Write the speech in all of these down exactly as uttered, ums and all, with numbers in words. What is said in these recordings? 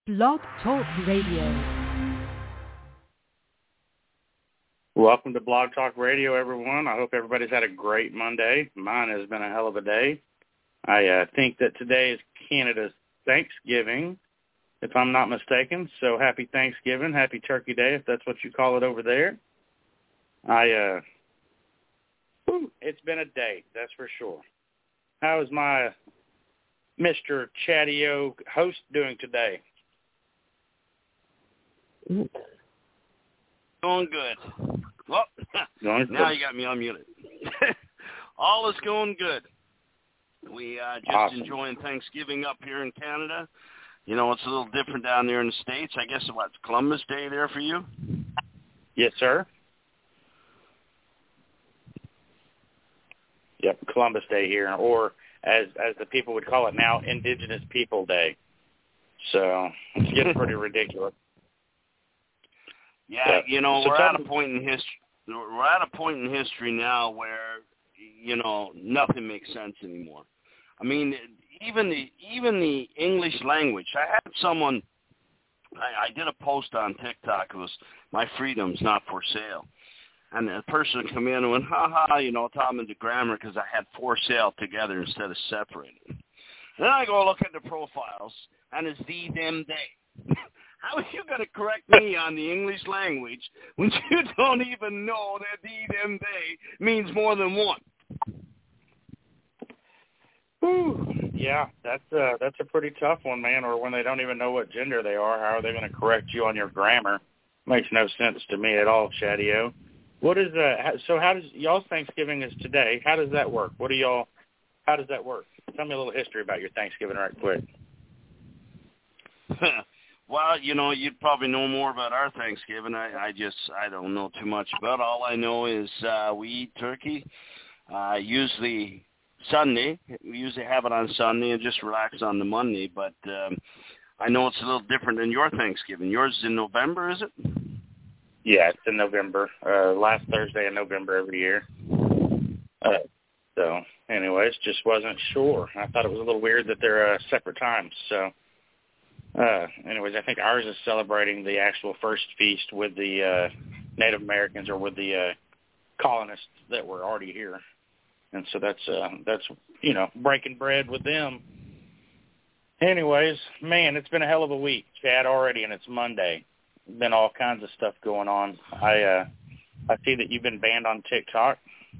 Blog Talk Radio. Welcome to Blog Talk Radio, everyone. I hope everybody's had a great Monday. Mine has been a hell of a day. I uh, think that today is Canada's Thanksgiving, if I'm not mistaken. So happy Thanksgiving, happy Turkey Day, if that's what you call it over there. I, uh, whew, it's been a day, that's for sure. How is my Mister Chatty-O host doing today? Going good. Well, going now good. you got me unmuted. All is going good. We uh, just awesome. enjoying Thanksgiving up here in Canada. You know, it's a little different down there in the States. I guess what's Columbus Day there for you? Yes, sir. Yep, Columbus Day here, or as as the people would call it now, Indigenous People Day. So it's getting pretty ridiculous. Yeah, yeah, you know, so we're tell at me. a point in history. We're at a point in history now where, you know, nothing makes sense anymore. I mean, even the even the English language. I had someone. I, I did a post on TikTok. It was "My freedom's not for sale," and the person would come in and went, "Ha ha," you know, taught me the grammar because I had for sale together instead of separated. And then I go look at the profiles, and it's thee, them, they. How are you going to correct me on the English language when you don't even know that thee, them, they means more than one? Whew. Yeah, that's uh, that's a pretty tough one, man. Or when they don't even know what gender they are, how are they going to correct you on your grammar? Makes no sense to me at all, Chatty-O. What is uh? So how does y'all's Thanksgiving is today? How does that work? What do y'all? How does that work? Tell me a little history about your Thanksgiving, right quick. Well, you know, you'd probably know more about our Thanksgiving. I, I just, I don't know too much about it. All I know is uh, we eat turkey, uh, usually Sunday. We usually have it on Sunday and just relax on the Monday. But um, I know it's a little different than your Thanksgiving. Yours is in November, is it? Yeah, it's in November, uh, last Thursday in November every year. Uh, so, anyways, just wasn't sure. I thought it was a little weird that they're uh, separate times, so. Uh, anyways, I think ours is celebrating the actual first feast with the uh, Native Americans or with the uh, colonists that were already here, and so that's uh, that's you know breaking bread with them. Anyways, man, it's been a hell of a week, Chad, already, and it's Monday. Been all kinds of stuff going on. I uh, I see that you've been banned on TikTok.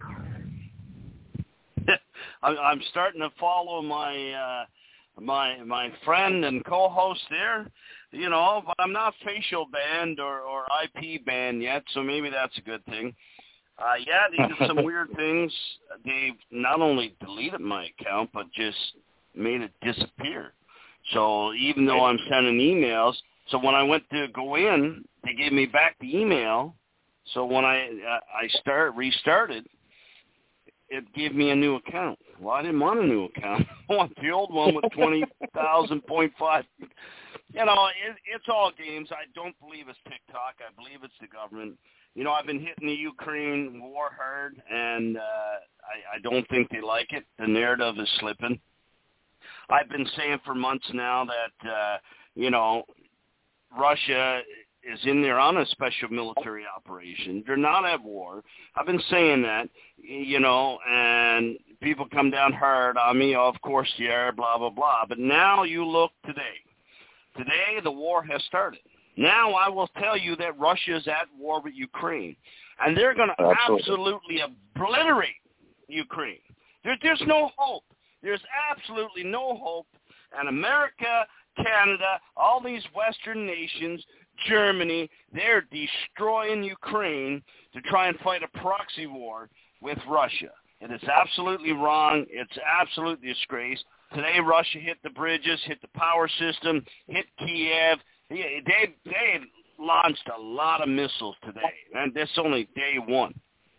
I'm starting to follow my. Uh... My my friend and co-host there, you know, but I'm not facial banned or, or I P banned yet, so maybe that's a good thing. Uh, yeah, they did some weird things. They not only deleted my account, but just made it disappear. So even though I'm sending emails, so when I went to go in, they gave me back the email. So when I uh, I start restarted, it gave me a new account. Well, I didn't want a new account. I want the old one with twenty thousand point five. You know, it, it's all games. I don't believe it's TikTok. I believe it's the government. You know, I've been hitting the Ukraine war hard, and uh, I, I don't think they like it. The narrative is slipping. I've been saying for months now that, uh, you know, Russia is in there on a special military operation. They're not at war. I've been saying that, you know, and people come down hard on me. Oh, of course they are, blah, blah, blah. But now you look today. Today the war has started. Now I will tell you that Russia is at war with Ukraine, and they're going to absolutely. absolutely obliterate Ukraine. There, there's no hope. There's absolutely no hope. And America, Canada, all these Western nations, Germany, they're destroying Ukraine to try and fight a proxy war with Russia. And it's absolutely wrong. It's absolutely a disgrace. Today, Russia hit the bridges, hit the power system, hit Kiev. They, they, they launched a lot of missiles today, and that's only day one.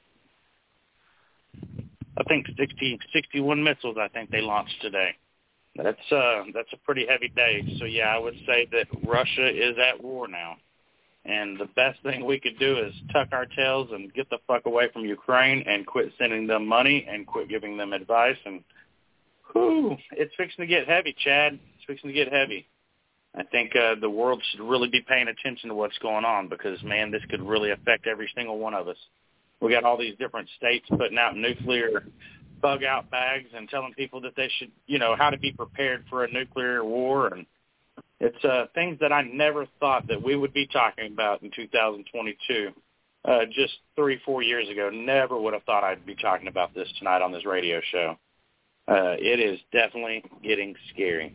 I think sixty, sixty-one missiles I think they launched today. That's uh, that's a pretty heavy day. So, yeah, I would say that Russia is at war now. And the best thing we could do is tuck our tails and get the fuck away from Ukraine and quit sending them money and quit giving them advice. And, whew, it's fixing to get heavy, Chad. It's fixing to get heavy. I think uh, the world should really be paying attention to what's going on because, man, this could really affect every single one of us. We got all these different states putting out nuclear bug-out bags and telling people that they should, you know, how to be prepared for a nuclear war. And it's uh, things that I never thought that we would be talking about in two thousand twenty-two. Uh, just three, four years ago, never would have thought I'd be talking about this tonight on this radio show. Uh, it is definitely getting scary.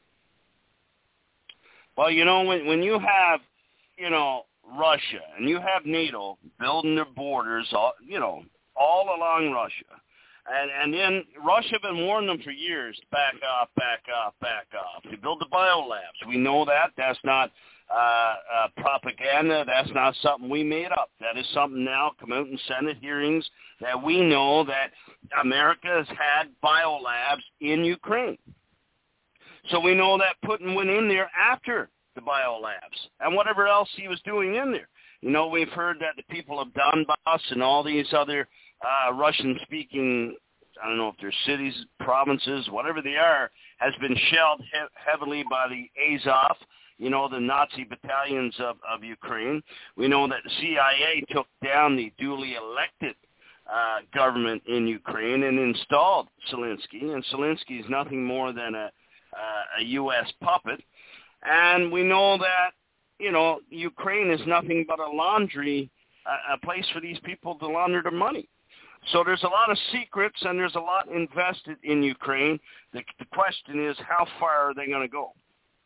Well, you know, when when you have, you know, Russia and you have NATO building their borders, all, you know, all along Russia, and and then Russia been warning them for years, back off, back off, back off. They build the biolabs. We know that. That's not uh, uh, propaganda. That's not something we made up. That is something now come out in Senate hearings that we know that America has had biolabs in Ukraine. So we know that Putin went in there after the biolabs and whatever else he was doing in there. You know, we've heard that the people of Donbass and all these other uh, Russian-speaking, I don't know if they're cities, provinces, whatever they are, has been shelled he- heavily by the Azov, you know, the Nazi battalions of, of Ukraine. We know that the C I A took down the duly elected uh, government in Ukraine and installed Zelensky, and Zelensky is nothing more than a Uh, a U S puppet, and we know that, you know, Ukraine is nothing but a laundry, uh, a place for these people to launder their money. So there's a lot of secrets, and there's a lot invested in Ukraine. The, the question is, how far are they going to go?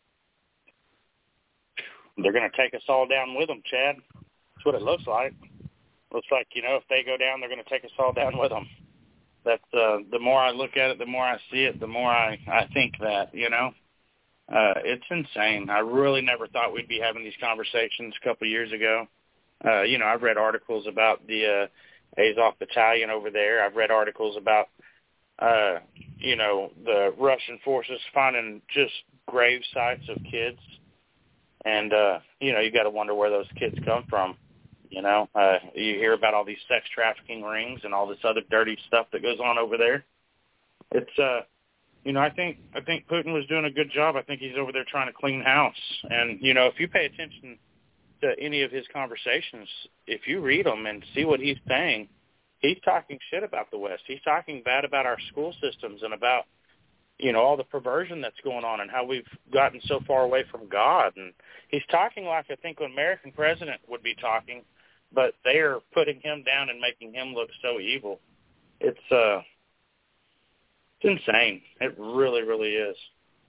They're going to take us all down with them, Chad. That's what it looks like. Looks like, you know, if they go down, they're going to take us all down with them. That's uh, the more I look at it, the more I see it, the more I, I think that, you know, uh, it's insane. I really never thought we'd be having these conversations a couple of years ago. Uh, you know, I've read articles about the uh, Azov battalion over there. I've read articles about, uh, you know, the Russian forces finding just grave sites of kids. And, uh, you know, you got to wonder where those kids come from. You know, uh, you hear about all these sex trafficking rings and all this other dirty stuff that goes on over there. It's, uh, you know, I think I think Putin was doing a good job. I think he's over there trying to clean house. And, you know, if you pay attention to any of his conversations, if you read them and see what he's saying, he's talking shit about the West. He's talking bad about our school systems and about, you know, all the perversion that's going on and how we've gotten so far away from God. And he's talking like I think an American president would be talking, but they are putting him down and making him look so evil. It's uh, it's insane. It really, really is.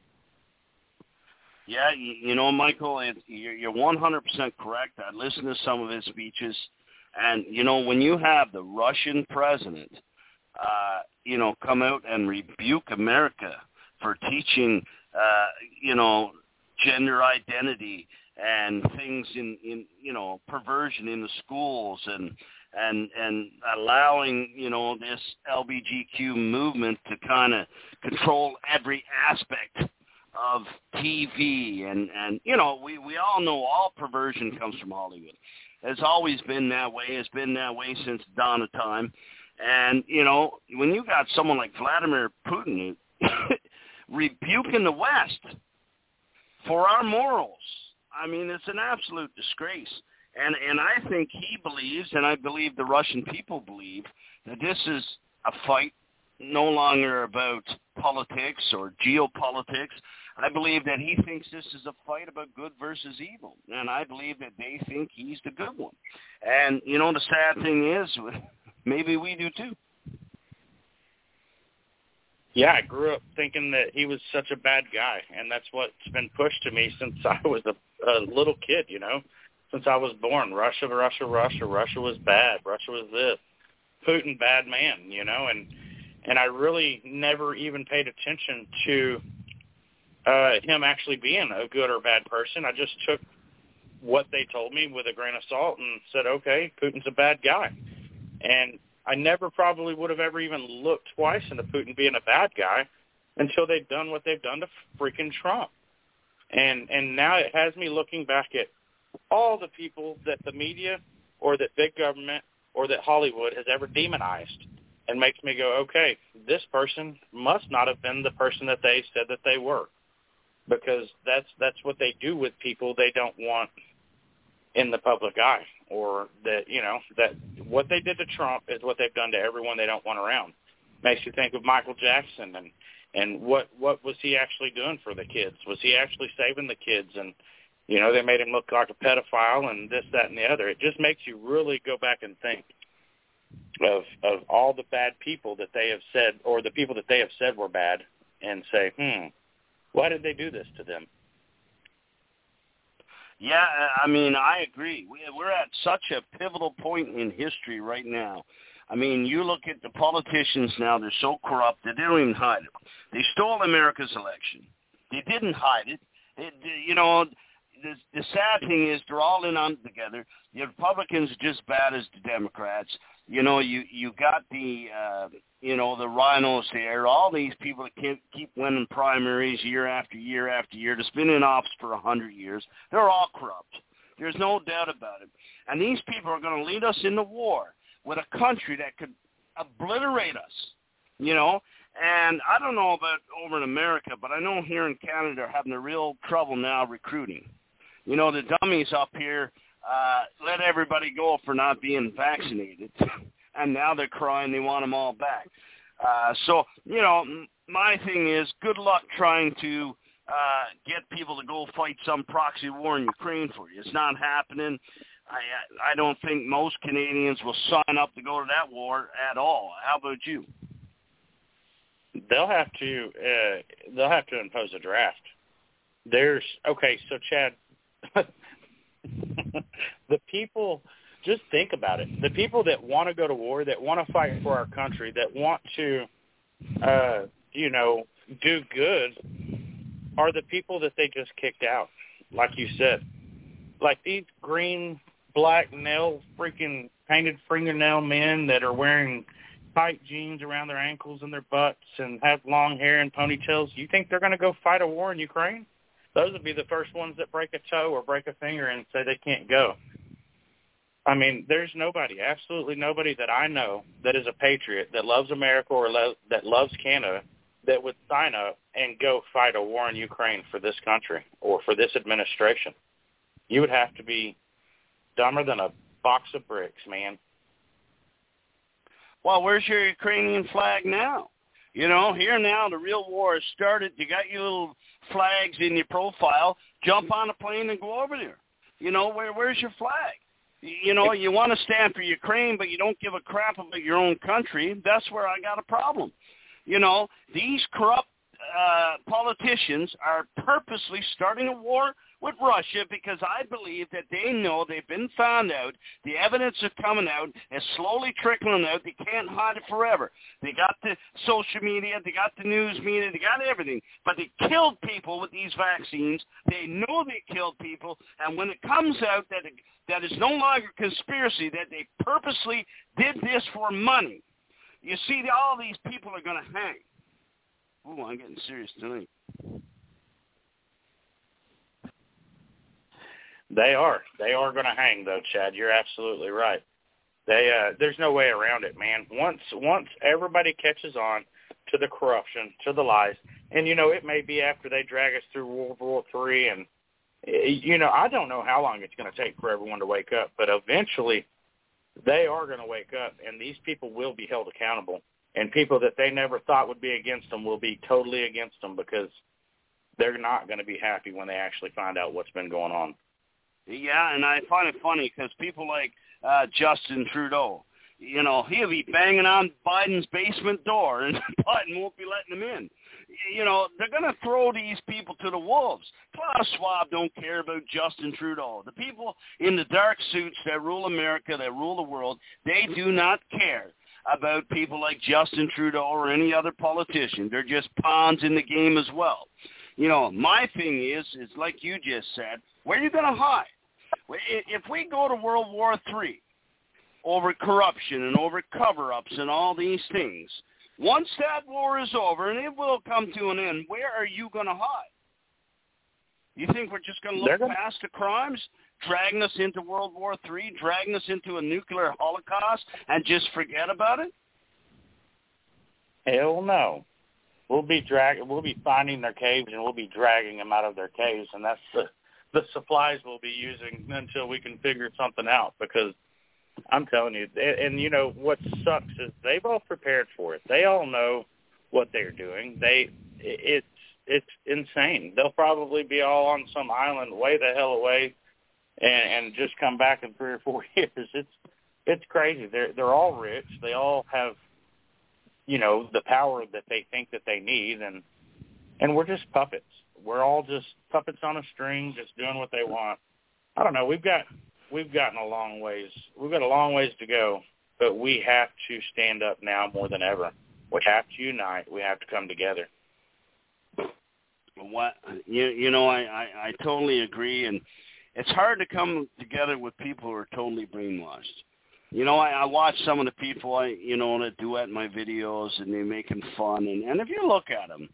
Yeah, you, you know, Michael, it, you're, you're one hundred percent correct. I listened to some of his speeches, and, you know, when you have the Russian president, uh, you know, come out and rebuke America for teaching, uh, you know, gender identity and things in, in, you know, perversion in the schools and, and, and allowing, you know, this L G B T Q movement to kind of control every aspect of T V. And, and you know, we, we all know all perversion comes from Hollywood. It's always been that way. It's been that way since the dawn of time. And, you know, when you got someone like Vladimir Putin rebuking the West for our morals, I mean, it's an absolute disgrace. And and I think he believes, and I believe the Russian people believe, that this is a fight no longer about politics or geopolitics. I believe that he thinks this is a fight about good versus evil. And I believe that they think he's the good one. And, you know, the sad thing is, maybe we do too. Yeah, I grew up thinking that he was such a bad guy, and that's what's been pushed to me since I was a, a little kid, you know, since I was born. Russia, Russia, Russia, Russia was bad. Russia was this. Putin, bad man, you know, and and I really never even paid attention to uh, him actually being a good or bad person. I just took what they told me with a grain of salt and said, okay, Putin's a bad guy. And I never probably would have ever even looked twice into Putin being a bad guy until they've done what they've done to freaking Trump. And and now it has me looking back at all the people that the media or that big government or that Hollywood has ever demonized, and makes me go, okay, this person must not have been the person that they said that they were. because that's that's what they do with people they don't want in the public eye, or that, you know, that what they did to Trump is what they've done to everyone they don't want around. Makes you think of Michael Jackson and, and what, what was he actually doing for the kids? Was he actually saving the kids? And, you know, they made him look like a pedophile and this, that, and the other. It just makes you really go back and think of of all the bad people that they have said, or the people that they have said were bad, and say, hmm, why did they do this to them? Yeah, I mean, I agree. We, we're at such a pivotal point in history right now. I mean, you look at the politicians now, they're so corrupt that they don't even hide it. They stole America's election. They didn't hide it. it you know, the, the sad thing is they're all in on it together. The Republicans are just bad as the Democrats. You know, you, you got the, uh, you know, the rhinos there, all these people that keep, keep winning primaries year after year after year, that's been in office for a hundred years. They're all corrupt. There's no doubt about it. And these people are going to lead us into war with a country that could obliterate us, you know. And I don't know about over in America, but I know here in Canada are having a real trouble now recruiting. You know, the dummies up here uh, let everybody go for not being vaccinated, and now they're crying they want them all back. Uh, so, you know, my thing is good luck trying to uh, get people to go fight some proxy war in Ukraine for you. It's not happening. I I don't think most Canadians will sign up to go to that war at all. How about you? They'll have to uh, they'll have to impose a draft. There's okay, so Chad, the people, just think about it. The people that want to go to war, that want to fight for our country, that want to, uh, you know, do good, are the people that they just kicked out, like you said. Like these green, black, nail, freaking painted fingernail men that are wearing tight jeans around their ankles and their butts and have long hair and ponytails. You think they're going to go fight a war in Ukraine? Those would be the first ones that break a toe or break a finger and say they can't go. I mean, there's nobody, absolutely nobody that I know that is a patriot, that loves America or lo- that loves Canada, that would sign up and go fight a war in Ukraine for this country or for this administration. You would have to be dumber than a box of bricks, man. Well, where's your Ukrainian flag now? You know, here now the real war has started. You got your little flags in your profile. Jump on a plane and go over there. You know, where where's your flag? You know, you want to stand for Ukraine, but you don't give a crap about your own country. That's where I got a problem. You know, these corrupt uh, politicians are purposely starting a war with Russia because I believe that they know they've been found out. The evidence is coming out. It's slowly trickling out. They can't hide it forever. They got the social media. They got the news media. They got everything. But they killed people with these vaccines. They know they killed people. And when it comes out that it, that it's no longer conspiracy, that they purposely did this for money, you see, all these people are going to hang. Ooh, I'm getting serious tonight. They are. They are going to hang, though, Chad. You're absolutely right. They uh, there's no way around it, man. Once once everybody catches on to the corruption, to the lies, and, you know, it may be after they drag us through World War Three, and, you know, I don't know how long it's going to take for everyone to wake up, but eventually they are going to wake up, and these people will be held accountable, and people that they never thought would be against them will be totally against them because they're not going to be happy when they actually find out what's been going on. Yeah, and I find it funny because people like uh, Justin Trudeau, you know, he'll be banging on Biden's basement door, and Biden won't be letting him in. You know, they're going to throw these people to the wolves. Klaus Schwab don't care about Justin Trudeau. The people in the dark suits that rule America, that rule the world, they do not care about people like Justin Trudeau or any other politician. They're just pawns in the game as well. You know, my thing is, is like you just said, where are you going to hide? If we go to World War Three over corruption and over cover-ups and all these things, once that war is over, and it will come to an end, where are you going to hide? You think we're just going to look gonna... past the crimes, dragging us into World War Three, dragging us into a nuclear holocaust, and just forget about it? Hell no. we'll be drag, we'll be finding their caves, and we'll be dragging them out of their caves, and that's the the supplies we'll be using until we can figure something out. Because I'm telling you, and, and you know what sucks is they've all prepared for it. They all know what they're doing. They it's it's insane. They'll probably be all on some island way the hell away, and, and just come back in three or four years. It's it's crazy. They're they're all rich. They all have, you know, the power that they think that they need, and and we're just puppets. We're all just puppets on a string, just doing what they want. I don't know. We've got we've gotten a long ways. We've got a long ways to go, but we have to stand up now more than ever. We have to unite. We have to come together. What you you know, I, I, I totally agree, and it's hard to come together with people who are totally brainwashed. You know, I, I watch some of the people I you know that duet my videos, and they're making fun, and, and if you look at them,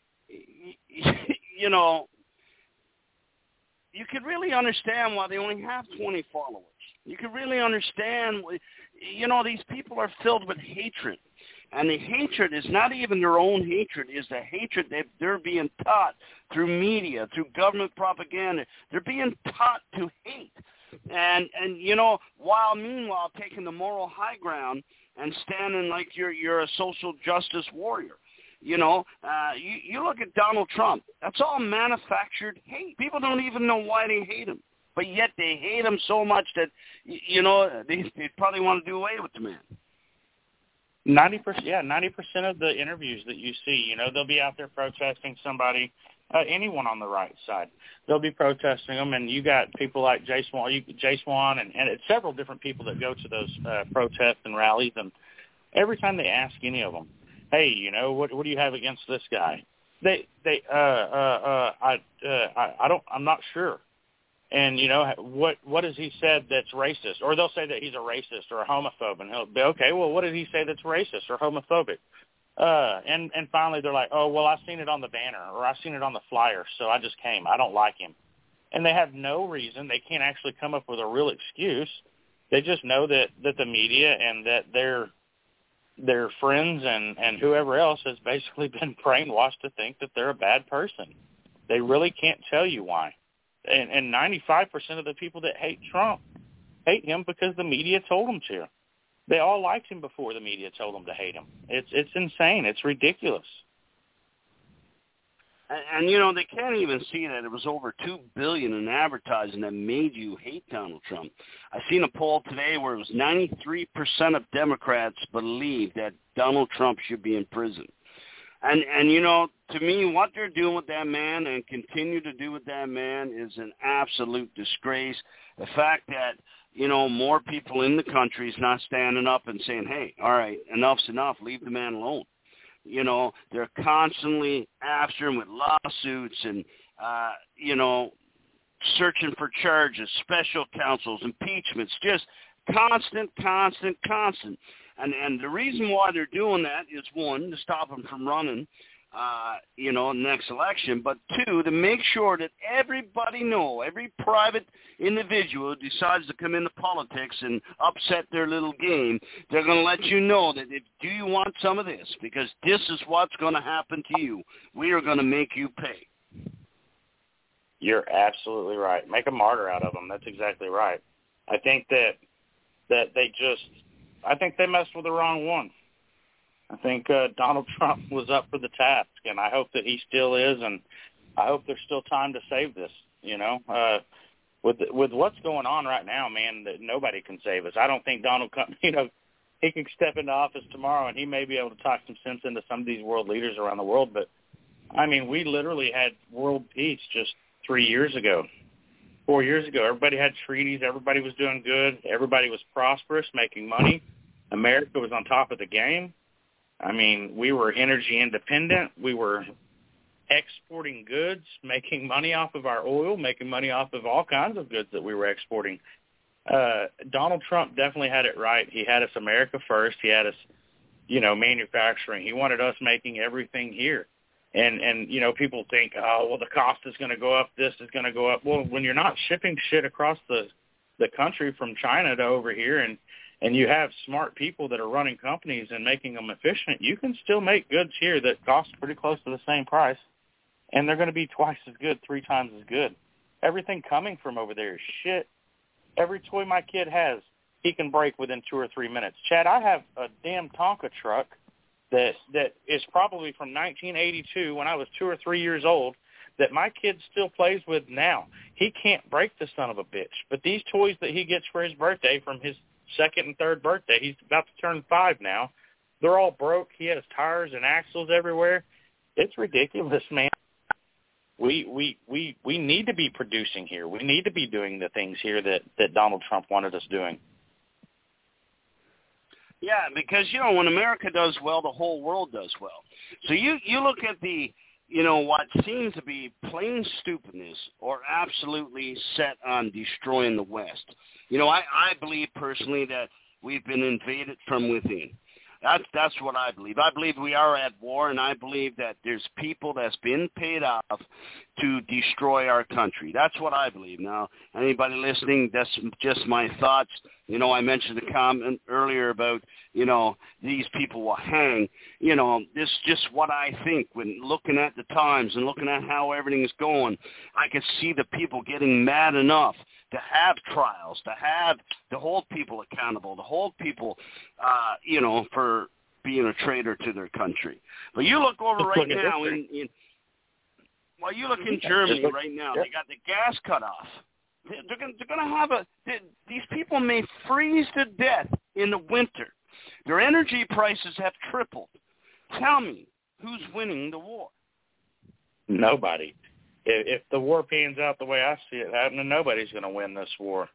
you know, you could really understand why they only have twenty followers. You could really understand, you know, these people are filled with hatred. And the hatred is not even their own hatred, is the hatred that they're being taught through media, through government propaganda. They're being taught to hate. And, and you know, while meanwhile taking the moral high ground and standing like you're, you're a social justice warrior. You know, uh, you, you look at Donald Trump. That's all manufactured hate. People don't even know why they hate him. But yet they hate him so much that, you know, they, they probably want to do away with the man. Ninety percent, yeah, ninety percent of the interviews that you see, you know, they'll be out there protesting somebody, uh, anyone on the right side. They'll be protesting them, and you got people like Jay Swan, you, Jay Swan, and, and it's several different people that go to those uh, protests and rallies, and every time they ask any of them, hey, you know, what what do you have against this guy? They they uh uh uh I uh I, I don't I'm not sure. And, you know, what what has he said that's racist? Or they'll say that he's a racist or a homophobe, and he'll be, okay, well, what did he say that's racist or homophobic? Uh, and, and finally they're like, oh, well, I seen it on the banner, or I seen it on the flyer, so I just came. I don't like him. And they have no reason. They can't actually come up with a real excuse. They just know that, that the media and that their their friends and, and whoever else has basically been brainwashed to think that they're a bad person. They really can't tell you why. And, and ninety-five percent of the people that hate Trump hate him because the media told them to. They all liked him before the media told them to hate him. It's it's insane. It's ridiculous. And, and you know, they can't even see that it was over two billion dollars in advertising that made you hate Donald Trump. I seen a poll today where it was ninety-three percent of Democrats believe that Donald Trump should be in prison. And, and you know, to me, what they're doing with that man and continue to do with that man is an absolute disgrace. The fact that, you know, more people in the country is not standing up and saying, hey, all right, enough's enough, leave the man alone. You know, they're constantly after him with lawsuits and, uh, you know, searching for charges, special counsels, impeachments, just constant, constant, constant. And and the reason why they're doing that is, one, to stop him from running, uh, you know, in the next election, but two, to make sure that everybody know, every private individual who decides to come into politics and upset their little game, they're going to let you know that if, do you want some of this? Because this is what's going to happen to you. We are going to make you pay. You're absolutely right. Make a martyr out of them. That's exactly right. I think that that they just... I think they messed with the wrong one. I think uh, Donald Trump was up for the task, and I hope that he still is, and I hope there's still time to save this, you know. Uh, with with what's going on right now, man, that nobody can save us. I don't think Donald Trump, you know, he can step into office tomorrow, and he may be able to talk some sense into some of these world leaders around the world, but, I mean, we literally had world peace just three years ago. Four years ago, everybody had treaties. Everybody was doing good. Everybody was prosperous, making money. America was on top of the game. I mean, we were energy independent. We were exporting goods, making money off of our oil, making money off of all kinds of goods that we were exporting. Uh, Donald Trump definitely had it right. He had us America first. He had us, you know, manufacturing. He wanted us making everything here. And, and you know, people think, oh, well, the cost is going to go up, this is going to go up. Well, when you're not shipping shit across the, the country from China to over here, and, and you have smart people that are running companies and making them efficient, you can still make goods here that cost pretty close to the same price, and they're going to be twice as good, three times as good. Everything coming from over there is shit. Every toy my kid has, he can break within two or three minutes. Chad, I have a damn Tonka truck that that is probably from nineteen eighty-two when I was two or three years old that my kid still plays with now. He can't break the son of a bitch. But these toys that he gets for his birthday from his second and third birthday, he's about to turn five now, they're all broke. He has tires and axles everywhere. It's ridiculous, man. We we we we need to be producing here. We need to be doing the things here that, that Donald Trump wanted us doing. Yeah, because, you know, when America does well, the whole world does well. So you, you look at the, you know, what seems to be plain stupidness or absolutely set on destroying the West. You know, I, I believe personally that we've been invaded from within. That's that's what I believe. I believe we are at war, and I believe that there's people that's been paid off to destroy our country. That's what I believe. Now, anybody listening, that's just my thoughts. You know, I mentioned a comment earlier about, you know, these people will hang. You know, this is just what I think. When looking at the times and looking at how everything is going, I can see the people getting mad enough to have trials, to have, to hold people accountable, to hold people, uh, you know, for being a traitor to their country. But you look over Just right look now in, in, well, you look in Germany look, right now. yeah. They got the gas cut off. They're going they're to have a, they, these people may freeze to death in the winter. Their energy prices have tripled. Tell me, who's winning the war? Nobody. If the war pans out the way I see it happening, nobody's going to win this war.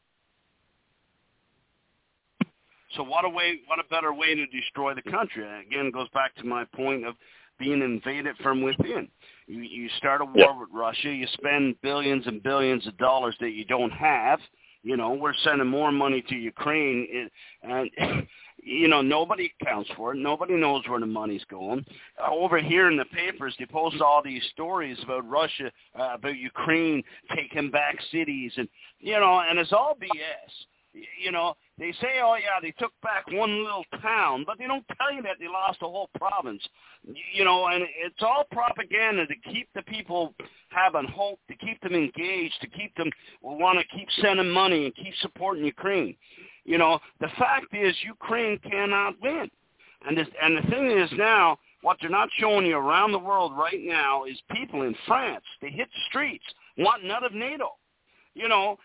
So what a way, what a better way to destroy the country. Again, it goes back to my point of being invaded from within. You, you start a war yep. with Russia, you spend billions and billions of dollars that you don't have. You know, we're sending more money to Ukraine, and, you know, nobody accounts for it. Nobody knows where the money's going. Uh, over here in the papers, they post all these stories about Russia, uh, about Ukraine taking back cities, and, you know, and it's all B S. You know, they say, oh, yeah, they took back one little town, but they don't tell you that they lost a whole province. You know, and it's all propaganda to keep the people having hope, to keep them engaged, to keep them want to keep sending money and keep supporting Ukraine. You know, the fact is Ukraine cannot win. And, this, and the thing is now, what they're not showing you around the world right now is people in France. They hit the streets wanting out of NATO. You know,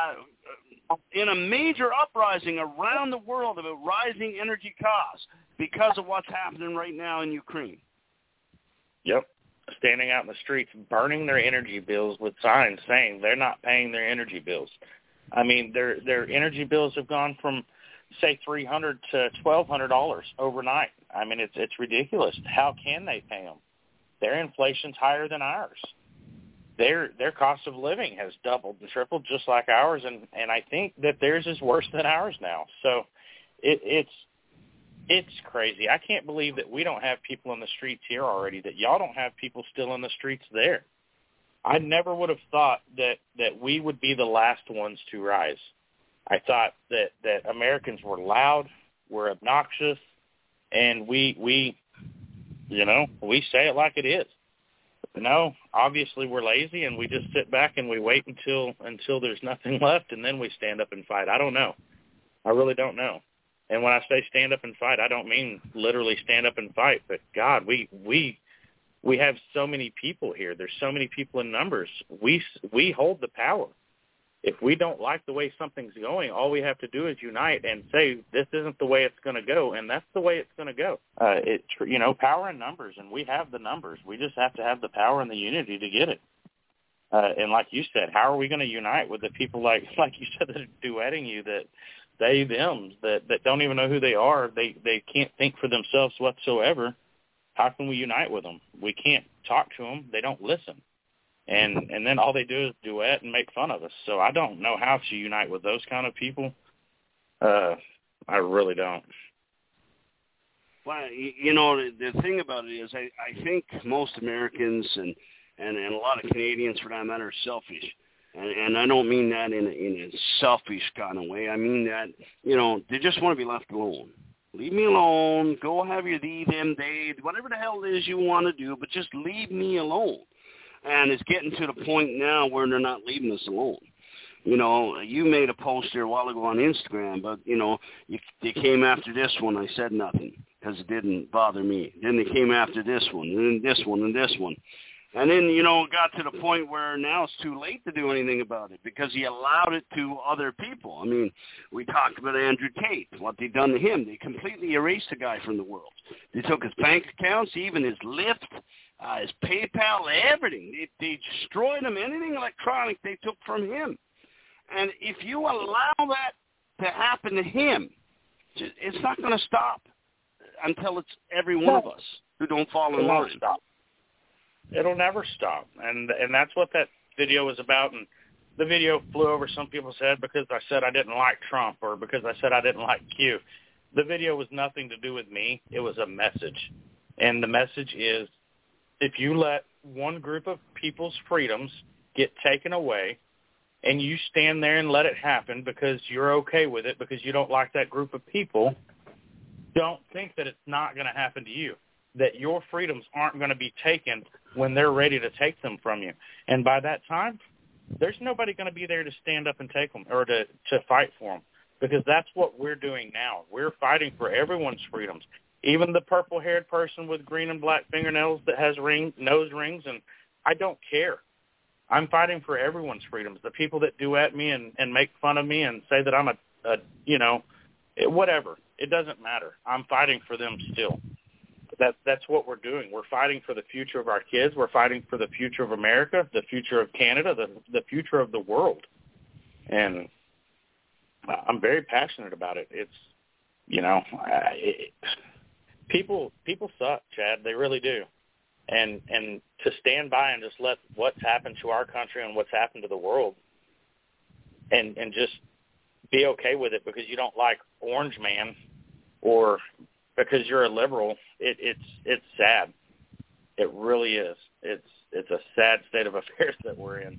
uh, in a major uprising around the world about rising energy costs because of what's happening right now in Ukraine. Yep. Standing out in the streets, burning their energy bills with signs saying they're not paying their energy bills. I mean, their their energy bills have gone from, say, three hundred dollars to twelve hundred dollars overnight. I mean, it's it's ridiculous. How can they pay them? Their inflation's higher than ours. Their their cost of living has doubled and tripled just like ours, and, and I think that theirs is worse than ours now. So it, it's it's crazy. I can't believe that we don't have people in the streets here already, that y'all don't have people still in the streets there. I never would have thought that, that we would be the last ones to rise. I thought that, that Americans were loud, were obnoxious, and we, we, you know, we say it like it is. No, obviously we're lazy, and we just sit back and we wait until until there's nothing left, and then we stand up and fight. I don't know. I really don't know. And when I say stand up and fight, I don't mean literally stand up and fight, but God, we we we have so many people here. There's so many people in numbers. We we hold the power. If we don't like the way something's going, all we have to do is unite and say, this isn't the way it's going to go, and that's the way it's going to go. Uh, it, you know, power in numbers, and we have the numbers. We just have to have the power and the unity to get it. Uh, and like you said, how are we going to unite with the people like, like you said, that are duetting you, that they, them, that, that don't even know who they are, they, they can't think for themselves whatsoever? How can we unite with them? We can't talk to them. They don't listen. And and then all they do is duet and make fun of us. So I don't know how to unite with those kind of people. Uh, I really don't. Well, you know, the, the thing about it is I, I think most Americans and, and, and a lot of Canadians, for that matter, are selfish. And, and I don't mean that in a, in a selfish kind of way. I mean that, you know, they just want to be left alone. Leave me alone. Go have your thee, them, they, whatever the hell it is you want to do, but just leave me alone. And it's getting to the point now where they're not leaving us alone. You know, you made a post here a while ago on Instagram, but, you know, you, they came after this one. I said nothing because it didn't bother me. Then they came after this one, and then this one, and this one. And then, you know, it got to the point where now it's too late to do anything about it because he allowed it to other people. I mean, we talked about Andrew Tate, what they done to him. They completely erased the guy from the world. They took his bank accounts, even his Lyft, uh, his PayPal, everything. They, they destroyed him. Anything electronic they took from him. And if you allow that to happen to him, it's not going to stop until it's every one of us who don't fall in line. Stop. It'll never stop, and and that's what that video was about. And the video flew over some people's head because I said I didn't like Trump or because I said I didn't like Q. The video was nothing to do with me. It was a message, and the message is if you let one group of people's freedoms get taken away and you stand there and let it happen because you're okay with it because you don't like that group of people, don't think that it's not going to happen to you, that your freedoms aren't going to be taken when they're ready to take them from you. And by that time, there's nobody going to be there to stand up and take them or to, to fight for them because that's what we're doing now. We're fighting for everyone's freedoms, even the purple-haired person with green and black fingernails that has ring, nose rings, and I don't care. I'm fighting for everyone's freedoms. The people that duet me and, and make fun of me and say that I'm a, a you know, whatever. It doesn't matter. I'm fighting for them still. That, that's what we're doing. We're fighting for the future of our kids. We're fighting for the future of America, the future of Canada, the, the future of the world. And I'm very passionate about it. It's, you know, I, it, people people suck, Chad. They really do. And and to stand by and just let what's happened to our country and what's happened to the world and, and just be okay with it because you don't like Orange Man or because you're a liberal, it, it's it's sad. It really is. It's it's a sad state of affairs that we're in.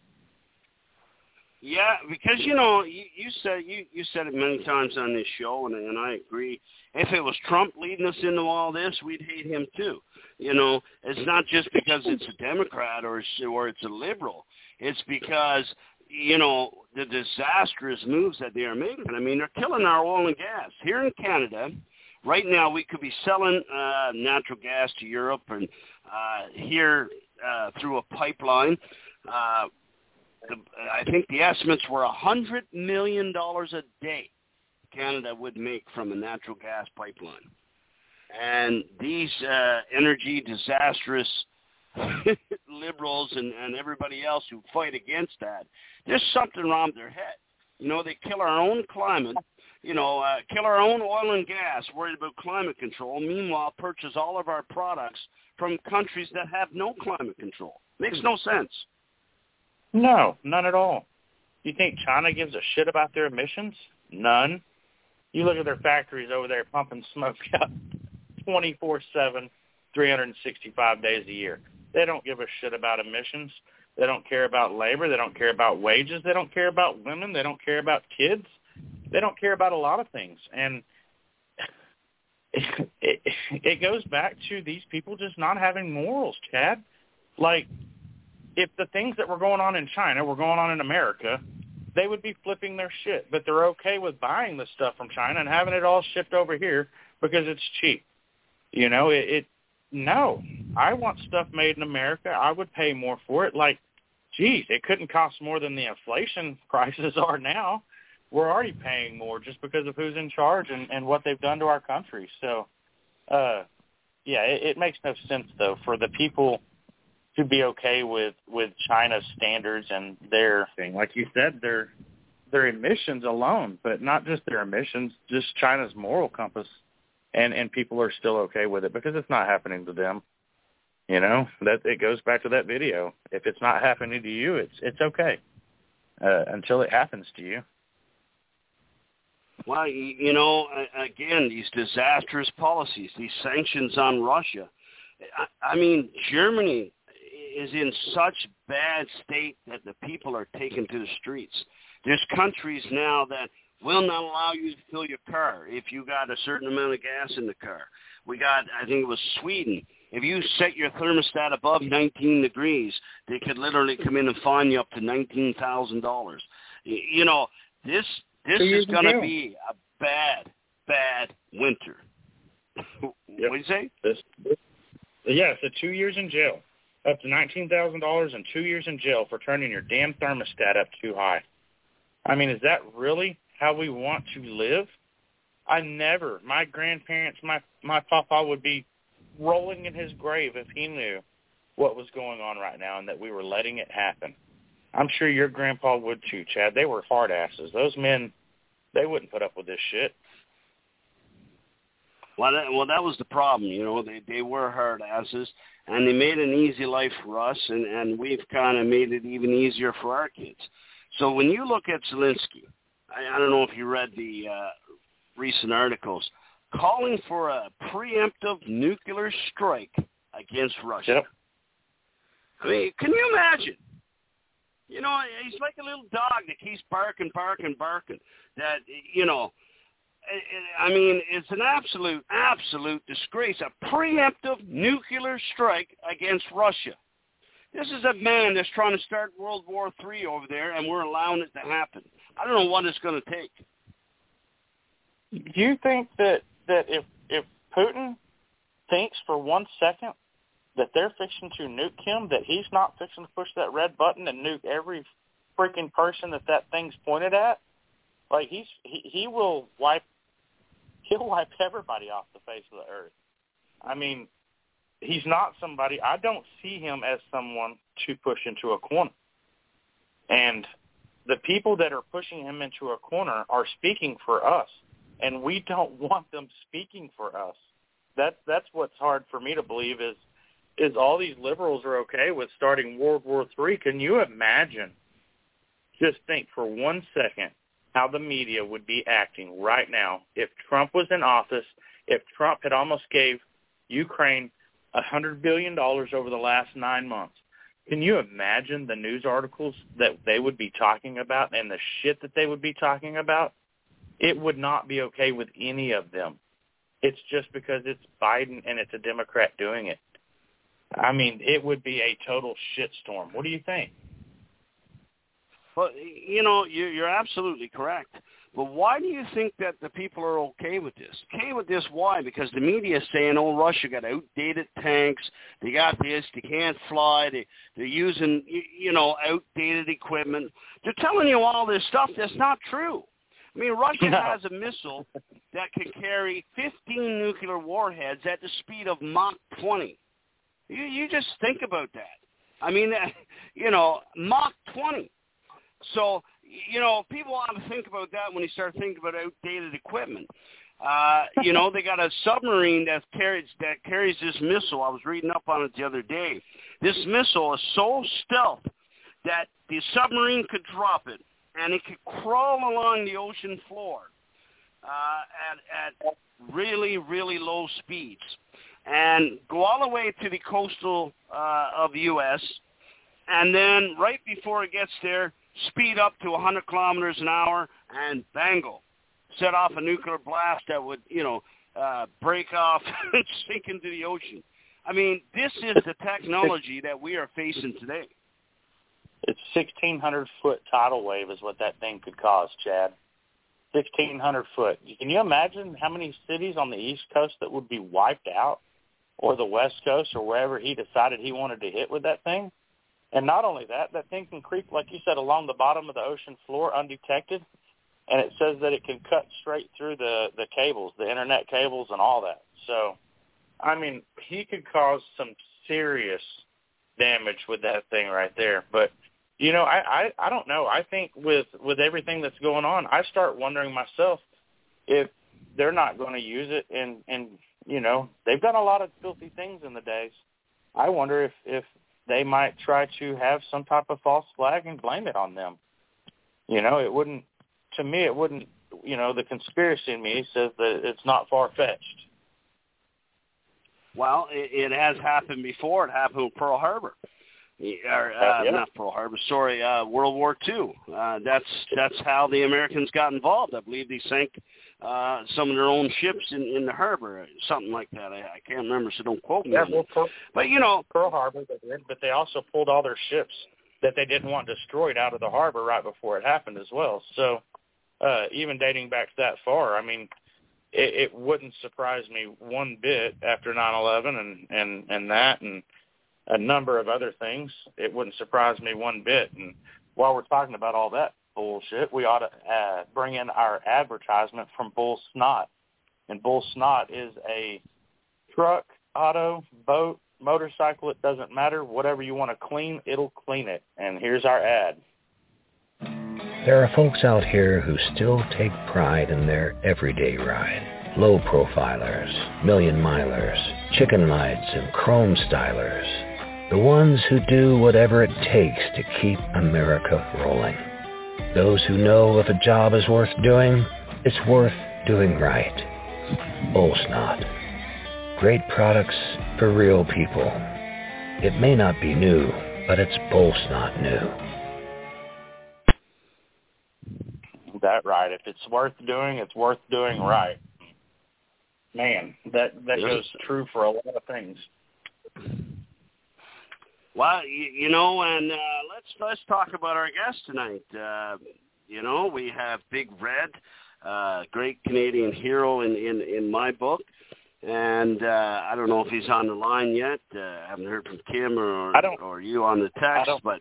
Yeah, because you know you, you said you, you said it many times on this show, and and I agree. If it was Trump leading us into all this, we'd hate him too. You know, it's not just because it's a Democrat or or it's a liberal. It's because you know the disastrous moves that they are making. I mean, they're killing our oil and gas here in Canada. Right now, we could be selling uh, natural gas to Europe and uh, here uh, through a pipeline. Uh, the, I think the estimates were one hundred million dollars a day Canada would make from a natural gas pipeline. And these uh, energy disastrous liberals and, and everybody else who fight against that, there's something wrong with their head. You know, they kill our own climate. You know, uh, kill our own oil and gas, worried about climate control. Meanwhile, purchase all of our products from countries that have no climate control. Makes no sense. No, none at all. You think China gives a shit about their emissions? None. You look at their factories over there pumping smoke out twenty-four seven, three hundred sixty-five days a year. They don't give a shit about emissions. They don't care about labor. They don't care about wages. They don't care about women. They don't care about kids. They don't care about a lot of things. And it, it, it goes back to these people just not having morals, Chad. Like, if the things that were going on in China were going on in America, they would be flipping their shit. But they're okay with buying the stuff from China and having it all shipped over here because it's cheap. You know, it, it no. I want stuff made in America. I would pay more for it. Like, geez, it couldn't cost more than the inflation prices are now. We're already paying more just because of who's in charge and, and what they've done to our country. So, uh, yeah, it, it makes no sense, though, for the people to be okay with, with China's standards and their thing. Like you said, their their emissions alone, but not just their emissions, just China's moral compass. And, and people are still okay with it because it's not happening to them. You know, that it goes back to that video. If it's not happening to you, it's it's okay uh, until it happens to you. Well, you know, again, these disastrous policies, these sanctions on Russia. I mean, Germany is in such bad state that the people are taken to the streets. There's countries now that will not allow you to fill your car if you got a certain amount of gas in the car. We got, I think it was Sweden. If you set your thermostat above nineteen degrees, they could literally come in and fine you up to nineteen thousand dollars. You know, this this is going to be a bad, bad winter. What do you say? This, this, yeah, so two years in jail, up to nineteen thousand dollars and two years in jail for turning your damn thermostat up too high. I mean, is that really how we want to live? I never, my grandparents, my, my papa would be rolling in his grave if he knew what was going on right now and that we were letting it happen. I'm sure your grandpa would too, Chad. They were hard asses. Those men, they wouldn't put up with this shit. Well, that, well, that was the problem. You know, they they were hard asses, and they made an easy life for us, and, and we've kind of made it even easier for our kids. So when you look at Zelensky, I, I don't know if you read the uh, recent articles, calling for a preemptive nuclear strike against Russia. Yep. I mean, can you imagine? You know, he's like a little dog that keeps barking, barking, barking. That, you know, I mean, it's an absolute, absolute disgrace. A preemptive nuclear strike against Russia. This is a man that's trying to start World War Three over there, and we're allowing it to happen. I don't know what it's going to take. Do you think that, that if if Putin thinks for one second that they're fixing to nuke him, that he's not fixing to push that red button and nuke every freaking person that that thing's pointed at? Like, he's he, he will wipe, he'll wipe everybody off the face of the earth. I mean, he's not somebody, I don't see him as someone to push into a corner. And the people that are pushing him into a corner are speaking for us, and we don't want them speaking for us. That's that's what's hard for me to believe is is all these liberals are okay with starting World War Three. Can you imagine? Just think for one second how the media would be acting right now if Trump was in office, if Trump had almost gave Ukraine one hundred billion dollars over the last nine months. Can you imagine the news articles that they would be talking about and the shit that they would be talking about? It would not be okay with any of them. It's just because it's Biden and it's a Democrat doing it. I mean, it would be a total shitstorm. What do you think? Well, you know, you're absolutely correct. But why do you think that the people are okay with this? Okay with this, why? Because the media is saying, oh, Russia got outdated tanks. They got this. They can't fly. They, they're using, you know, outdated equipment. They're telling you all this stuff that's not true. I mean, Russia no. has a missile that can carry fifteen nuclear warheads at the speed of Mach twenty. You, you just think about that. I mean, you know, Mach twenty. So, you know, people ought to think about that when you start thinking about outdated equipment. Uh, you know, they got a submarine that carries that carries this missile. I was reading up on it the other day. This missile is so stealth that the submarine could drop it, and it could crawl along the ocean floor uh, at, at really, really low speeds and go all the way to the coastal uh, of the U S, and then right before it gets there, speed up to one hundred kilometers an hour and bango, set off a nuclear blast that would, you know, uh, break off and sink into the ocean. I mean, this is the technology that we are facing today. It's sixteen hundred foot tidal wave is what that thing could cause, Chad. sixteen hundred foot. Can you imagine how many cities on the East Coast that would be wiped out, or the West Coast, or wherever he decided he wanted to hit with that thing? And not only that, that thing can creep, like you said, along the bottom of the ocean floor undetected, and it says that it can cut straight through the, the cables, the internet cables and all that. So, I mean, he could cause some serious damage with that thing right there. But, you know, I, I, I don't know. I think with, with everything that's going on, I start wondering myself if they're not going to use it. And, and, you know, they've done a lot of filthy things in the days. I wonder if, if they might try to have some type of false flag and blame it on them. You know, it wouldn't, to me, it wouldn't, you know, the conspiracy in me says that it's not far-fetched. Well, it, it has happened before. It happened with Pearl Harbor. Or, uh, yeah. not Pearl Harbor, sorry, uh, World War Two. Uh, that's that's how the Americans got involved. I believe they sank uh, some of their own ships in, in the harbor, something like that. I, I can't remember, so don't quote me. Yeah, well, Pearl, but, you know. Pearl Harbor, they did, but they also pulled all their ships that they didn't want destroyed out of the harbor right before it happened as well. So uh, even dating back that far, I mean, it, it wouldn't surprise me one bit after nine eleven and, and, and that and a number of other things. It wouldn't surprise me one bit. And while we're talking about all that bullshit, we ought to uh, bring in our advertisement from Bull Snot. And Bull Snot is a truck, auto, boat, motorcycle, it doesn't matter. Whatever you want to clean, it'll clean it. And here's our ad. There are folks out here who still take pride in their everyday ride. Low profilers, million milers, chicken lights, and chrome stylers. The ones who do whatever it takes to keep America rolling. Those who know if a job is worth doing, it's worth doing right. Bull Snot. Great products for real people. It may not be new, but it's Bull Snot new. That right. If it's worth doing, it's worth doing right. Man, that, that goes true for a lot of things. Well, you, you know, and uh, let's let's talk about our guest tonight. Uh, you know, we have Big Red, uh, great Canadian hero in, in, in my book. And uh, I don't know if he's on the line yet. Uh, I haven't heard from Kim or or you on the text, but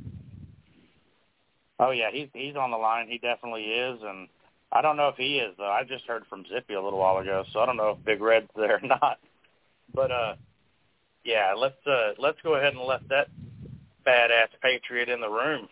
oh yeah, he's he's on the line. He definitely is, and I don't know if he is though. I just heard from Zippy a little while ago, so I don't know if Big Red's there or not. But uh, yeah, let's uh, let's go ahead and let that badass patriot in the room.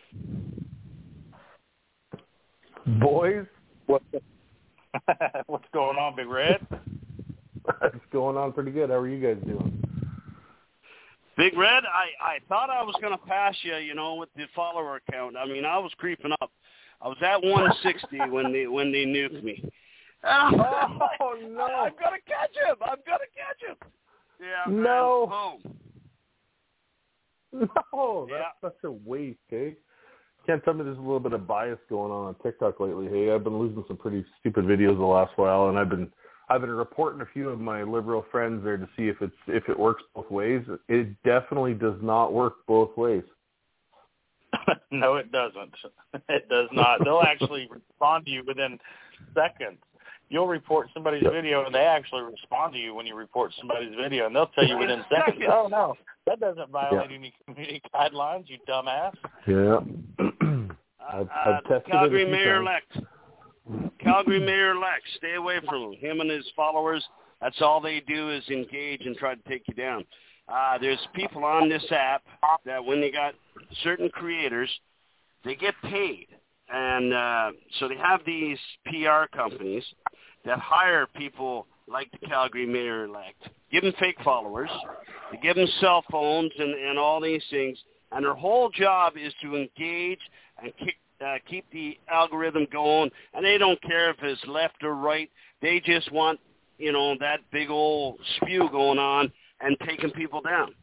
Boys, what's what's going on, Big Red? It's going on pretty good. How are you guys doing? Big Red, I, I thought I was going to pass you, you know, with the follower count. I mean, I was creeping up. I was at one sixty when they when they nuked me. Oh, no. I, I'm going to catch him. I'm going to catch him. Yeah. No. Boom. No, that's yeah. such a waste, hey? Can't tell me there's a little bit of bias going on on TikTok lately, hey? I've been losing some pretty stupid videos the last while, and I've been I've been reporting a few of my liberal friends there to see if it's if it works both ways. It definitely does not work both ways. No, it doesn't. It does not. They'll actually respond to you within seconds. You'll report somebody's video, and they actually respond to you when you report somebody's video, and they'll tell you within seconds, oh, no, that doesn't violate yeah. any community guidelines, you dumbass. Yeah. I've, I've uh, tested Calgary it Mayor-elect. Calgary Mayor-elect, stay away from him. Him and his followers, that's all they do is engage and try to take you down. Uh, there's people on this app that when they got certain creators, they get paid. And uh, so they have these P R companies that hire people like the Calgary Mayor-elect, give them fake followers, they give them cell phones and, and all these things, and their whole job is to engage and kick Uh, keep the algorithm going, and they don't care if it's left or right. They just want, you know, that big old spew going on and taking people down.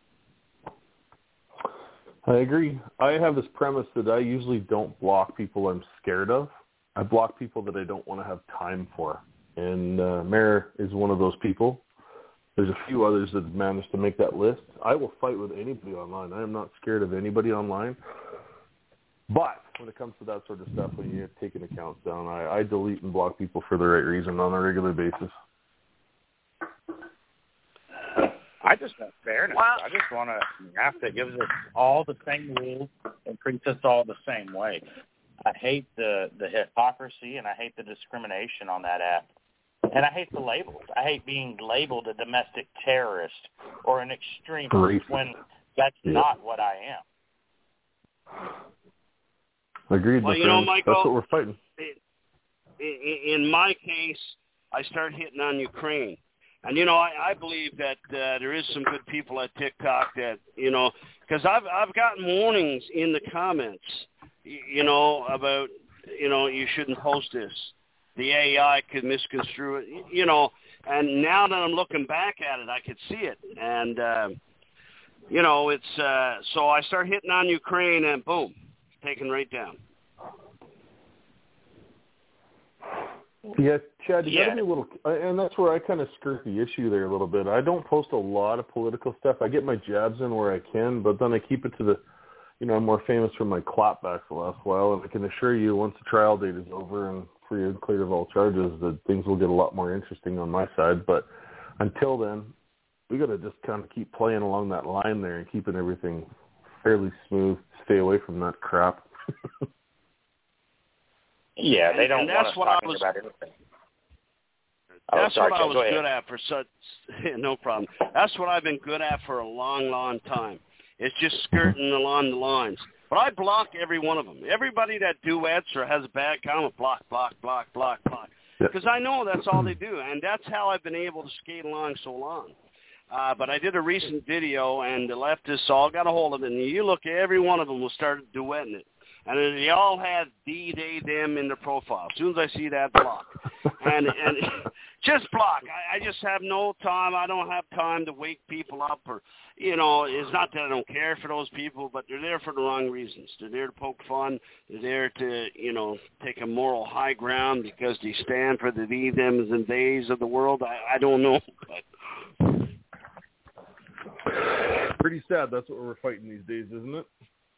I agree. I have this premise that I usually don't block people I'm scared of. I block people that I don't want to have time for. And uh, Mayor is one of those people. There's a few others that have managed to make that list. I will fight with anybody online. I am not scared of anybody online. But when it comes to that sort of stuff, when you're taking accounts down, I, I delete and block people for the right reason on a regular basis. I just want fairness. Wow. I just want a app that gives us all the same rules and treats us all the same way. I hate the, the hypocrisy, and I hate the discrimination on that app. And I hate the labels. I hate being labeled a domestic terrorist or an extremist when that's yeah. not what I am. Agreed, well, my you friend. know, Michael, that's what we're fighting. In, in my case, I start hitting on Ukraine. And, you know, I, I believe that uh, there is some good people at TikTok that, you know, because I've, I've gotten warnings in the comments, you know, about, you know, you shouldn't post this. The A I could misconstrue it, you know. And now that I'm looking back at it, I could see it. And, uh, you know, it's uh, so I start hitting on Ukraine and boom, taken right down. Yeah, Chad, you Yeah. got to be a little, and that's where I kind of skirt the issue there a little bit. I don't post a lot of political stuff. I get my jabs in where I can, but then I keep it to the, you know, I'm more famous for my clapbacks the last while, and I can assure you once the trial date is over and free and clear of all charges, that things will get a lot more interesting on my side. But until then, we got to just kind of keep playing along that line there and keeping everything fairly smooth. Stay away from that crap. Yeah, they don't and want that's us what I talking was, about anything. That's oh, sorry, what I Chad, was go ahead. good at for such, no problem. That's what I've been good at for a long, long time. It's just skirting along the lines. But I block every one of them. Everybody that duets or has a bad comment, block, block, block, block, block. Because I know that's all they do, and that's how I've been able to skate along so long. Uh, but I did a recent video, and the leftists all got a hold of it, and you look, every one of them will start duetting it. And they all had D, they, them in their profile. As soon as I see that, block. And and just block. I, I just have no time. I don't have time to wake people up. Or, you know, it's not that I don't care for those people, but they're there for the wrong reasons. They're there to poke fun. They're there to, you know, take a moral high ground because they stand for the thee, thems, and theys of the world. I, I don't know. But Pretty sad. That's what we're fighting these days, isn't it?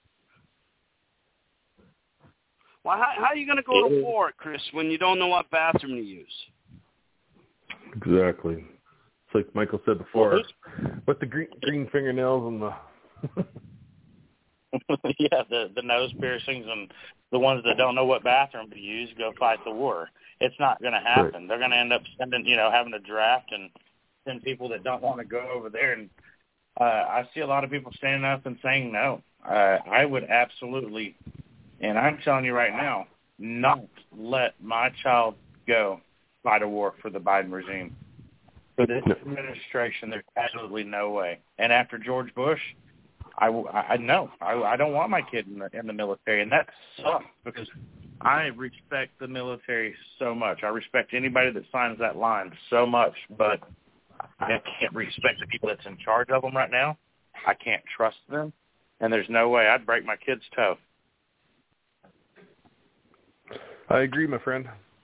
Well, how, how are you going to go to war, Chris, when you don't know what bathroom to use? Exactly. It's like Michael said before, with the green, green fingernails and the... yeah, the the nose piercings and the ones that don't know what bathroom to use go fight the war. It's not going to happen. Right. They're going to end up sending, you know, having a draft and send people that don't want to go over there. And uh, I see a lot of people standing up and saying no. Uh, I would absolutely... And I'm telling you right now, not let my child go fight a war for the Biden regime. For this administration, there's absolutely no way. And after George Bush, I, I no, I, I don't want my kid in the, in the military. And that sucks because I respect the military so much. I respect anybody that signs that line so much, but I can't respect the people that's in charge of them right now. I can't trust them. And there's no way I'd break my kid's toe. I agree, my friend.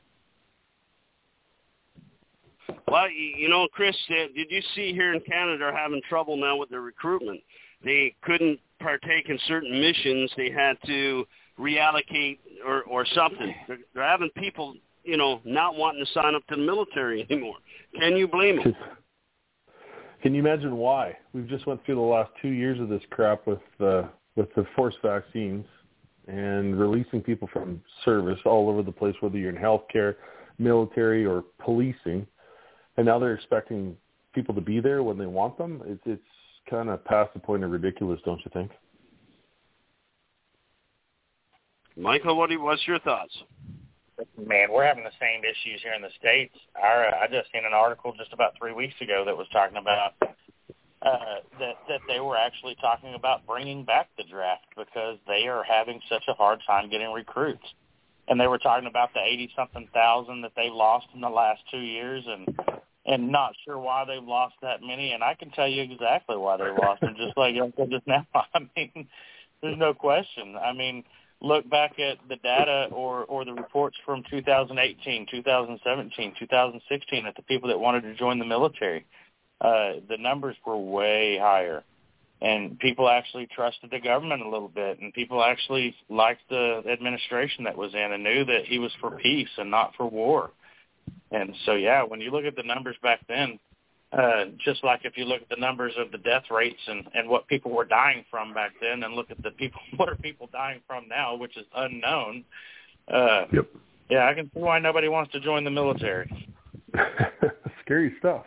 Well, you know, Chris, did you see here in Canada are having trouble now with their recruitment? They couldn't partake in certain missions. They had to reallocate or, or something. They're, they're having people, you know, not wanting to sign up to the military anymore. Can you blame them? Can you imagine why? We've just went through the last two years of this crap with uh, with the forced vaccines and releasing people from service all over the place, whether you're in healthcare, military, or policing. And now they're expecting people to be there when they want them. It's, it's kind of past the point of ridiculous, don't you think? Michael, what do you, what's your thoughts? Man, we're having the same issues here in the States. Our, uh, I just seen an article just about three weeks ago that was talking about uh, that, that they were actually talking about bringing back the draft because they are having such a hard time getting recruits. And they were talking about the eighty-something thousand that they lost in the last two years and and not sure why they've lost that many. And I can tell you exactly why they lost them, just like I said just now. I mean, there's no question. I mean, look back at the data or, or the reports from two thousand eighteen, two thousand seventeen, two thousand sixteen at the people that wanted to join the military. Uh, the numbers were way higher. And people actually trusted the government a little bit, and people actually liked the administration that was in and knew that he was for peace and not for war. And so, yeah, when you look at the numbers back then, uh, just like if you look at the numbers of the death rates and, and what people were dying from back then and look at the people, what are people dying from now, which is unknown, uh, yep. yeah, I can see why nobody wants to join the military. Scary stuff.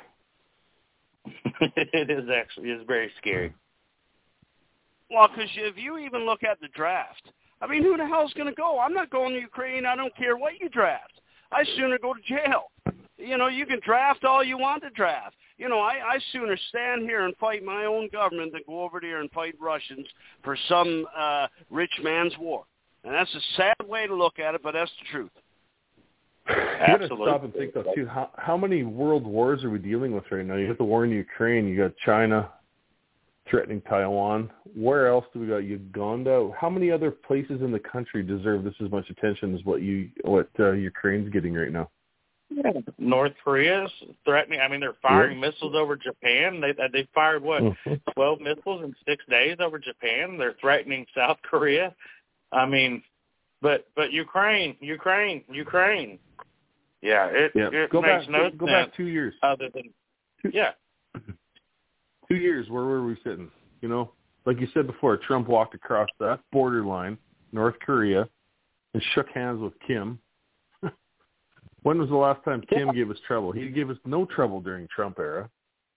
It is actually, it's very scary. Well, because if you even look at the draft, I mean, who the hell's going to go? I'm not going to Ukraine. I don't care what you draft. I sooner go to jail. You know, you can draft all you want to draft. You know, I, I sooner stand here and fight my own government than go over there and fight Russians for some uh, rich man's war. And that's a sad way to look at it, but that's the truth. You got to stop and think, though, too. How, how many world wars are we dealing with right now? You got the war in Ukraine. You got China. threatening Taiwan. Where else do we got? Uganda. How many other places in the country deserve this as much attention as what you what uh, Ukraine's getting right now? Yeah. North Korea's threatening. I mean, they're firing yeah. missiles over Japan. They they fired what mm-hmm. twelve missiles in six days over Japan. They're threatening South Korea. I mean, but but Ukraine, Ukraine, Ukraine. Yeah, it yeah. it go makes back, no go, go sense. back two years. Other than two, yeah, two years. Where were we sitting? You know, like you said before, Trump walked across that borderline, North Korea, and shook hands with Kim. When was the last time Kim yeah. gave us trouble? He gave us no trouble during Trump era.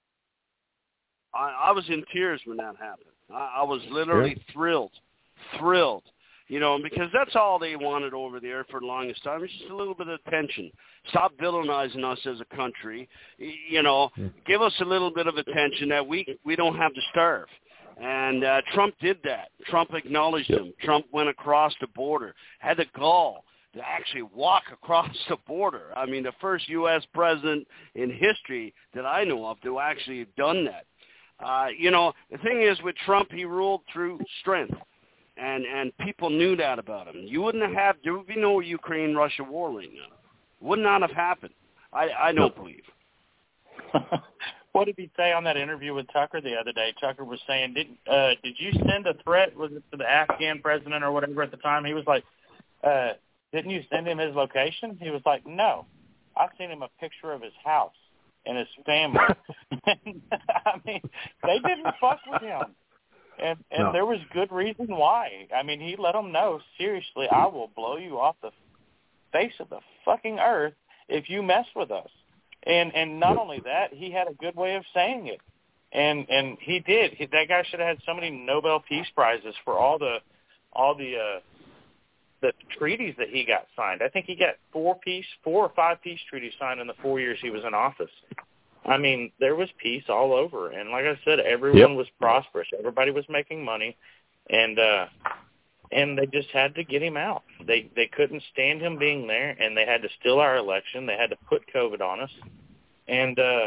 I, I was in tears when that happened. I, I was literally yeah. thrilled, thrilled, you know, because that's all they wanted over there for the longest time. It's just a little bit of attention. Stop villainizing us as a country. You know, yeah. give us a little bit of attention that we we don't have to starve. And uh, Trump did that. Trump acknowledged yep. him. Trump went across the border, had the gall to actually walk across the border. I mean, the first U S president in history that I know of to actually have done that. Uh, you know, the thing is with Trump, he ruled through strength, and, and people knew that about him. You wouldn't have had, there would be no Ukraine-Russia war right now. It would not have happened. I, I don't believe. What did he say on that interview with Tucker the other day? Tucker was saying, did, uh, did you send a threat, was it to the Afghan president or whatever at the time? He was like, uh, didn't you send him his location? He was like, no. I sent him a picture of his house and his family. I mean, they didn't fuck with him. And and no. there was good reason why. I mean, he let them know, seriously, I will blow you off the face of the fucking earth if you mess with us. And and not only that, he had a good way of saying it. And and he did. He, that guy should have had so many Nobel Peace Prizes for all the all the uh the treaties that he got signed. I think he got four peace, four or five peace treaties signed in the four years he was in office. I mean, there was peace all over, and like I said, everyone yep. was prosperous. Everybody was making money, and uh, and they just had to get him out. They they couldn't stand him being there, and they had to steal our election. They had to put COVID on us, and uh,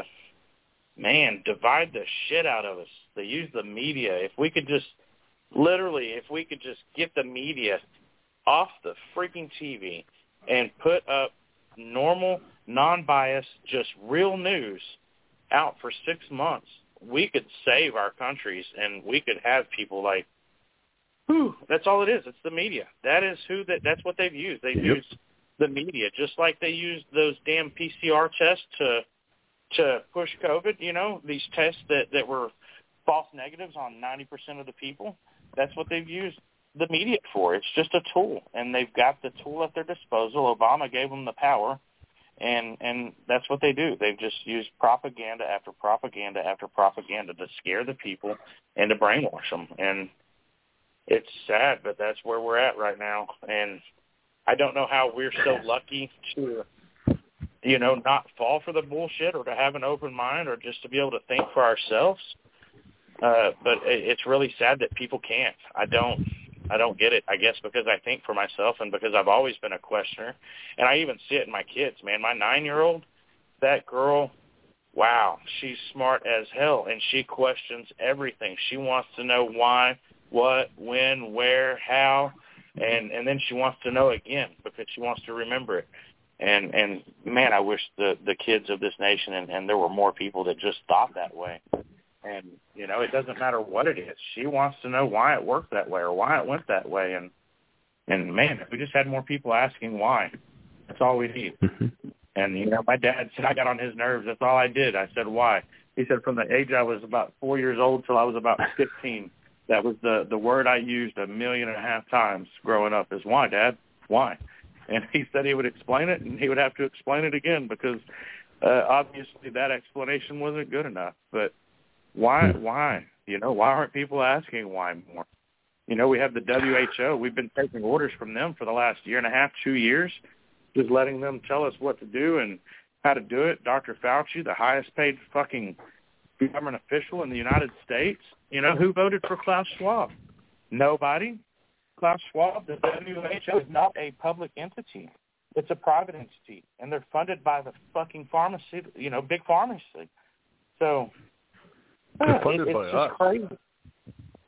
man, divide the shit out of us. They used the media. If we could just, literally, if we could just get the media off the freaking T V and put up normal, non-biased, just real news out for six months, we could save our countries, and we could have people like, whew, that's all it is. It's the media. That is who that. That's what they've used. They've yep. used the media, just like they used those damn P C R tests to to push COVID. You know, these tests that that were false negatives on ninety percent of the people. That's what they've used the media for. It's just a tool, and they've got the tool at their disposal. Obama gave them the power, and and that's what they do. They've just used propaganda after propaganda after propaganda to scare the people and to brainwash them. And it's sad, but that's where we're at right now. And I don't know how we're so lucky to, you know, not fall for the bullshit or to have an open mind or just to be able to think for ourselves. Uh, but it's really sad that people can't. I don't. I don't get it, I guess, because I think for myself and because I've always been a questioner. And I even see it in my kids, man. My nine-year-old, that girl, wow, she's smart as hell, and she questions everything. She wants to know why, what, when, where, how, and, and then she wants to know again because she wants to remember it. And, and man, I wish the, the kids of this nation, and, and there were more people that just thought that way. And, you know, it doesn't matter what it is. She wants to know why it worked that way or why it went that way. And, and man, if we just had more people asking why, that's all we need. Mm-hmm. And, you know, my dad said I got on his nerves. That's all I did. I said, why? He said from the age I was about four years old till I was about fifteen, that was the, the word I used a million and a half times growing up is why, Dad? Why? And he said he would explain it, and he would have to explain it again because uh, obviously that explanation wasn't good enough. But Why? Why? You know, why aren't people asking why more? You know, we have the W H O. We've been taking orders from them for the last year and a half, two years, just letting them tell us what to do and how to do it. Doctor Fauci, the highest paid fucking government official in the United States, you know, who voted for Klaus Schwab? Nobody. Klaus Schwab, the W H O, is not a public entity. It's a private entity, and they're funded by the fucking pharmacy, you know, big pharmacy. So... They're funded it, it's by just us. crazy.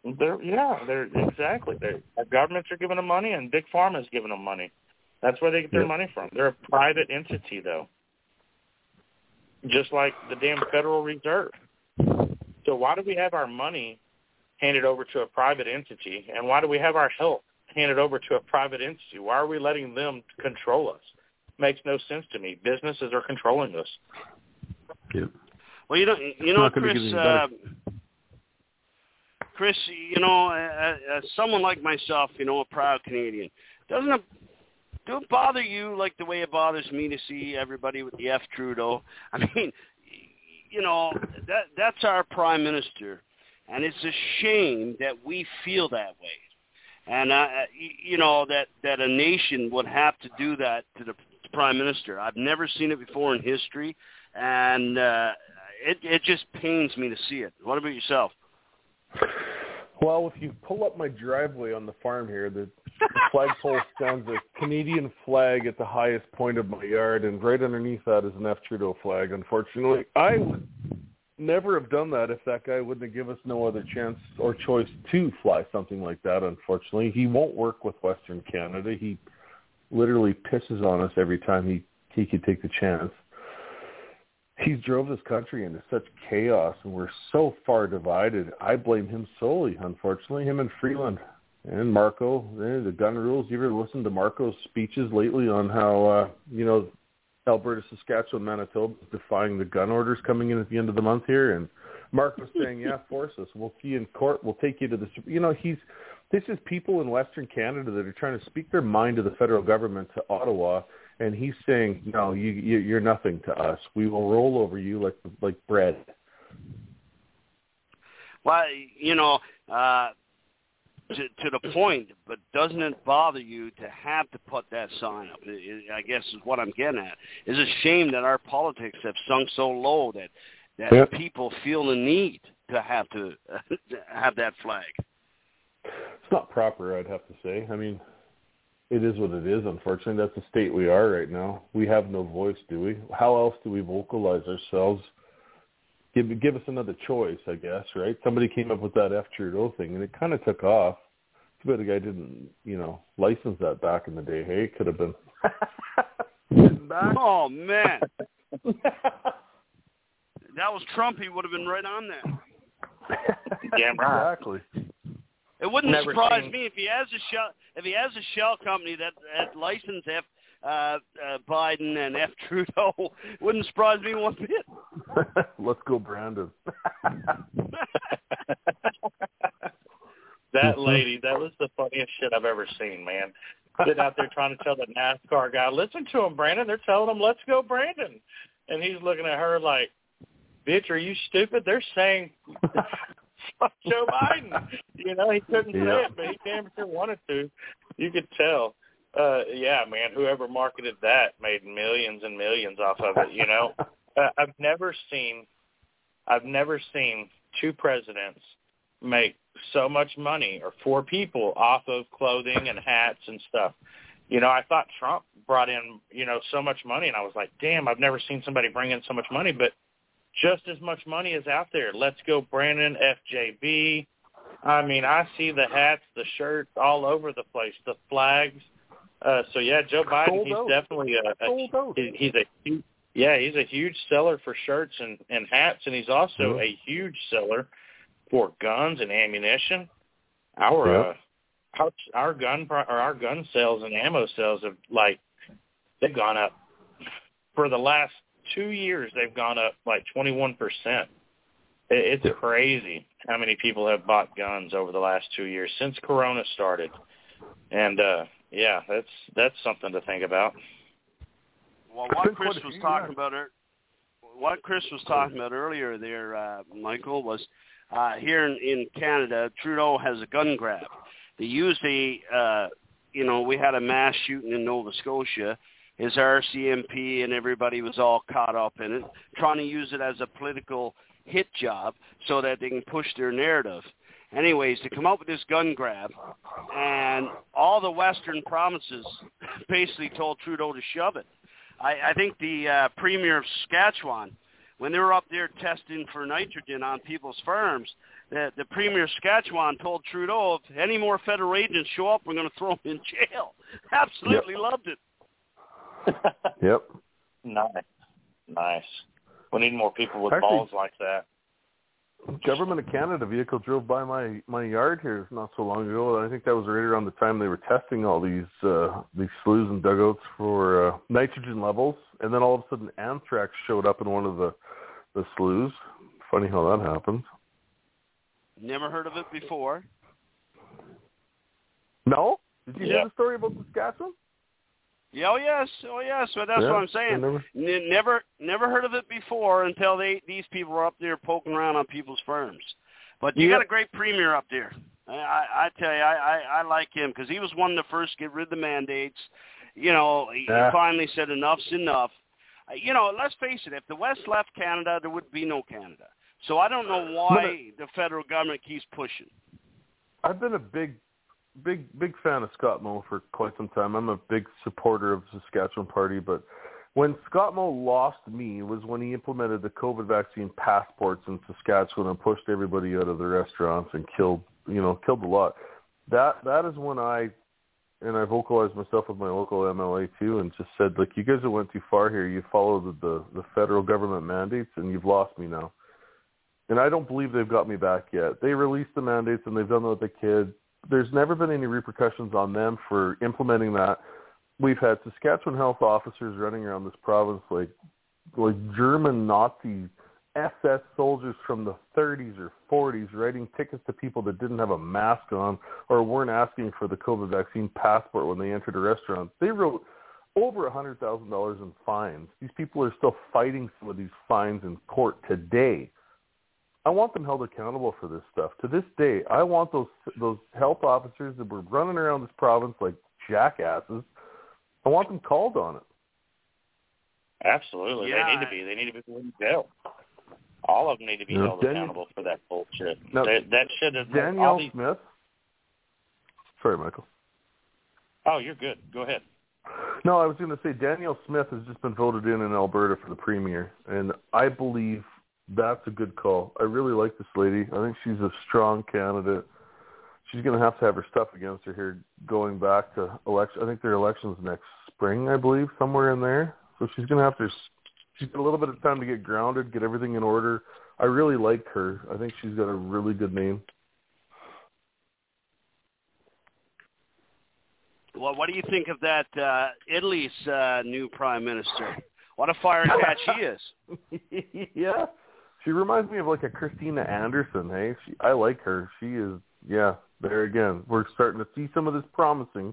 They're, yeah, they're exactly. They're, our governments are giving them money, and Big Pharma is giving them money. That's where they get their yep. money from. They're a private entity, though, just like the damn Federal Reserve. So why do we have our money handed over to a private entity, and why do we have our health handed over to a private entity? Why are we letting them control us? Makes no sense to me. Businesses are controlling us. Yep. Well, you know, you know, Chris. Uh, Chris, you know, as, as someone like myself, you know, a proud Canadian, doesn't it, do it bother you like the way it bothers me to see everybody with the F Trudeau? I mean, you know, that that's our prime minister, and it's a shame that we feel that way. And, uh, you know, that, that a nation would have to do that to the prime minister. I've never seen it before in history, and uh, it, it just pains me to see it. What about yourself? Well, if you pull up my driveway on the farm here, the, the flagpole stands a Canadian flag at the highest point of my yard, and right underneath that is an F Trudeau flag, unfortunately. I would never have done that if that guy wouldn't have given us no other chance or choice to fly something like that, unfortunately. He won't work with Western Canada. He literally pisses on us every time he, he could take the chance. He's drove this country into such chaos, and we're so far divided. I blame him solely, unfortunately, him and Freeland and Marco. Eh, the gun rules. You ever listened to Marco's speeches lately on how, uh, you know, Alberta, Saskatchewan, Manitoba is defying the gun orders coming in at the end of the month here? And Marco's saying, yeah, force us. We'll see you in court. We'll take you to the, you know, he's, this is people in Western Canada that are trying to speak their mind to the federal government, to Ottawa, and he's saying, no, you, you, you're nothing to us. We will roll over you like like bread. Well, you know, uh, to, to the point, but doesn't it bother you to have to put that sign up? It, it, I guess is what I'm getting at. It's a shame that our politics have sunk so low that, that yep. people feel the need to have to uh, have that flag. It's not proper, I'd have to say. I mean, it is what it is, unfortunately. That's the state we are right now. We have no voice, do we? How else do we vocalize ourselves? Give give us another choice, I guess, right? Somebody came up with that F Trudeau thing, and it kind of took off. Too bad the guy didn't, you know, license that back in the day. Hey, it could have been. Oh, man. That was Trump. He would have been right on there. Yeah, right. Exactly. It wouldn't Never surprise seen. me if he has a shell. If he has a shell company that that license F uh, uh, Biden and F Trudeau, wouldn't surprise me one bit. Let's go, Brandon. That lady, that was the funniest shit I've ever seen, man. Sitting out there trying to tell the NASCAR guy, listen to him, Brandon. They're telling him, let's go, Brandon. And he's looking at her like, bitch, are you stupid? They're saying fuck Joe Biden. You know, he couldn't yeah. say it, but he damn sure wanted to. You could tell. Uh, yeah, man, whoever marketed that made millions and millions off of it, you know. uh, I've never seen, I've never seen two presidents make so much money, or four people, off of clothing and hats and stuff. You know, I thought Trump brought in, you know, so much money, and I was like, damn, I've never seen somebody bring in so much money, but just as much money is out there. Let's go, Brandon, F J B. I mean, I see the hats, the shirts all over the place, the flags. Uh, so, yeah, Joe Biden, Sold he's out. definitely a, a he, he's a huge, yeah, he's a huge seller for shirts and, and hats, and he's also mm-hmm. a huge seller for guns and ammunition. Our yep. uh, our, our gun or our gun sales and ammo sales have like they've gone up for the last two years. They've gone up like twenty-one percent. It's yep. crazy how many people have bought guns over the last two years since Corona started. And uh, yeah, that's that's something to think about. Well, what Chris was talking about, what Chris was talking about earlier there, uh, Michael, was. Uh, here in, in Canada, Trudeau has a gun grab. They use the, uh, you know, we had a mass shooting in Nova Scotia. His R C M P and everybody was all caught up in it, trying to use it as a political hit job so that they can push their narrative. Anyways, to come up with this gun grab, and all the Western provinces basically told Trudeau to shove it. I, I think the uh, Premier of Saskatchewan when they were up there testing for nitrogen on people's farms, the, the Premier of Saskatchewan told Trudeau, if any more federal agents show up, we're going to throw them in jail. Absolutely yep. loved it. Yep. Nice. Nice. We need more people with Actually, balls like that. Government of Canada vehicle drove by my, my yard here not so long ago. I think that was right around the time they were testing all these uh, these sloughs and dugouts for uh, nitrogen levels, and then all of a sudden anthrax showed up in one of the, the sloughs. Funny how that happened. Never heard of it before. No? Did you yeah. hear the story about Saskatchewan? Yeah, oh yes, oh yes. So that's yeah, what I'm saying. Never... N- never, never heard of it before until they these people were up there poking around on people's farms. But you yep. got a great premier up there. I, I, I tell you, I, I, I like him because he was one of the first to get rid of the mandates. You know, he yeah. finally said enough's enough. Uh, you know, let's face it. If the West left Canada, there would be no Canada. So I don't know why the federal government keeps pushing. I've been a big. Big big fan of Scott Moe for quite some time. I'm a big supporter of the Saskatchewan Party, but when Scott Moe lost me was when he implemented the COVID vaccine passports in Saskatchewan and pushed everybody out of the restaurants and killed you know killed a lot. That that is when I and I vocalized myself with my local M L A too, and just said, like, you guys have went too far here. You followed the, the the federal government mandates, and you've lost me now. And I don't believe they've got me back yet. They released the mandates, and they've done what they could. There's never been any repercussions on them for implementing that. We've had Saskatchewan health officers running around this province like like German Nazi S S soldiers from the thirties or forties, writing tickets to people that didn't have a mask on or weren't asking for the COVID vaccine passport when they entered a restaurant. They wrote over one hundred thousand dollars in fines. These people are still fighting some of these fines in court today. I want them held accountable for this stuff. To this day, I want those those health officers that were running around this province like jackasses, I want them called on it. Absolutely. Yeah. They need to be. They need to be put in jail. All of them need to be yeah. held Daniel, accountable for that bullshit. Now, that, that should have... Danielle these... Smith. Sorry, Michael. Oh, you're good. Go ahead. No, I was going to say Danielle Smith has just been voted in in Alberta for the premier, and I believe that's a good call. I really like this lady. I think she's a strong candidate. She's going to have to have her stuff against her here going back to election. I think their election's next spring, I believe, somewhere in there. So she's going to have to, she's got a little bit of time to get grounded, get everything in order. I really like her. I think she's got a really good name. Well, what do you think of that uh, Italy's uh, new prime minister? What a fire cat she is. Yeah. She reminds me of like a Christina Anderson, hey? She, I like her. She is, yeah, there again. We're starting to see some of this promising.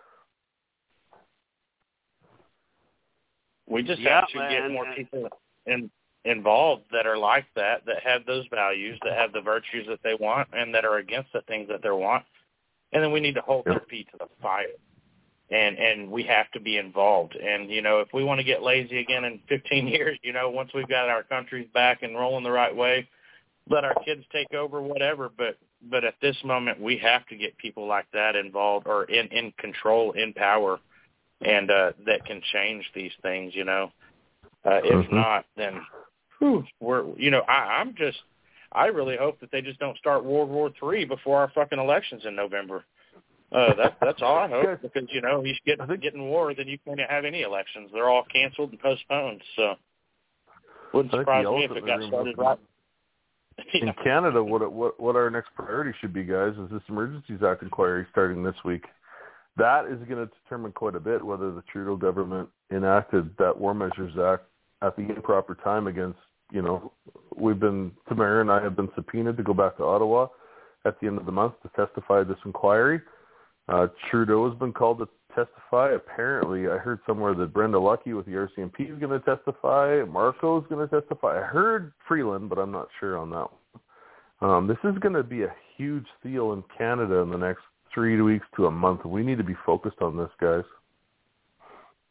We just yeah, have to man. get more people in, involved that are like that, that have those values, that have the virtues that they want, and that are against the things that they want. And then we need to hold yep. their feet to the fire. And and we have to be involved. And, you know, if we want to get lazy again in fifteen years, you know, once we've got our countries back and rolling the right way, let our kids take over, whatever. But but at this moment, we have to get people like that involved or in, in control, in power, and uh, that can change these things, you know. Uh, if mm-hmm. not, then whew, we're, you know, I, I'm just, I really hope that they just don't start World War Three before our fucking elections in November. Uh, that, that's all I hope, because, you know, you get, get in war, then you can't have any elections. They're all canceled and postponed, so wouldn't surprise me if it got started right. In Canada, what, what what our next priority should be, guys, is this Emergencies Act inquiry starting this week. That is going to determine quite a bit whether the Trudeau government enacted that War Measures Act at the improper time against, you know, we've been, Tamara and I have been subpoenaed to go back to Ottawa at the end of the month to testify at this inquiry. Uh, Trudeau has been called to testify. Apparently, I heard somewhere that Brenda Lucky with the R C M P is going to testify. Marco is going to testify. I heard Freeland, but I'm not sure on that one. Um, this is going to be a huge deal in Canada in the next three weeks to a month. We need to be focused on this, guys.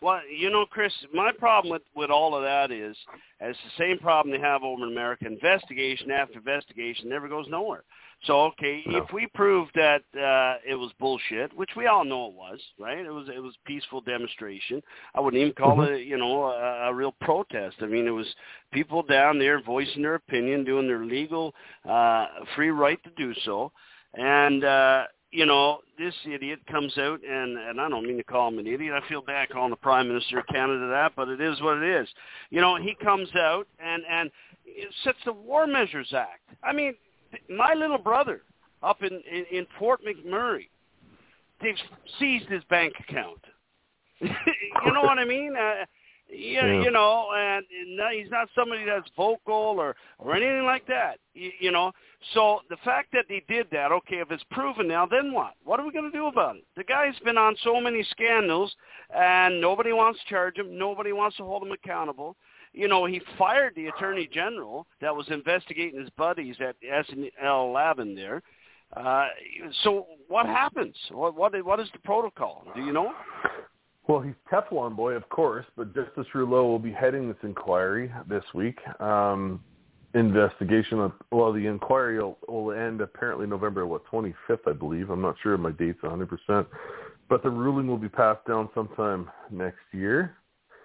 Well, you know, Chris, my problem with, with all of that is, it's the same problem they have over in America. Investigation after investigation never goes nowhere. So, okay, no. if we prove that uh, it was bullshit, which we all know it was, right? It was it was peaceful demonstration. I wouldn't even call mm-hmm. it, you know, a, a real protest. I mean, it was people down there voicing their opinion, doing their legal, uh, free right to do so. And, uh, you know, this idiot comes out, and, and I don't mean to call him an idiot. I feel bad calling the Prime Minister of Canada that, but it is what it is. You know, he comes out and, and it sets the War Measures Act. I mean, my little brother up in, in, in Fort McMurray, they've seized his bank account. You know what I mean? Uh, you, yeah. you know, and, and he's not somebody that's vocal or, or anything like that, you, you know. So the fact that they did that, okay, if it's proven now, then what? What are we going to do about it? The guy's been on so many scandals, and nobody wants to charge him. Nobody wants to hold him accountable. You know, he fired the Attorney General that was investigating his buddies at S N L Labin there. Uh, so what happens? What, what what is the protocol? Do you know? Well, he's Teflon boy, of course, but Justice Rouleau will be heading this inquiry this week. Um, investigation of, well, the inquiry will, will end apparently November, what, twenty-fifth, I believe. I'm not sure of my dates one hundred percent. But the ruling will be passed down sometime next year.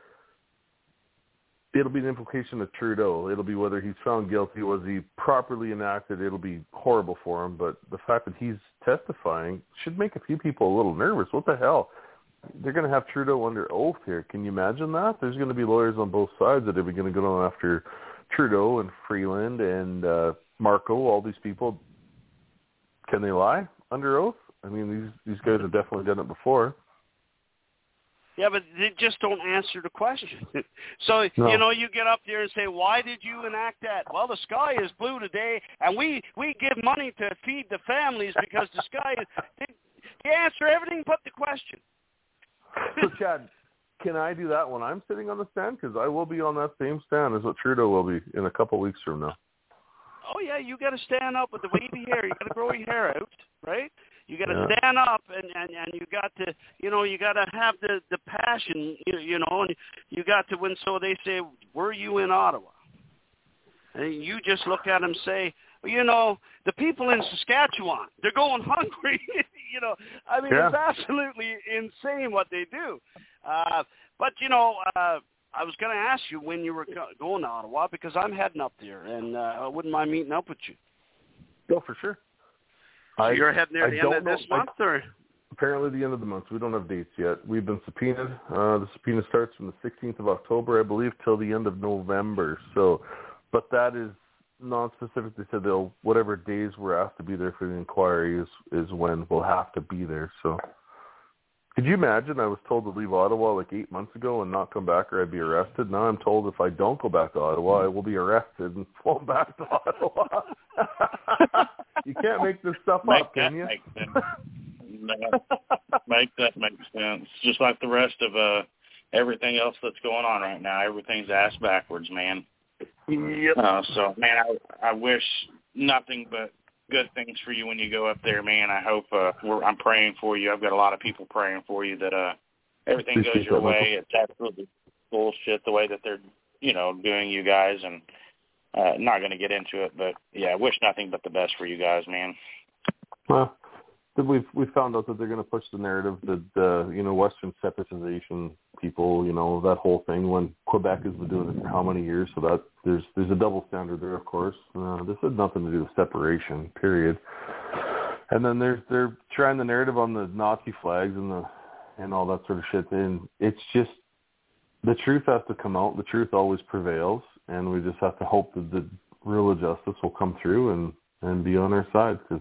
It'll be an implication of Trudeau. It'll be whether he's found guilty, was he properly enacted. It'll be horrible for him. But the fact that he's testifying should make a few people a little nervous. What the hell? They're going to have Trudeau under oath here. Can you imagine that? There's going to be lawyers on both sides that are going to go on after Trudeau and Freeland and uh, Marco, all these people. Can they lie under oath? I mean, these these guys have definitely done it before. Yeah, but they just don't answer the question. So, no. you know, you get up there and say, why did you enact that? Well, the sky is blue today, and we, we give money to feed the families because the sky is... They, they answer everything but the question. So, Chad, can I do that when I'm sitting on the stand? Because I will be on that same stand as what Trudeau will be in a couple of weeks from now. Oh, yeah, you got to stand up with the wavy hair. You got to grow your hair out, right? You got to yeah. stand up, and, and, and you got to, you know, you got to have the, the passion, you, you know, and you got to win. So they say, were you in Ottawa? And you just look at them and say, well, you know, the people in Saskatchewan, they're going hungry. You know, I mean, yeah. it's absolutely insane what they do. Uh, but, you know, uh, I was going to ask you when you were going to Ottawa because I'm heading up there, and uh, I wouldn't mind meeting up with you. Go for sure. So I, you're heading there at the end of know, this month, I, or? Apparently the end of the month. We don't have dates yet. We've been subpoenaed. Uh, the subpoena starts from the sixteenth of October, I believe, till the end of November. So, but that is non-specific. They said they'll, whatever days we're asked to be there for the inquiry is, is when we'll have to be there. So could you imagine I was told to leave Ottawa like eight months ago and not come back or I'd be arrested? Now I'm told if I don't go back to Ottawa, I will be arrested and flown back to Ottawa. You can't make this stuff make up, can you? Make sense. No, make that make sense. Just like the rest of uh, everything else that's going on right now. Everything's ass backwards, man. Yep. Uh, so, man, I, I wish nothing but good things for you when you go up there, man. I hope uh, we're, I'm praying for you. I've got a lot of people praying for you that uh, everything goes your way. It's absolutely bullshit the way that they're, you know, doing you guys, and uh, not going to get into it. But, yeah, I wish nothing but the best for you guys, man. Well, we've we found out that they're going to push the narrative that, uh, you know, Western separatization people, you know, that whole thing when Quebec has been doing it for how many years. So that there's there's a double standard there, of course. Uh, this had nothing to do with separation, period. And then there's they're trying the narrative on the Nazi flags and the and all that sort of shit. And it's just the truth has to come out. The truth always prevails, and we just have to hope that the real justice will come through and, and be on our side. Cause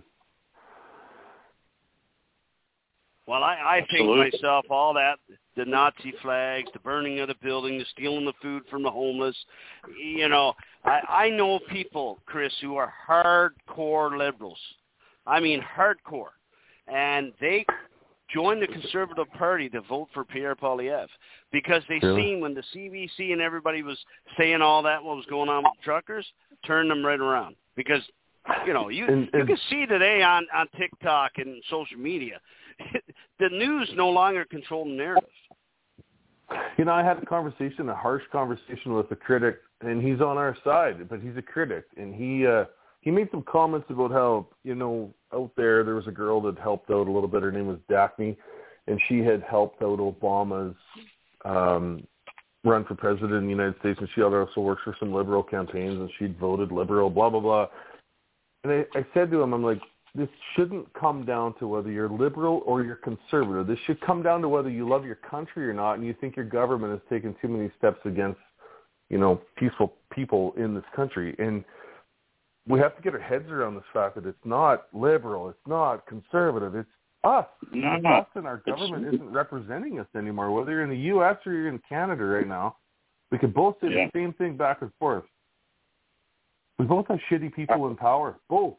Well, I, I think myself all that, the Nazi flags, the burning of the building, the stealing the food from the homeless, you know, I, I know people, Chris, who are hardcore liberals. I mean hardcore. And they joined the Conservative Party to vote for Pierre Poilievre because they really? seen when the C B C and everybody was saying all that, what was going on with the truckers, turned them right around. Because, you know, you, and, and, you can see today on, on TikTok and social media, the news no longer control the narrative. You know, I had a conversation, a harsh conversation with a critic, and he's on our side, but he's a critic, and he uh, he made some comments about how, you know, out there there was a girl that helped out a little bit. Her name was Daphne, and she had helped out Obama's um, run for president in the United States, and she also works for some liberal campaigns, and she'd voted liberal, blah, blah, blah. And I, I said to him, I'm like, this shouldn't come down to whether you're liberal or you're conservative. This should come down to whether you love your country or not, and you think your government has taken too many steps against, you know, peaceful people in this country. And we have to get our heads around this fact that it's not liberal, it's not conservative, it's us. No, it's no. us, and our government it's... isn't representing us anymore. Whether you're in the U S or you're in Canada right now, we can both say yeah. the same thing back and forth. We both have shitty people in power, both.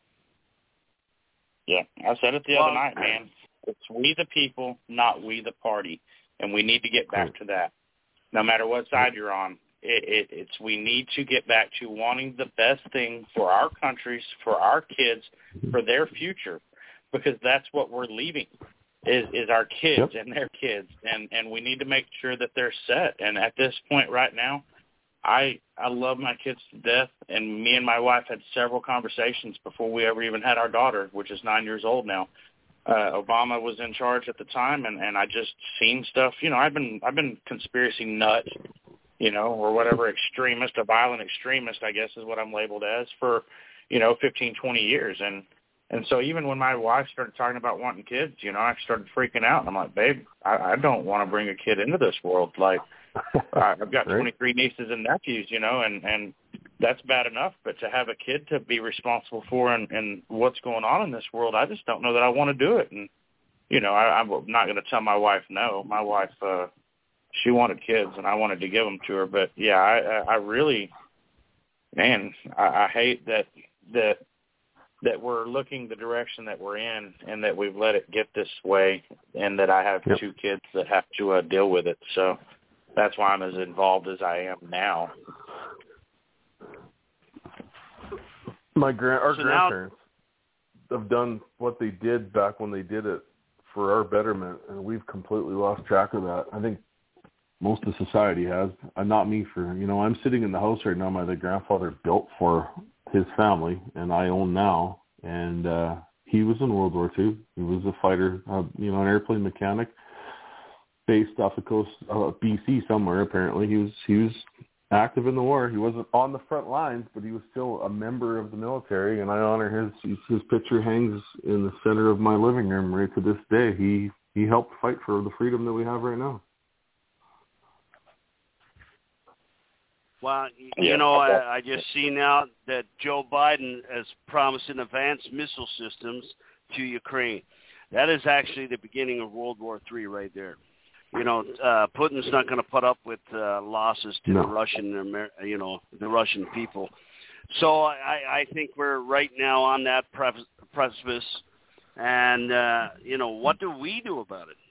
Yeah, I said it the well, other night, man. It's we the people, not we the party, and we need to get back to that. No matter what side you're on, it, it, it's we need to get back to wanting the best thing for our countries, for our kids, for their future, because that's what we're leaving is, is our kids yep. and their kids, and, and we need to make sure that they're set. And at this point right now, I I love my kids to death, and me and my wife had several conversations before we ever even had our daughter, which is nine years old now. Uh, Obama was in charge at the time, and, and I just seen stuff. You know, I've been I've been conspiracy nut, you know, or whatever extremist, a violent extremist, I guess is what I'm labeled as for, you know, fifteen, twenty years. And and so even when my wife started talking about wanting kids, you know, I started freaking out. And I'm like, babe, I, I don't want to bring a kid into this world. Like, I've got right. twenty-three nieces and nephews, you know, and, and that's bad enough. But to have a kid to be responsible for and, and what's going on in this world, I just don't know that I want to do it. And, you know, I, I'm not going to tell my wife no. My wife, uh, she wanted kids, and I wanted to give them to her. But, yeah, I, I really, man, I, I hate that that that we're looking the direction that we're in and that we've let it get this way and that I have yep. two kids that have to uh, deal with it. So that's why I'm as involved as I am now. My grand, our so grandparents now, have done what they did back when they did it for our betterment, and we've completely lost track of that. I think most of society has, uh, not me. For you know, I'm sitting in the house right now my late grandfather built for his family, and I own now. And uh, he was in World War Two. He was a fighter, uh, you know, an airplane mechanic, based off the coast of B C somewhere. Apparently, he was he was active in the war. He wasn't on the front lines, but he was still a member of the military. And I honor his his picture hangs in the center of my living room right to this day. He he helped fight for the freedom that we have right now. Well, you know, I, I just see now that Joe Biden has promised advanced missile systems to Ukraine. That is actually the beginning of World War Three right there. You know, uh, Putin's not going to put up with uh, losses to no. the Russian, you know, the Russian people. So I, I think we're right now on that precipice. And, uh, you know, what do we do about it?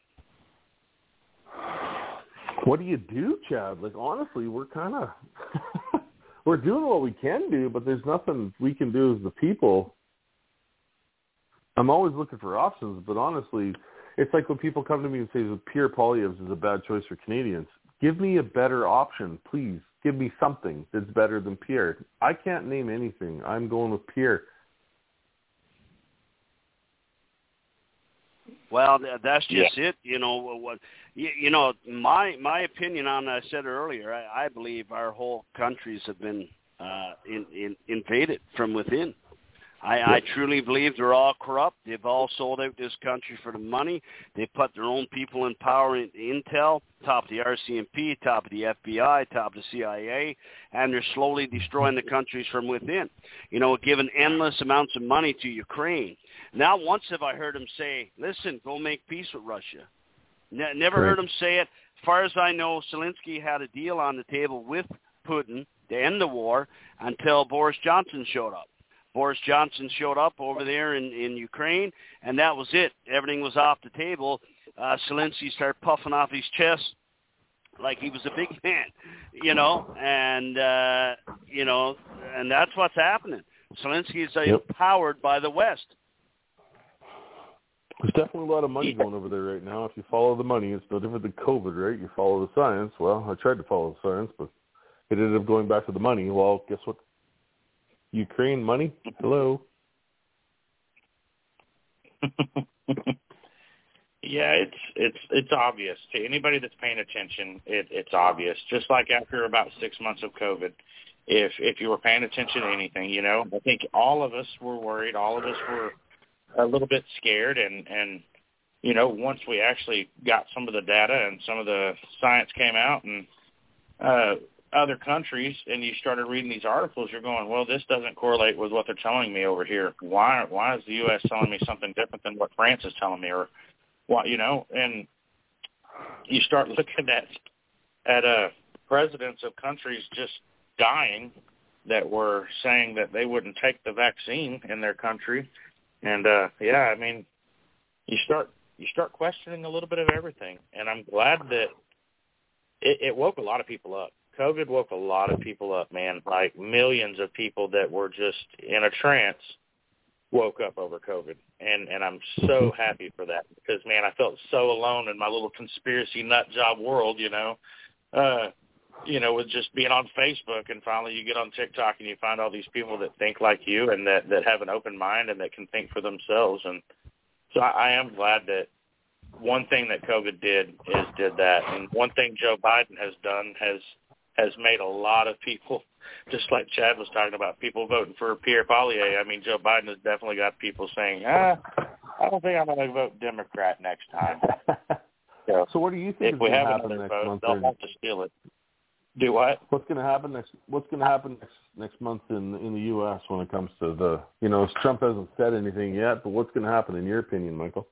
What do you do, Chad? Like, honestly, we're kind of we're doing what we can do, but there's nothing we can do as the people. I'm always looking for options, but honestly, it's like when people come to me and say that Pierre Poilievre is a bad choice for Canadians. Give me a better option, please. Give me something that's better than Pierre. I can't name anything. I'm going with Pierre. Well, that's just yeah. it. You know what? You, you know my my opinion on. I said earlier. I, I believe our whole countries have been uh, in, in, invaded from within. I, I truly believe they're all corrupt. They've all sold out this country for the money. They put their own people in power in Intel, top of the R C M P, top of the F B I, top of the C I A, and they're slowly destroying the countries from within. You know, giving endless amounts of money to Ukraine. Not once have I heard him say, listen, go make peace with Russia. Ne- never right. heard him say it. As far as I know, Zelensky had a deal on the table with Putin to end the war until Boris Johnson showed up. Boris Johnson showed up over there in, in Ukraine, and that was it. Everything was off the table. Uh, Zelensky started puffing off his chest like he was a big man, you know, and, uh, you know, and that's what's happening. Zelensky is yep. empowered by the West. There's definitely a lot of money going over there right now. If you follow the money, it's no different than COVID, right? You follow the science. Well, I tried to follow the science, but it ended up going back to the money. Well, guess what? Ukraine money? Hello? Yeah, it's it's it's obvious to anybody that's paying attention. It, it's obvious. Just like after about six months of COVID, if if you were paying attention to anything, you know, I think all of us were worried. All of us were a little bit scared, and and you know, once we actually got some of the data and some of the science came out, and uh, other countries, and you started reading these articles, you're going, well, this doesn't correlate with what they're telling me over here. Why why is the U S telling me something different than what France is telling me, or what, you know? And you start looking at at uh, presidents of countries just dying that were saying that they wouldn't take the vaccine in their country. And uh, yeah, I mean, you start you start questioning a little bit of everything. And I'm glad that it, it woke a lot of people up. COVID woke a lot of people up, man. Like millions of people that were just in a trance woke up over COVID. And, and I'm so happy for that because, man, I felt so alone in my little conspiracy nut job world, you know, uh, you know, with just being on Facebook, and finally you get on TikTok and you find all these people that think like you and that, that have an open mind and that can think for themselves. And so I, I am glad that one thing that COVID did is did that. And one thing Joe Biden has done has has made a lot of people, just like Chad was talking about, people voting for Pierre Poilievre. I mean, Joe Biden has definitely got people saying, ah, I don't think I'm going to vote Democrat next time. So, so what do you think is going to happen next vote, month? They'll have to steal it. Do what? What's going to happen next? What's going to happen next next month in in the U S when it comes to the, you know, Trump hasn't said anything yet, but what's going to happen in your opinion, Michael?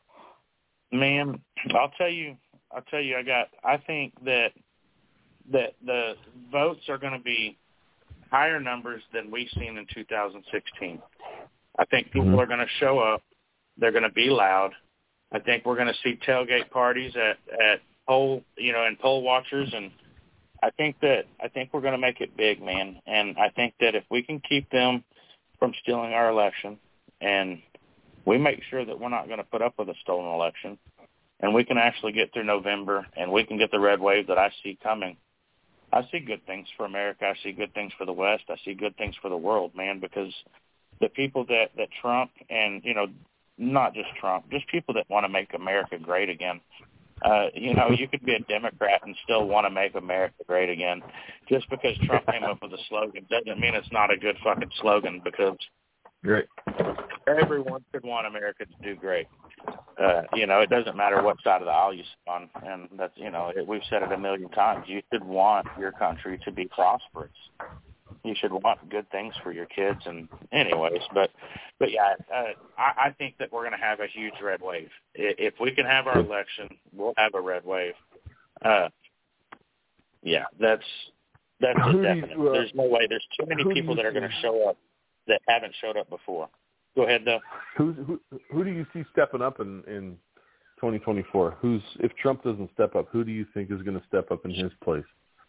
Man, I'll tell you. I'll tell you. I got. I think that that the votes are going to be higher numbers than we've seen in two thousand sixteen. I think people mm-hmm. are going to show up. They're going to be loud. I think we're going to see tailgate parties at at poll, you know, and poll watchers, and I think that I think we're going to make it big, man. And I think that if we can keep them from stealing our election, and we make sure that we're not going to put up with a stolen election, and we can actually get through November, and we can get the red wave that I see coming, I see good things for America. I see good things for the West. I see good things for the world, man, because the people that, that Trump and, you know, not just Trump, just people that want to make America great again. Uh, you know, you could be a Democrat and still want to make America great again. Just because Trump came up with a slogan doesn't mean it's not a good fucking slogan, because right. everyone could want America to do great. Uh, you know, it doesn't matter what side of the aisle you sit on, and that's, you know, it, we've said it a million times. You should want your country to be prosperous. You should want good things for your kids, and anyways, but but yeah, uh, I, I think that we're going to have a huge red wave. If we can have our election, we'll have a red wave. Uh, yeah, that's that's a definite. You, uh, There's no way. There's too many people that are going to show up that haven't showed up before. Go ahead, though. Who's, who who do you see stepping up in, in twenty twenty-four? Who's, if Trump doesn't step up, who do you think is going to step up in his place?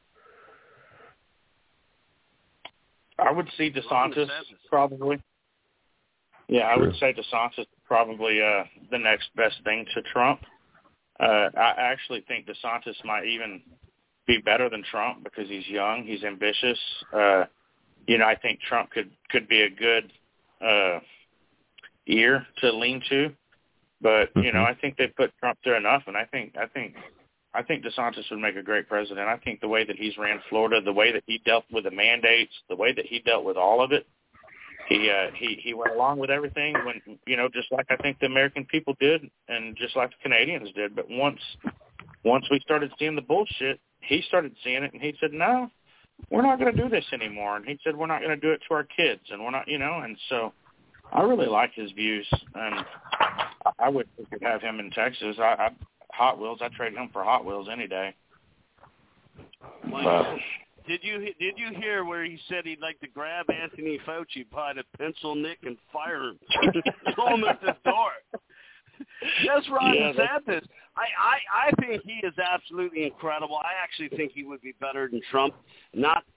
I would see DeSantis probably. Yeah, I True. would say DeSantis is probably uh, the next best thing to Trump. Uh, I actually think DeSantis might even be better than Trump because he's young, he's ambitious. Uh, you know, I think Trump could, could be a good uh, ear to lean to, but you know, I think they put Trump through enough, and I think I think I think DeSantis would make a great president. I think the way that he's ran Florida, the way that he dealt with the mandates, the way that he dealt with all of it, he uh, he he went along with everything when, you know, just like I think the American people did, and just like the Canadians did. But once once we started seeing the bullshit, he started seeing it, and he said, no, we're not going to do this anymore. And he said, we're not going to do it to our kids, and we're not, you know, and so I really like his views, and I would we could have him in Texas. I, I Hot Wheels, I'd trade him for Hot Wheels any day. Michael, uh, did you did you hear where he said he'd like to grab Anthony Fauci by the pencil neck and fire him, throw him at the door? That's Ron yeah, DeSantis. I, I, I think he is absolutely incredible. I actually think he would be better than Trump. Not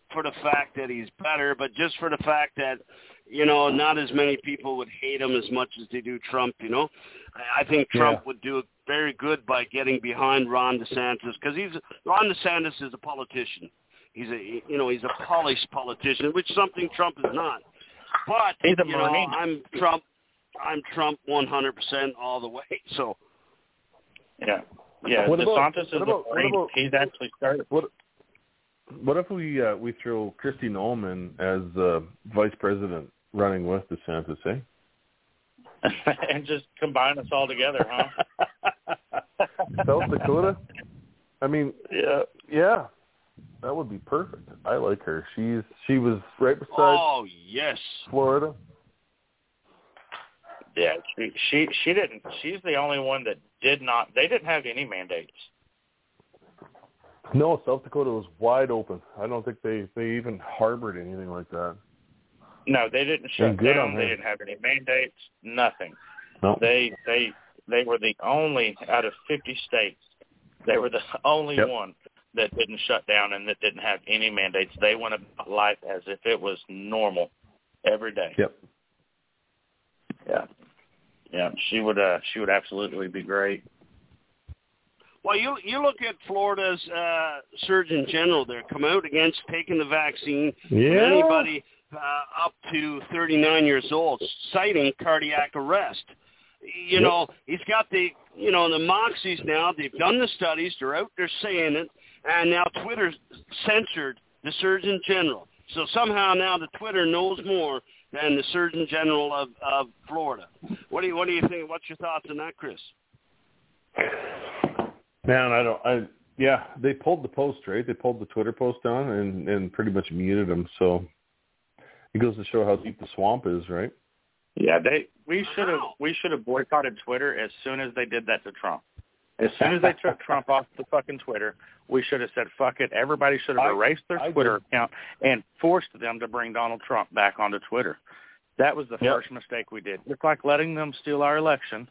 for the fact that he's better, but just for the fact that, you know, not as many people would hate him as much as they do Trump, you know. I think Trump yeah. would do very good by getting behind Ron DeSantis, because he's Ron DeSantis is a politician. He's a, you know, he's a polished politician, which is something Trump is not. But, he's a you know, I'm Trump, I'm Trump one hundred percent all the way, so. Yeah. Yeah, what DeSantis about, is what about, a Marine. What about, he's actually started. What, what if we uh, we throw Kristi Noem as uh, vice president running with DeSantis, eh? And just combine us all together, huh? South Dakota? I mean, yeah, yeah, that would be perfect. I like her. She's she was right beside oh, yes. Florida. Yeah, she, she she didn't. She's the only one that did not. They didn't have any mandates. No, South Dakota was wide open. I don't think they, they even harbored anything like that. No, they didn't shut down. They didn't have any mandates. Nothing. No. They they they were the only out of fifty states. They were the only yep. one that didn't shut down and that didn't have any mandates. They went about life as if it was normal every day. Yep. Yeah. Yeah. She would uh she would absolutely be great. Well, you you look at Florida's uh, Surgeon General there come out against taking the vaccine yeah. for anybody uh, up to thirty-nine years old, citing cardiac arrest. You yep. know, he's got the, you know, the Moxies now. They've done the studies. They're out there saying it. And now Twitter censored the Surgeon General. So somehow now the Twitter knows more than the Surgeon General of, of Florida. What do you what do you think? What's your thoughts on that, Chris? Man, I don't. I yeah, they pulled the post, right? They pulled the Twitter post down and, and pretty much muted him. So it goes to show how deep the swamp is, right? Yeah, they we should have we should have boycotted Twitter as soon as they did that to Trump. As soon as they took Trump off the fucking Twitter, we should have said fuck it. Everybody should have erased their I Twitter did. account and forced them to bring Donald Trump back onto Twitter. That was the yep. first mistake we did. It's like letting them steal our election,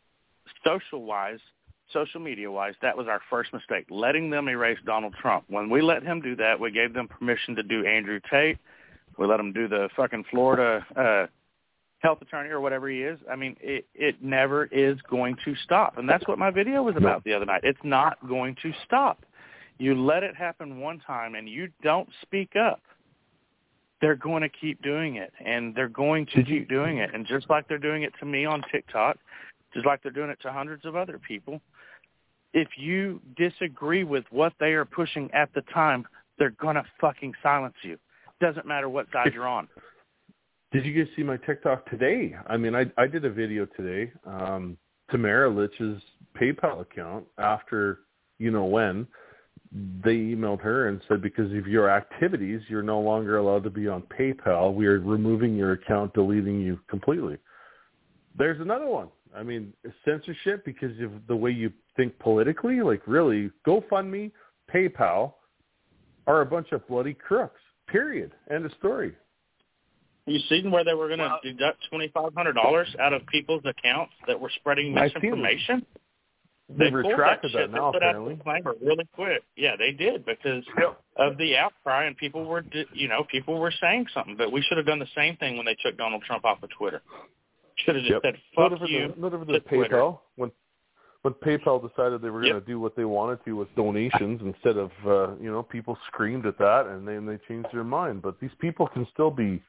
social wise. Social media-wise, that was our first mistake, letting them erase Donald Trump. When we let him do that, we gave them permission to do Andrew Tate. We let him do the fucking Florida uh, health attorney or whatever he is. I mean, it, it never is going to stop. And that's what my video was about the other night. It's not going to stop. You let it happen one time and you don't speak up, they're going to keep doing it. And they're going to keep doing it. And just like they're doing it to me on TikTok, just like they're doing it to hundreds of other people, if you disagree with what they are pushing at the time, they're going to fucking silence you. Doesn't matter what side you're on. Did you guys see my TikTok today? I mean, I, I did a video today. Um, Tamara Lich's PayPal account, after you know when, they emailed her and said, because of your activities, you're no longer allowed to be on PayPal. We are removing your account, deleting you completely. There's another one. I mean, censorship because of the way you think politically, like really, GoFundMe, PayPal are a bunch of bloody crooks, period. End of story. You seen where they were going to well, deduct twenty-five hundred dollars out of people's accounts that were spreading misinformation? They retracted that, that now, they put apparently. Out the disclaimer really quick. Yeah, they did because yep. of the outcry, and people were, you know, people were saying something. But we should have done the same thing when they took Donald Trump off of Twitter. Should have just yep. said, fuck not you. The, not over the PayPal. When when PayPal decided they were yep. going to do what they wanted to with donations instead of, uh, you know, people screamed at that and then they changed their mind. But these people can still be,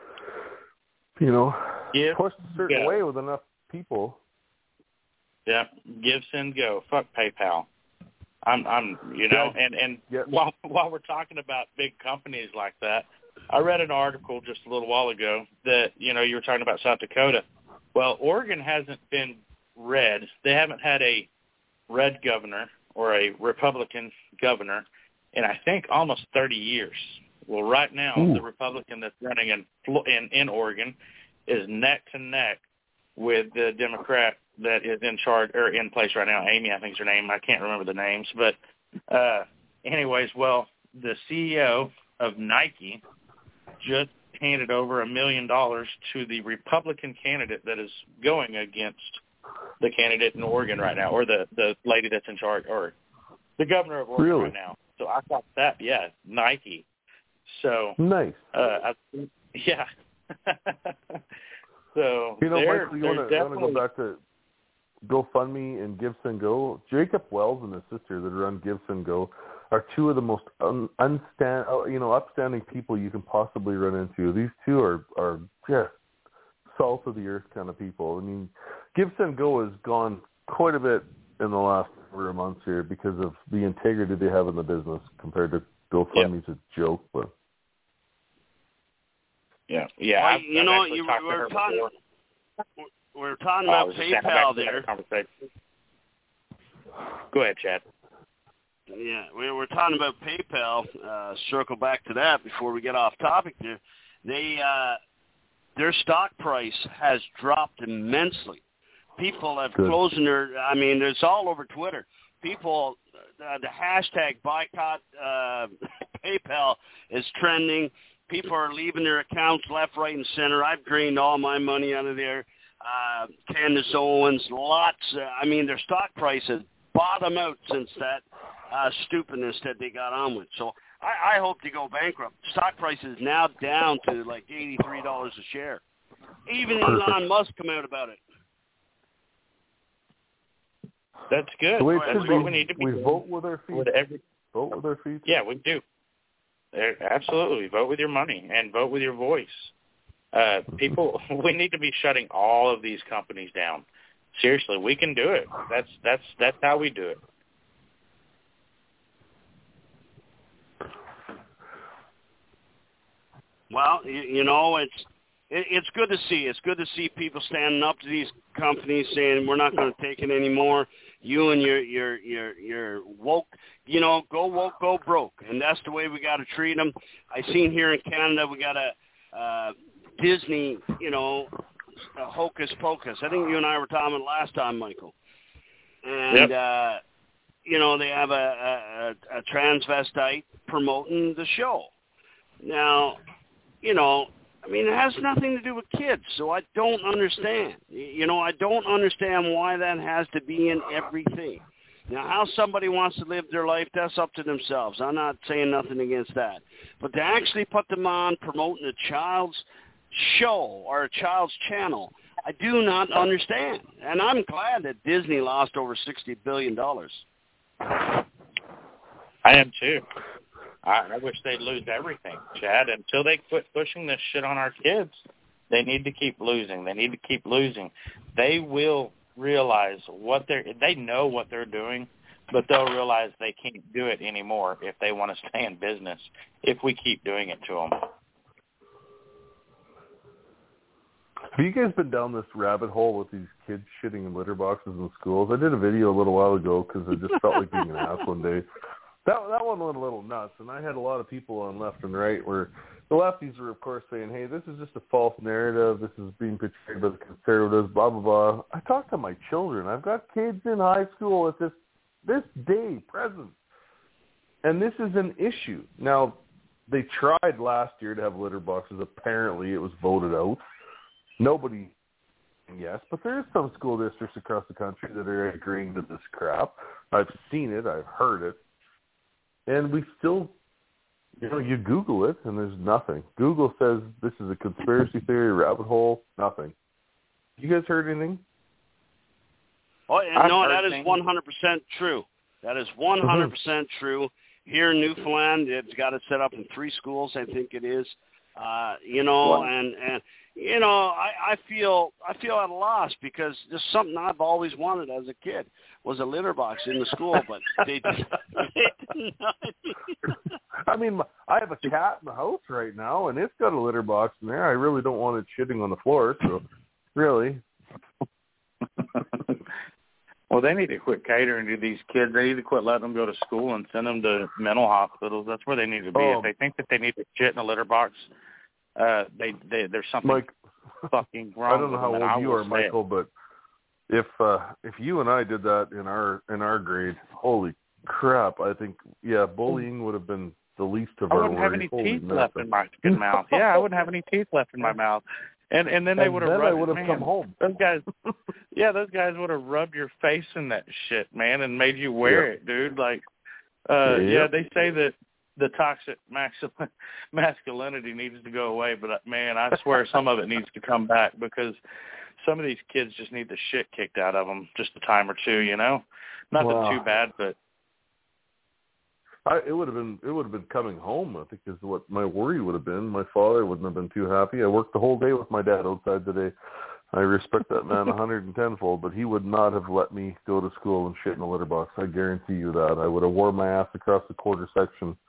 you know, Give, pushed a certain go. way with enough people. Yeah, give, send, go. Fuck PayPal. I'm, I'm, you know, yeah. and and yeah. while while we're talking about big companies like that, I read an article just a little while ago that, you know, you were talking about South Dakota. Well, Oregon hasn't been red. They haven't had a red governor or a Republican governor in, I think, almost thirty years. Well, right now, Ooh. the Republican that's running in, in in Oregon is neck to neck with the Democrat that is in charge or in place right now. Amy, I think is her name. I can't remember the names. But uh, anyways, well, the C E O of Nike just handed over a million dollars to the Republican candidate that is going against the candidate in Oregon right now, or the, the lady that's in charge, or the governor of Oregon really? right now. So I thought that, yeah, Nike So nice. Uh, I, yeah. so you know, there, Michael, you want to go back to GoFundMe and GiveSendGo? Jacob Wells and his sister that run GiveSendGo are two of the most un, unstand, you know, upstanding people you can possibly run into. These two are are just salt of the earth kind of people. I mean, GiveSendGo has gone quite a bit in the last four months here because of the integrity they have in the business compared to GoFundMe's yep. a joke, but. Yeah, yeah. Well, I've, you I've know, you we're, we're talking, we're talking oh, about PayPal there. Go ahead, Chad. Yeah, we were talking about PayPal. Uh, circle back to that before we get off topic there. They, uh, their stock price has dropped immensely. People have Good. closing their. I mean, it's all over Twitter. People, uh, the hashtag boycott uh, PayPal is trending. People are leaving their accounts left, right, and center. I've drained all my money out of there. Uh, Candace Owens, lots. Uh, I mean, their stock price has bottomed out since that uh, stupidness that they got on with. So I, I hope they go bankrupt. Stock price is now down to like eighty-three dollars a share. Even Perfect. Elon Musk come out about it. That's good. The way That's what we, we need to be we doing. vote with our feet. With every, vote with our feet. Yeah, we do. Absolutely. Vote with your money and vote with your voice. Uh, people, we need to be shutting all of these companies down. Seriously, we can do it. That's that's that's how we do it. Well, you, you know, it's it, it's good to see. It's good to see people standing up to these companies saying we're not going to take it anymore. You and your your your your woke, you know, go woke, go broke, and that's the way we got to treat them. I seen here in Canada we got a uh, Disney, you know, a Hocus Pocus. I think you and I were talking last time, Michael. And yep. uh, you know, they have a, a, a transvestite promoting the show. Now, you know, I mean, it has nothing to do with kids, so I don't understand. You know, I don't understand why that has to be in everything. Now, how somebody wants to live their life, that's up to themselves. I'm not saying nothing against that. But to actually put them on promoting a child's show or a child's channel, I do not understand. And I'm glad that Disney lost over sixty billion dollars. I am too. I, I wish they'd lose everything, Chad. Until they quit pushing this shit on our kids, they need to keep losing. They need to keep losing. They will realize what they're, they know what they're doing, but they'll realize they can't do it anymore if they want to stay in business, if we keep doing it to them. Have you guys been down this rabbit hole with these kids shitting in litter boxes in schools? I did a video a little while ago because I just felt like being an ass one day. That that one went a little nuts, and I had a lot of people on left and right where the lefties were, of course, saying, hey, this is just a false narrative. This is being portrayed by the conservatives, blah, blah, blah. I talk to my children. I've got kids in high school at this, this day, present. And this is an issue. Now, they tried last year to have litter boxes. Apparently, it was voted out. Nobody, yes, but there is some school districts across the country that are agreeing to this crap. I've seen it. I've heard it. And we still, you know, you Google it, and there's nothing. Google says this is a conspiracy theory, rabbit hole, nothing. You guys heard anything? Oh, and no, that is one hundred percent true. That is one hundred percent mm-hmm. true. Here in Newfoundland, it's got it set up in three schools, I think it is. Uh, you know, wow. and, and you know, I, I feel I feel at a loss because there's something I've always wanted as a kid was a litter box in the school, but they, they didn't. I mean, I have a cat in the house right now, and it's got a litter box in there. I really don't want it shitting on the floor, so really. Well, they need to quit catering to these kids. They need to quit letting them go to school and send them to mental hospitals. That's where they need to be. Oh. If they think that they need to shit in a litter box, uh, they, they there's something Mike, fucking wrong. I don't know how old you are, Michael, it. but if uh, if you and I did that in our in our grade, holy crap! I think yeah, bullying would have been the least of I our wouldn't worries. have any Holy teeth mess. left in my fucking mouth. Yeah, I wouldn't have any teeth left in my mouth. And and then they would have then rubbed, I would have man, come home. Those guys, yeah, those guys would have rubbed your face in that shit, man, and made you wear yeah. it, dude. Like, uh, yep. yeah, they say that the toxic maxi- masculinity needs to go away, but man, I swear some of it needs to come back because some of these kids just need the shit kicked out of them just a time or two, you know? Nothing wow. too bad, but I, it would have been it would have been coming home, I think, is what my worry would have been. My father wouldn't have been too happy. I worked the whole day with my dad outside today. I respect that man one hundred ten fold, but he would not have let me go to school and shit in a litter box. I guarantee you that. I would have wore my ass across the quarter section.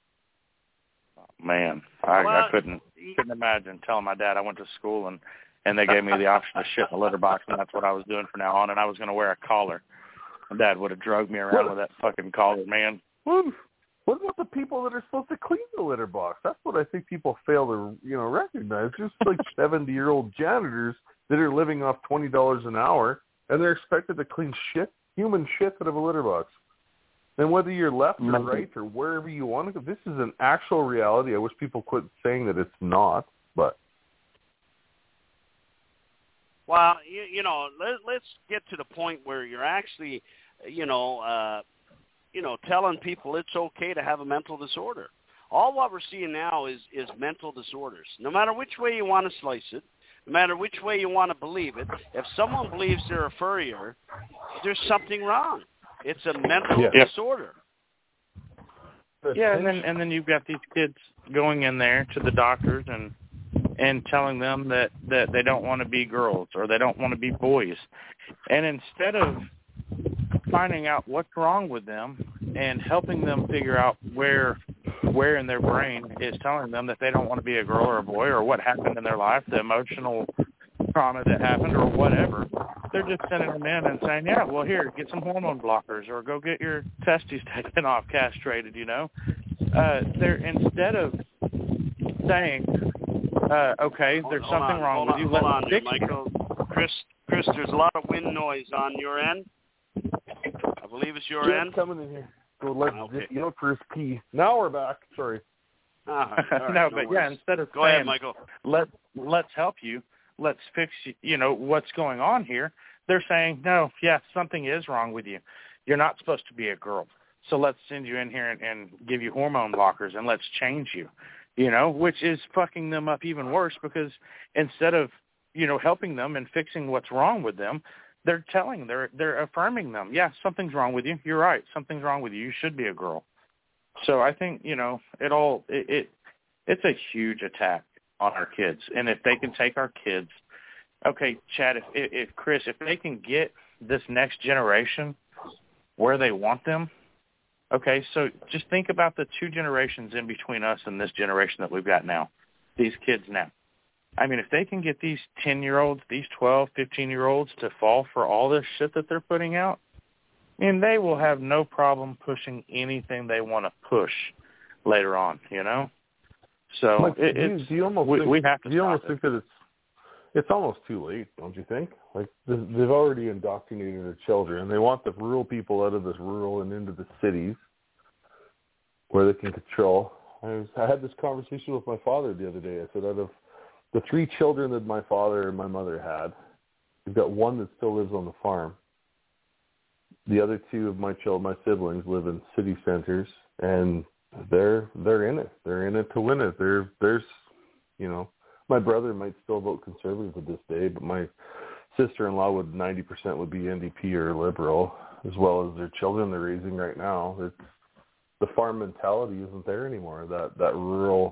Man, I, well, I couldn't couldn't imagine telling my dad I went to school and, and they gave me the option to shit in a litter box, and that's what I was doing from now on, and I was going to wear a collar. My dad would have drugged me around what? with that fucking collar, man. What? What about the people that are supposed to clean the litter box? That's what I think people fail to, you know, recognize. There's like seventy-year-old janitors that are living off twenty dollars an hour, and they're expected to clean shit, human shit out of a litter box. And whether you're left or right or wherever you want to go, this is an actual reality. I wish people quit saying that it's not, but. Well, you, you know, let, let's get to the point where you're actually, you know, uh, you know, telling people it's okay to have a mental disorder. All what we're seeing now is, is mental disorders. No matter which way you want to slice it, no matter which way you want to believe it, if someone believes they're a furrier, there's something wrong. It's a mental yeah. disorder. Yeah, and then and then you've got these kids going in there to the doctors and and telling them that, that they don't want to be girls or they don't want to be boys. And instead of finding out what's wrong with them and helping them figure out where where in their brain is telling them that they don't want to be a girl or a boy or what happened in their life, the emotional trauma that happened or whatever, they're just sending them in and saying, yeah, well, here, get some hormone blockers or go get your testes taken off, castrated, you know. Uh, they're instead of saying, uh, okay, there's hold something on, wrong with on, you. Hold Let's on, fix Michael. Chris, Chris, there's a lot of wind noise on your end. I believe it's your Jim's end. coming in here. So let's okay. you know, for his pee. Now we're back. Sorry. Ah, right, no, no but worries. yeah, instead of Go saying, ahead, Michael. Let, let's help you, let's fix, you know, what's going on here, they're saying, no, yeah, something is wrong with you. You're not supposed to be a girl. So let's send you in here and, and give you hormone blockers and let's change you, you know, which is fucking them up even worse because instead of, you know, helping them and fixing what's wrong with them, they're telling, they're they're affirming them, yeah, something's wrong with you. You're right. Something's wrong with you. You should be a girl. So I think, you know, it all, it, it it's a huge attack on our kids. And if they can take our kids, okay, Chad, if, if Chris, if they can get this next generation where they want them, okay, so just think about the two generations in between us and this generation that we've got now, these kids now. I mean, if they can get these ten-year-olds, these twelve, fifteen-year-olds to fall for all this shit that they're putting out, I mean, they will have no problem pushing anything they want to push later on, you know? So Mike, it, do you, it's, do you almost we, think, we have to do you almost it. think that it's it's almost too late, don't you think? Like, they've already indoctrinated their children, and they want the rural people out of this rural and into the cities where they can control. I, was, I had this conversation with my father the other day. I said, out of the three children that my father and my mother had, we've got one that still lives on the farm. The other two of my children, my siblings, live in city centers, and they're they're in it. They're in it to win it. There, there's, you know, my brother might still vote conservative to this day, but my sister-in-law would ninety percent would be N D P or liberal, as well as their children they're raising right now. It's, the farm mentality isn't there anymore. That that rural.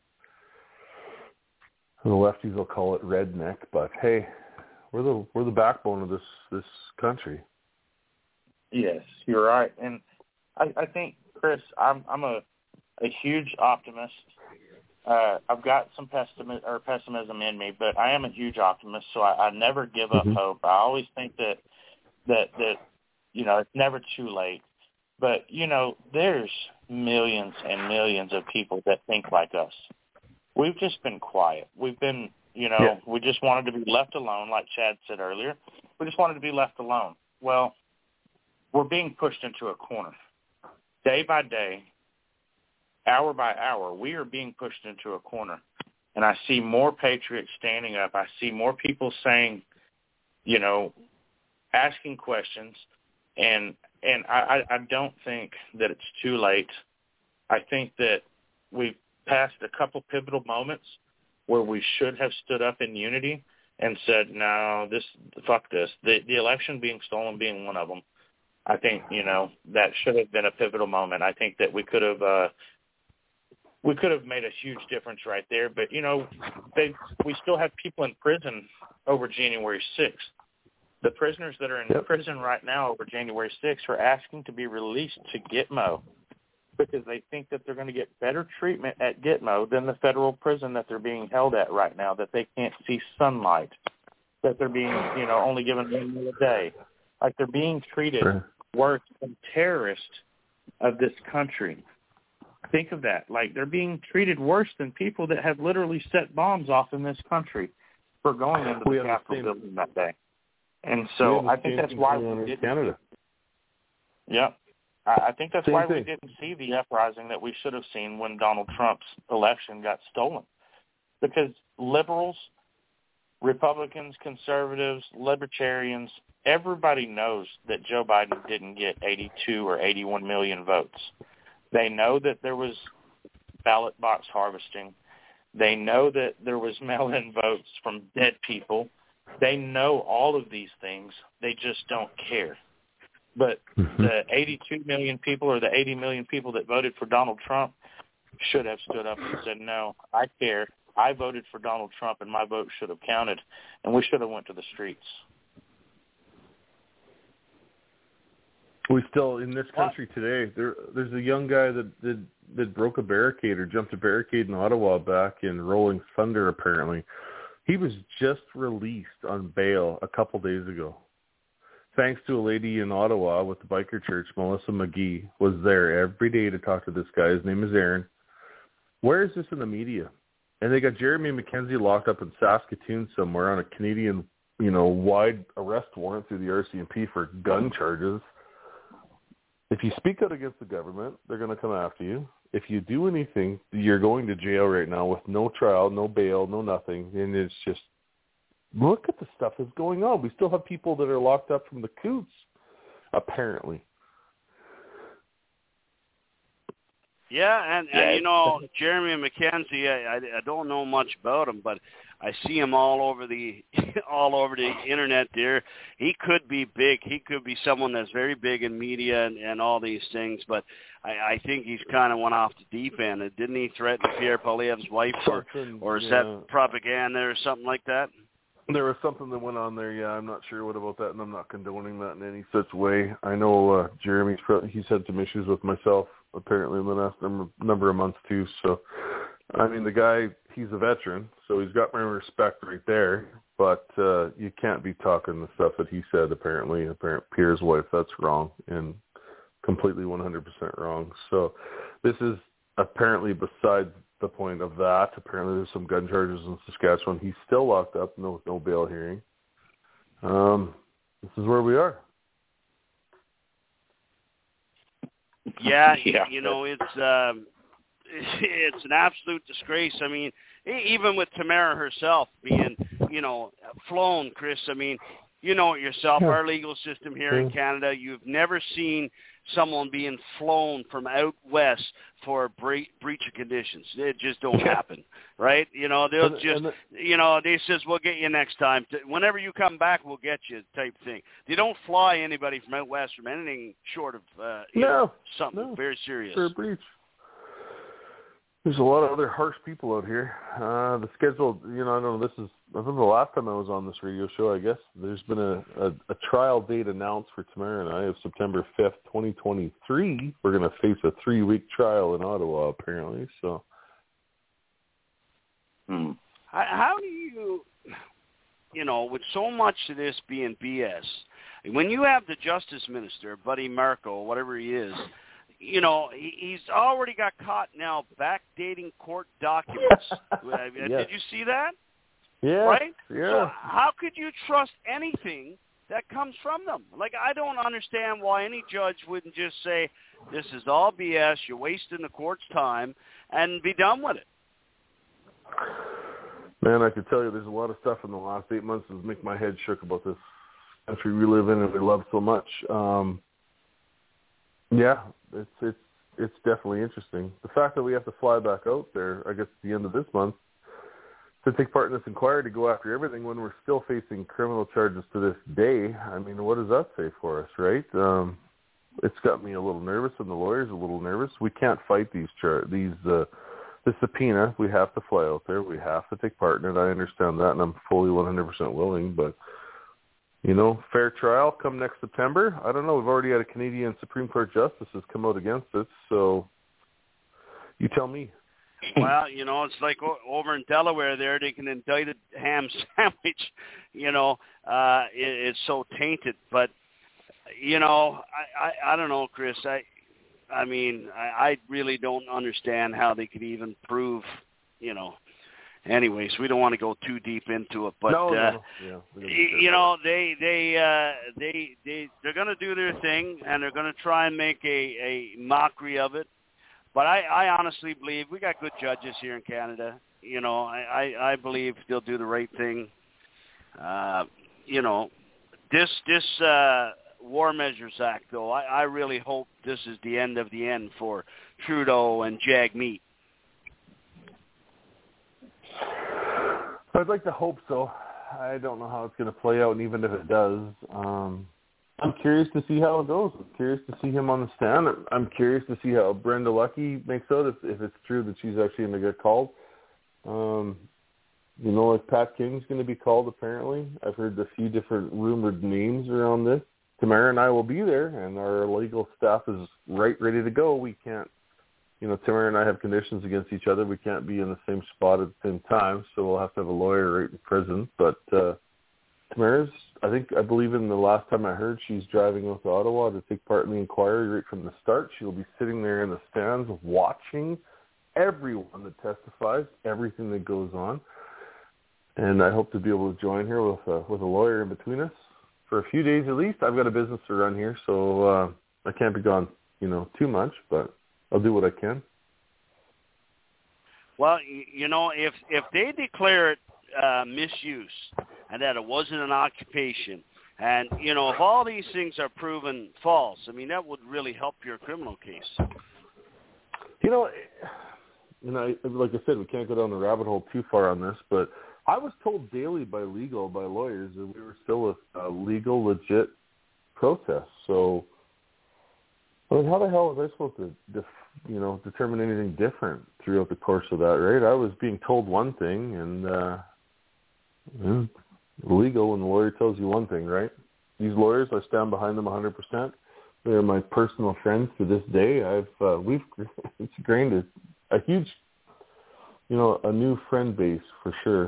The lefties will call it redneck, but hey, we're the we're the backbone of this this country. Yes, you're right, and I, I think, Chris, I'm I'm a a huge optimist. Uh, I've got some pessimism or pessimism in me, but I am a huge optimist, so I, I never give up mm-hmm. hope. I always think that that that you know it's never too late. But you know, there's millions and millions of people that think like us. We've just been quiet. We've been, you know, yeah. we just wanted to be left alone, like Chad said earlier. We just wanted to be left alone. Well, we're being pushed into a corner. Day by day, hour by hour, we are being pushed into a corner. And I see more patriots standing up. I see more people saying, you know, asking questions. And and I, I don't think that it's too late. I think that we've passed a couple pivotal moments where we should have stood up in unity and said, no, this, fuck this. The, the election being stolen being one of them. I think, you know, that should have been a pivotal moment. I think that we could have, uh, we could have made a huge difference right there. But, you know, they, we still have people in prison over January sixth. The prisoners that are in yep. prison right now over January sixth are asking to be released to Gitmo because they think that they're going to get better treatment at Gitmo than the federal prison that they're being held at right now, that they can't see sunlight, that they're being, you know, only given one meal a day. Like they're being treated sure. worse than terrorists of this country. Think of that. Like they're being treated worse than people that have literally set bombs off in this country for going into the Capitol building that day. And so I think that's why we didn't. Canada. Yeah. I think that's Same why thing. we didn't see the uprising that we should have seen when Donald Trump's election got stolen. Because liberals, Republicans, conservatives, libertarians, everybody knows that Joe Biden didn't get eighty-two or eighty-one million votes. They know that there was ballot box harvesting. They know that there was mail-in votes from dead people. They know all of these things. They just don't care. But mm-hmm. the eighty-two million people or the eighty million people that voted for Donald Trump should have stood up and said, no, I care. I voted for Donald Trump, and my vote should have counted, and we should have went to the streets. We still, in this country today, there, there's a young guy that, that, that broke a barricade or jumped a barricade in Ottawa back in Rolling Thunder, apparently. He was just released on bail a couple days ago. Thanks to a lady in Ottawa with the biker church, Melissa McGee, was there every day to talk to this guy. His name is Aaron. Where is this in the media? And they got Jeremy McKenzie locked up in Saskatoon somewhere on a Canadian, you know, wide arrest warrant through the R C M P for gun charges. If you speak out against the government, they're going to come after you. If you do anything, you're going to jail right now with no trial, no bail, no nothing. And it's just, look at the stuff that's going on. We still have people that are locked up from the Coots, apparently. Yeah, and, and you know, Jeremy McKenzie, I, I, I don't know much about him, but I see him all over the all over the internet there. He could be big. He could be someone that's very big in media and, and all these things, but I, I think he's kind of went off the deep end. Didn't he threaten Pierre Poilievre's wife, or, or is yeah. that propaganda or something like that? There was something that went on there, yeah. I'm not sure what about that, and I'm not condoning that in any such way. I know uh, Jeremy's probably, he's had some issues with myself, apparently, in the last number, number of months, too. So, I mean, the guy, he's a veteran, so he's got my respect right there. But uh, you can't be talking the stuff that he said, apparently, apparent Pierre's wife. That's wrong, and completely one hundred percent wrong. So this is apparently besides the point of that. Apparently there's some gun charges in Saskatchewan. He's still locked up, no no bail hearing. Um, this is where we are. Yeah, yeah. You know, it's um, it's an absolute disgrace. I mean, even with Tamara herself being, you know, flown, Chris, I mean, you know it yourself, yeah. Our legal system here yeah. in Canada, you've never seen someone being flown from out west for a bre- breach of conditions. It just don't happen, right? You know, they'll and, just, and the, you know, they says, we'll get you next time. Whenever you come back, we'll get you type thing. They don't fly anybody from out west from anything short of, uh, you no, know, something no, very serious. For a breach. There's a lot of other harsh people out here. Uh, the schedule, you know, I don't know, this is, I think the last time I was on this radio show, I guess, there's been a, a, a trial date announced for Tamara and I of September fifth, twenty twenty-three. We're going to face a three-week trial in Ottawa, apparently, so. Hmm. How, how do you, you know, with so much of this being B S, when you have the Justice Minister, Buddy Marco, whatever he is, you know, he's already got caught now backdating court documents. yes. Did you see that? Yeah. Right? Yeah. So how could you trust anything that comes from them? Like, I don't understand why any judge wouldn't just say, this is all B S, you're wasting the court's time, and be done with it. Man, I can tell you there's a lot of stuff in the last eight months that make my head shook about this country we live in and we love so much. Um, yeah, it's it's it's definitely interesting. The fact that we have to fly back out there, I guess, at the end of this month, to take part in this inquiry to go after everything when we're still facing criminal charges to this day. I mean, what does that say for us, right? Um, it's got me a little nervous, and the lawyer's a little nervous. We can't fight these char- these uh, the subpoena. We have to fly out there. We have to take part in it. I understand that, and I'm fully one hundred percent willing. But, you know, fair trial come next September. I don't know. We've already had a Canadian Supreme Court justice has come out against it, so you tell me. Well, you know, it's like o- over in Delaware there, they can indict a ham sandwich, you know, uh, it, it's so tainted. But, you know, I, I, I don't know, Chris. I I mean, I, I really don't understand how they could even prove, you know. Anyways, we don't want to go too deep into it, but no, uh, no. Yeah, you, you know, they they uh, they they they're going to do their thing, and they're going to try and make a, a mockery of it. But I, I honestly believe we got good judges here in Canada. You know, I, I, I believe they'll do the right thing. Uh, you know, this this uh, War Measures Act, though, I, I really hope this is the end of the end for Trudeau and Jagmeet. I'd like to hope so. I don't know how it's going to play out, and even if it does, um, I'm curious to see how it goes. I'm curious to see him on the stand. I'm curious to see how Brenda Lucky makes out, if, if it's true that she's actually going to get called. Um, you know, like Pat King's going to be called, apparently. I've heard a few different rumored names around this. Tamara and I will be there, and our legal staff is right ready to go. We can't, you know, Tamara and I have conditions against each other. We can't be in the same spot at the same time, so we'll have to have a lawyer right in prison. But uh, Tamara's, I think, I believe in the last time I heard, she's driving out to Ottawa to take part in the inquiry right from the start. She'll be sitting there in the stands watching everyone that testifies, everything that goes on. And I hope to be able to join her with a, with a lawyer in between us for a few days at least. I've got a business to run here, so uh, I can't be gone, you know, too much, but I'll do what I can. Well, you know, if if they declare it uh, misuse and that it wasn't an occupation, and, you know, if all these things are proven false, I mean, that would really help your criminal case. You know, you know, like I said, we can't go down the rabbit hole too far on this, but I was told daily by legal, by lawyers, that we were still a, a legal, legit protest. So, I mean, how the hell was I supposed to, def, you know, determine anything different throughout the course of that, right? I was being told one thing, and uh, you know, legal when the lawyer tells you one thing, right? These lawyers, I stand behind them one hundred percent. They're my personal friends to this day. I've uh, we've it's gained a, a huge, you know, a new friend base for sure.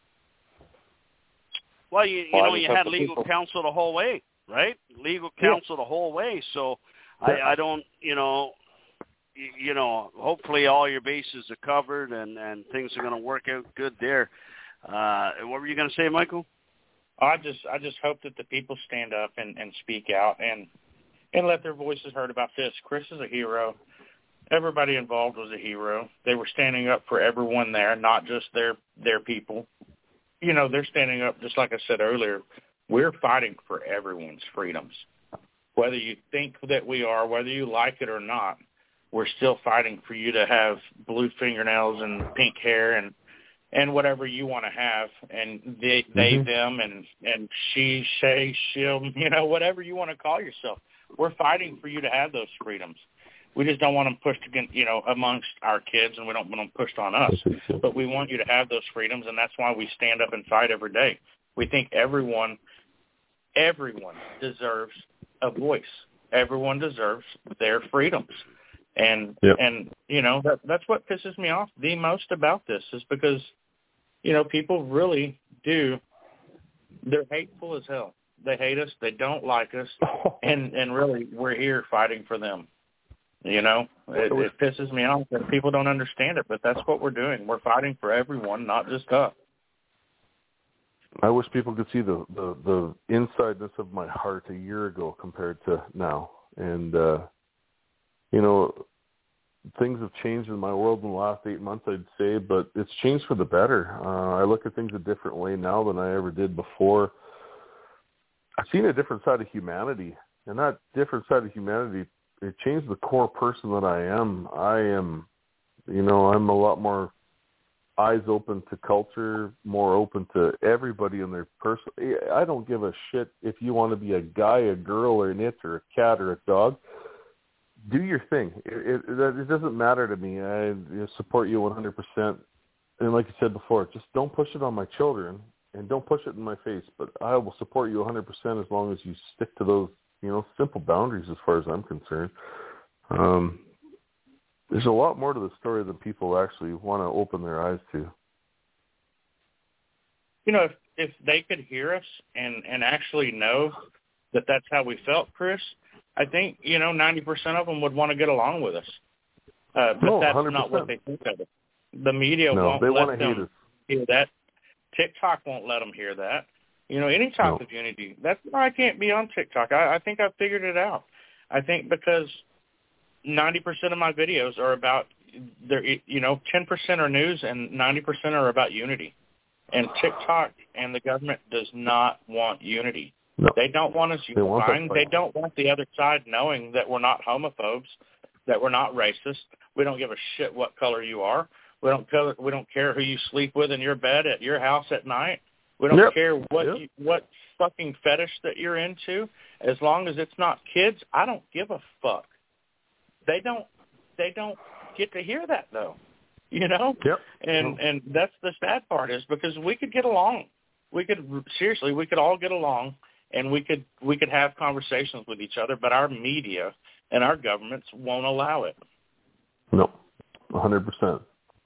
Well, you you well, know, you had legal people. counsel the whole way, right? Legal counsel yeah. the whole way. So yeah. I, I don't, you know, you, you know, hopefully all your bases are covered and, and things are going to work out good there. Uh, what were you going to say, Michael? I just I just hope that the people stand up and, and speak out and and let their voices heard about this. Chris is a hero. Everybody involved was a hero. They were standing up for everyone there, not just their their people. You know, they're standing up, just like I said earlier, we're fighting for everyone's freedoms. Whether you think that we are, whether you like it or not, we're still fighting for you to have blue fingernails and pink hair and, and whatever you want to have, and they, they mm-hmm. them, and, and she, she, she'll, you know, whatever you want to call yourself. We're fighting for you to have those freedoms. We just don't want them pushed against, you know, amongst our kids, and we don't want them pushed on us. But we want you to have those freedoms, and that's why we stand up and fight every day. We think everyone, everyone deserves a voice. Everyone deserves their freedoms. And, yep. and you know, that, that's what pisses me off the most about this is because, you know, people really do, they're hateful as hell. They hate us. They don't like us. And, and really, we're here fighting for them. You know, it, it pisses me off that people don't understand it, but that's what we're doing. We're fighting for everyone, not just us. I wish people could see the, the, the insideness of my heart a year ago compared to now. And, uh, you know, things have changed in my world in the last eight months, I'd say, but it's changed for the better. Uh, I look at things a different way now than I ever did before. I've seen a different side of humanity, and that different side of humanity it changed the core person that I am. I am, you know, I'm a lot more eyes open to culture, more open to everybody in their person. I don't give a shit if you want to be a guy, a girl, or an it, or a cat, or a dog. Do your thing. It, it, it doesn't matter to me. I support you one hundred percent. And like you said before, just don't push it on my children and don't push it in my face. But I will support you one hundred percent as long as you stick to those, you know, simple boundaries as far as I'm concerned. Um, there's a lot more to the story than people actually want to open their eyes to. You know, if, if they could hear us and, and actually know that that's how we felt, Chris, I think, you know, ninety percent of them would want to get along with us. Uh, but no, that's one hundred percent. not what they think of it. The media no, won't they let hear them this. hear that. TikTok won't let them hear that. You know, any type no. of unity. That's why I can't be on TikTok. I, I think I've figured it out. I think because ninety percent of my videos are about, you know, ten percent are news and ninety percent are about unity. And TikTok and the government does not want unity. No. They don't want us They want unifying. They don't want the other side knowing that we're not homophobes, that we're not racist. We don't give a shit what color you are. We don't care, we don't care who you sleep with in your bed at your house at night. We don't yep. care what yep. you, what fucking fetish that you're into. As long as it's not kids, I don't give a fuck. They don't they don't get to hear that though. You know? Yep. And yep. and that's the sad part is because we could get along. We could seriously, we could all get along and we could we could have conversations with each other, but our media and our governments won't allow it. No. one hundred percent.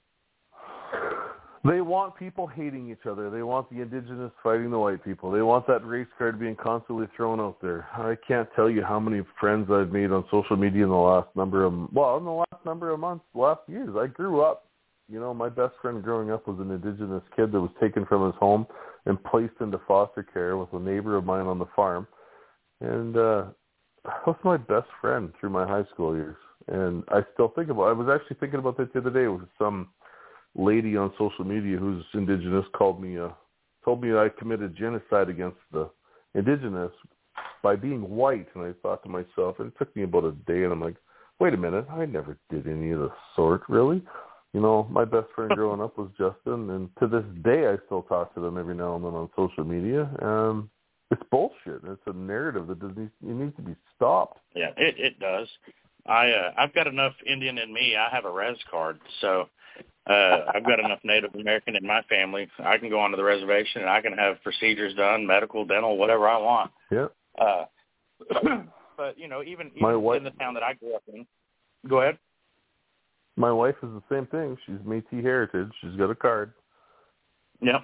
They want people hating each other. They want the indigenous fighting the white people. They want that race card being constantly thrown out there. I can't tell you how many friends I've made on social media in the last number of, well, in the last number of months, last years. I grew up, you know, my best friend growing up was an indigenous kid that was taken from his home and placed into foster care with a neighbor of mine on the farm. And uh, that was my best friend through my high school years. And I still think about it. I was actually thinking about that the other day with some lady on social media who's indigenous called me, uh, told me I committed genocide against the indigenous by being white. And I thought to myself, and it took me about a day, and I'm like, wait a minute, I never did any of the sort, really. You know, my best friend growing up was Justin, and to this day I still talk to them every now and then on social media. Um, it's bullshit. It's a narrative that doesn't need, it needs to be stopped. Yeah, it, it does. I, uh, I've got enough Indian in me. I have a res card, so uh, I've got enough Native American in my family. I can go onto the reservation and I can have procedures done, medical, dental, whatever I want. Yeah. Uh, but, you know, even, even my wife, in the town that I grew up in. Go ahead. My wife is the same thing. She's Métis heritage. She's got a card. Yep.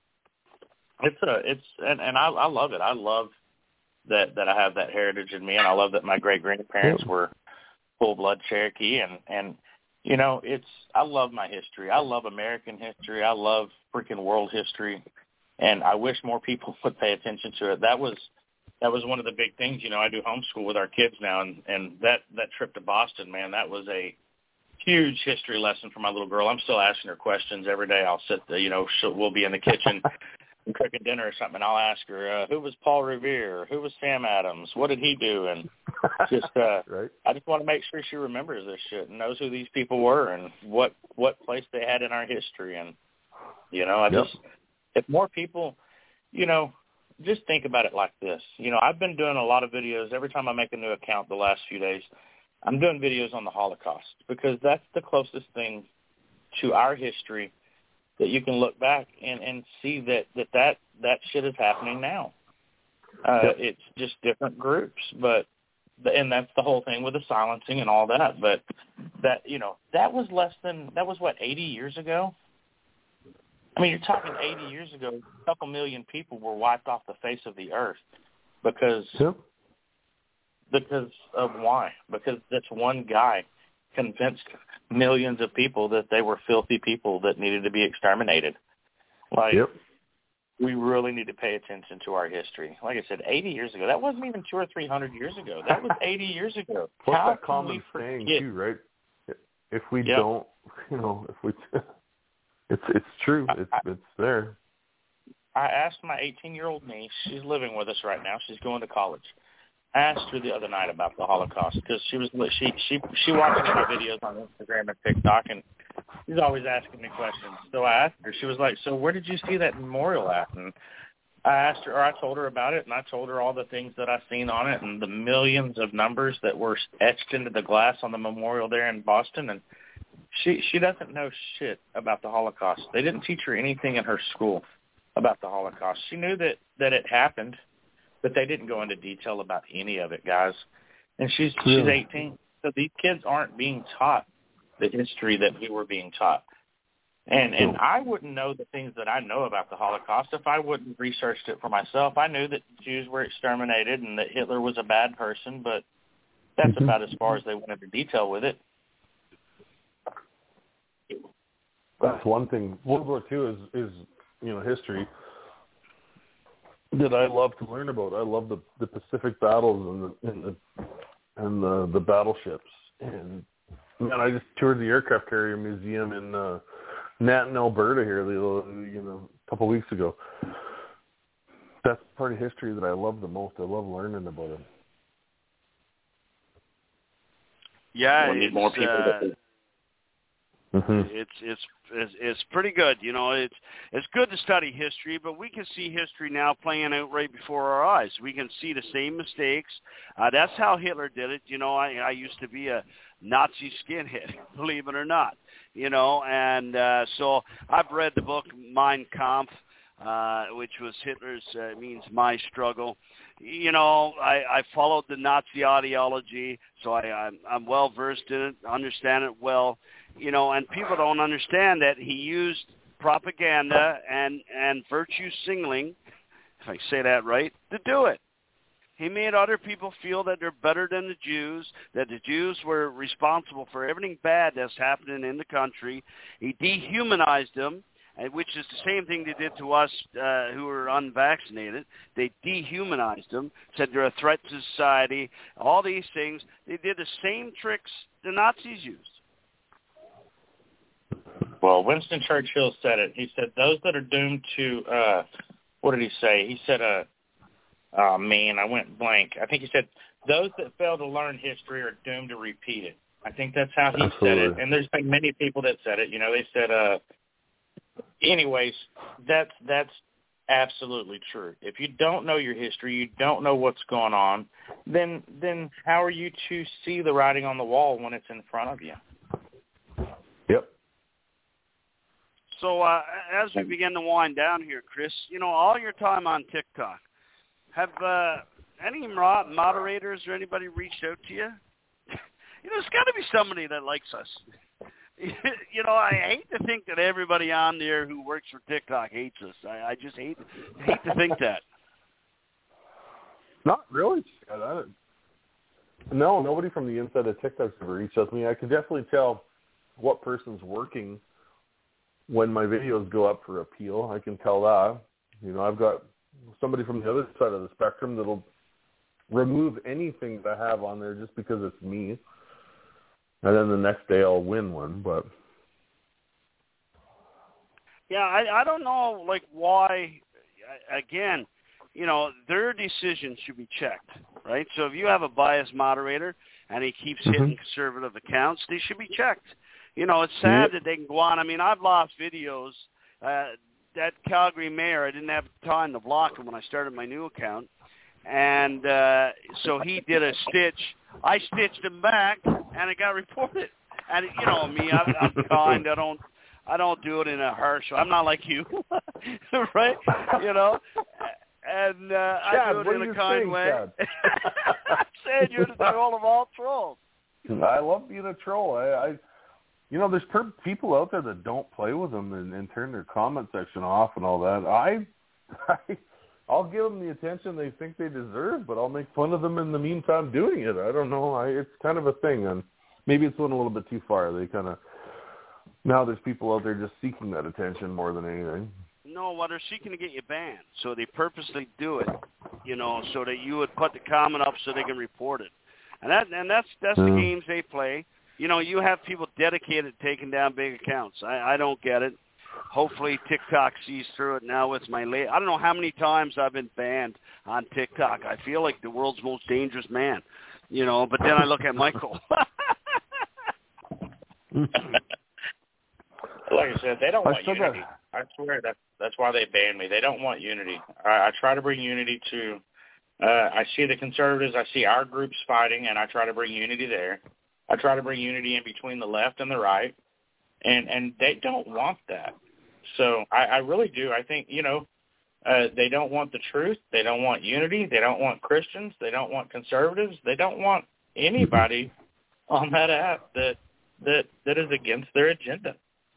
It's a, it's, and, and I, I love it. I love that, that I have that heritage in me, and I love that my great grandparents yeah. were full blood Cherokee, and, and, you know, it's, I love my history. I love American history. I love freaking world history, and I wish more people would pay attention to it. That was, that was one of the big things. You know, I do homeschool with our kids now, and, and that, that trip to Boston, man, that was a huge history lesson for my little girl. I'm still asking her questions every day. I'll sit, there, you know, she'll, we'll be in the kitchen and cooking dinner or something, and I'll ask her, uh, who was Paul Revere? Who was Sam Adams? What did he do? And just, uh, right. I just want to make sure she remembers this shit and knows who these people were and what, what place they had in our history. And, you know, I yep. just, if more people, you know, just think about it like this. You know, I've been doing a lot of videos. Every time I make a new account the last few days, I'm doing videos on the Holocaust because that's the closest thing to our history that you can look back and, and see that, that, that, that shit is happening now. Uh, yep. It's just different groups, but, and that's the whole thing with the silencing and all that. But that, you know, that was less than, that was what, eighty years ago? I mean, you're talking eighty years ago, a couple million people were wiped off the face of the earth because yep. Because of why? Because this one guy convinced millions of people that they were filthy people that needed to be exterminated. Like, yep. we really need to pay attention to our history. Like I said, eighty years ago. That wasn't even two or three hundred years ago. That was eighty years ago. What's How that can common we saying forget? too, right? If we yep. don't, you know, if we, it's it's true. It's I, it's there. I asked my eighteen-year-old niece. She's living with us right now. She's going to college. asked her the other night about the Holocaust because she was she she she watches my videos on Instagram and TikTok, and she's always asking me questions. So I asked her. She was like, "So where did you see that memorial at?" And I asked her, or I told her about it, and I told her all the things that I've seen on it and the millions of numbers that were etched into the glass on the memorial there in Boston. And she she doesn't know shit about the Holocaust. They didn't teach her anything in her school about the Holocaust. She knew that that it happened, but they didn't go into detail about any of it, guys. And she's Really? she's eighteen, so these kids aren't being taught the history that we were being taught. And and I wouldn't know the things that I know about the Holocaust if I wouldn't have researched it for myself. I knew that Jews were exterminated and that Hitler was a bad person, but that's Mm-hmm. about as far as they went into detail with it. That's one thing. World War Two is, is you know, history that I love to learn about. I love the, the Pacific battles and the and the, and the, the battleships. And man, I just toured the aircraft carrier museum in uh, Nanton, Alberta here, the you know, a couple of weeks ago. That's part of history that I love the most. I love learning about it. Yeah, We need it's, more people uh, that Mm-hmm. It's it's it's it's pretty good. You know, it's it's good to study history, but we can see history now playing out right before our eyes. We can see the same mistakes. Uh, that's how Hitler did it. You know, I, I used to be a Nazi skinhead, believe it or not. You know, and uh, so I've read the book Mein Kampf, uh, which was Hitler's uh, means my struggle. You know, I, I followed the Nazi ideology, so I, I'm, I'm well versed in it, understand it well. You know, and people don't understand that he used propaganda and, and virtue signaling, if I say that right, to do it. He made other people feel that they're better than the Jews, that the Jews were responsible for everything bad that's happening in the country. He dehumanized them, which is the same thing they did to us uh, who were unvaccinated. They dehumanized them, said they're a threat to society, all these things. They did the same tricks the Nazis used. Well, Winston Churchill said it. He said, those that are doomed to, uh, what did he say? He said, uh, oh, man, I went blank. I think he said, those that fail to learn history are doomed to repeat it. I think that's how he Absolutely. said it. And there's been many people that said it. You know, they said, uh, anyways, that's, that's absolutely true. If you don't know your history, you don't know what's going on, then then how are you to see the writing on the wall when it's in front of you? Yep. So uh, as we begin to wind down here, Chris, you know, all your time on TikTok, have uh, any moderators or anybody reached out to you? You know, there's got to be somebody that likes us. You know, I hate to think that everybody on there who works for TikTok hates us. I, I just hate hate to think that. Not really. I don't, no, nobody from the inside of TikTok's ever reached out to me. I can definitely tell what person's working when my videos go up for appeal. I can tell that. You know, I've got somebody from the other side of the spectrum that'll remove anything that I have on there just because it's me. And then the next day I'll win one, but yeah, I I don't know like why. Again, you know, their decisions should be checked, right? So if you have a biased moderator and he keeps mm-hmm. hitting conservative accounts, they should be checked. You know, it's sad yep. that they can go on. I mean, I've lost videos. Uh, that Calgary mayor, I didn't have time to block him when I started my new account, and uh, so he did a stitch. I stitched him back, and it got reported. And you know me, I'm, I'm kind. I don't, I don't do it in a harsh. I'm not like you, right? You know, and uh, Chad, I do it in a kind saying, way. I'm saying you're the troll of all trolls. I love being a troll. I, I you know, there's per- people out there that don't play with them and, and turn their comment section off and all that. I, I I'll give them the attention they think they deserve, but I'll make fun of them in the meantime doing it. I don't know. I, it's kind of a thing, and maybe it's went a little bit too far. They kind of now there's people out there just seeking that attention more than anything. No, well, they're seeking to get you banned, so they purposely do it, you know, so that you would put the comment up so they can report it, and that and that's that's mm. the games they play. You know, you have people dedicated to taking down big accounts. I, I don't get it. hopefully TikTok sees through it now. It's my late. I don't know how many times I've been banned on TikTok. I feel like the world's most dangerous man, you know. But then I look at Michael. Like I said, they don't want unity. That. I swear that that's why they banned me. They don't want unity. I, I try to bring unity to. Uh, I see the conservatives. I see our groups fighting, and I try to bring unity there. I try to bring unity in between the left and the right, and and they don't want that. So I, I really do. I think you know uh, they don't want the truth. They don't want unity. They don't want Christians. They don't want conservatives. They don't want anybody on that app that that that is against their agenda.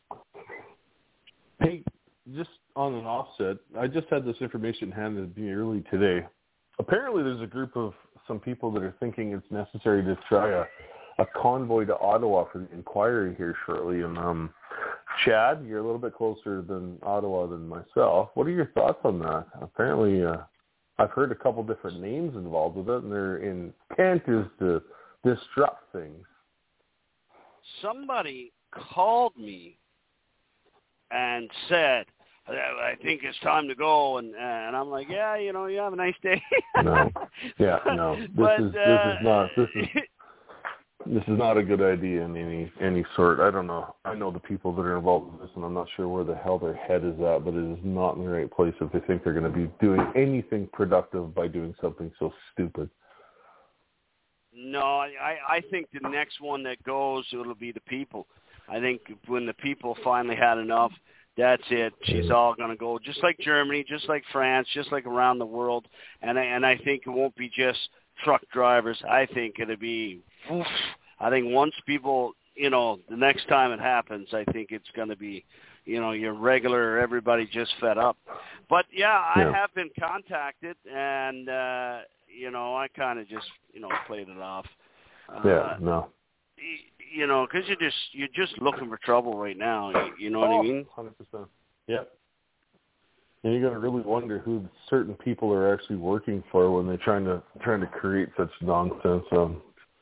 Hey, just on an offset, I just had this information handed to me early today. Apparently there's a group of some people that are thinking it's necessary to try a, a convoy to Ottawa for the inquiry here shortly. And um, Chad, you're a little bit closer than Ottawa than myself. What are your thoughts on that? Apparently uh, I've heard a couple different names involved with it, and their intent is to disrupt things. Somebody called me and said, I think it's time to go, and and I'm like, yeah, you know, you have a nice day. no, yeah, no, this but, is this uh, is not this is this is not a good idea in any any sort. I don't know. I know the people that are involved in this, and I'm not sure where the hell their head is at, but it is not in the right place if they think they're going to be doing anything productive by doing something so stupid. No, I I think the next one that goes, it'll be the people. I think when the people finally had enough, that's it. She's all going to go, just like Germany, just like France, just like around the world. And I, and I think it won't be just truck drivers. I think it'll be, oof, I think once people, you know, the next time it happens, I think it's going to be, you know, your regular, everybody just fed up. But, yeah, I yeah. have been contacted, and, uh, you know, I kind of just, you know, played it off. Uh, yeah, no. You know, because you're just you're just looking for trouble right now. You, you know oh, what I mean? one hundred percent. Yep. And you're going to really wonder who certain people are actually working for when they're trying to trying to create such nonsense. Um,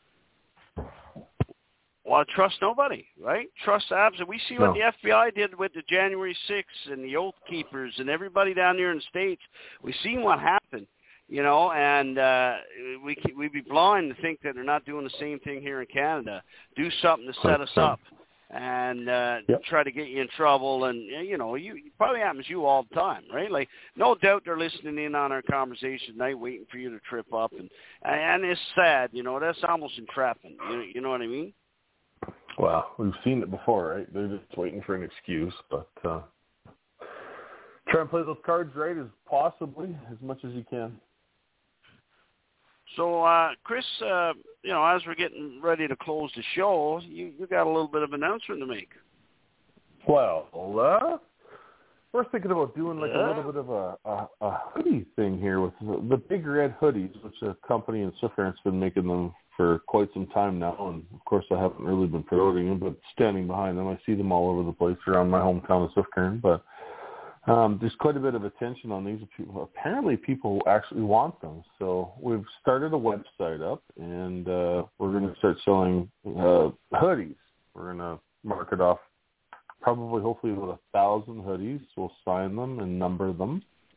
well, trust nobody, right? Trust absolutely. We see what no. the F B I did with the January sixth and the Oath Keepers and everybody down there in the States. We've seen what happened. You know, and uh, we we'd be blind to think that they're not doing the same thing here in Canada. Do something to set us up and uh, yep. try to get you in trouble. And, you know, you it probably happens to you all the time, right? Like, no doubt they're listening in on our conversation tonight, waiting for you to trip up. And and it's sad, you know, that's almost entrapping. You, you know what I mean? Well, we've seen it before, right? They're just waiting for an excuse. But uh, try and play those cards right as possibly, as much as you can. So, uh, Chris, uh, you know, as we're getting ready to close the show, you, you got a little bit of an announcement to make. Well, uh, we're thinking about doing like yeah. a little bit of a, a, a hoodie thing here with the, the Big Red hoodies, which a company in Swift-Current's been making them for quite some time now. And, of course, I haven't really been promoting them, but standing behind them. I see them all over the place around my hometown of Swift-Current, but Um, there's quite a bit of attention on these. People. Apparently people actually want them. So we've started a website up, and uh, we're going to start selling uh, hoodies. We're going to market off probably, hopefully, about a thousand hoodies. We'll sign them and number them.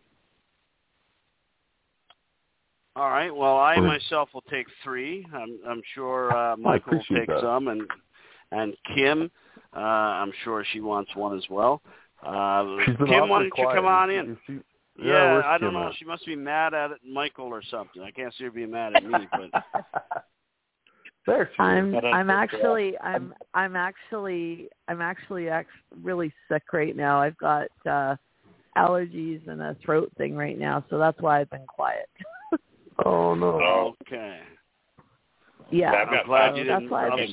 All right. Well, I myself will take three. I'm, I'm sure uh, Michael will take that. some, and and Kim, uh, I'm sure she wants one as well. Uh, Kim, why don't you come on in? She, yeah, yeah I don't Kim know. at? She must be mad at it, Michael or something. I can't see her being mad at me, but there she I'm is. I'm actually I'm I'm actually I'm actually ex- really sick right now. I've got uh, allergies and a throat thing right now, so that's why I've been quiet. Oh no. Okay. Yeah, I've got I'm glad you didn't. That's why I've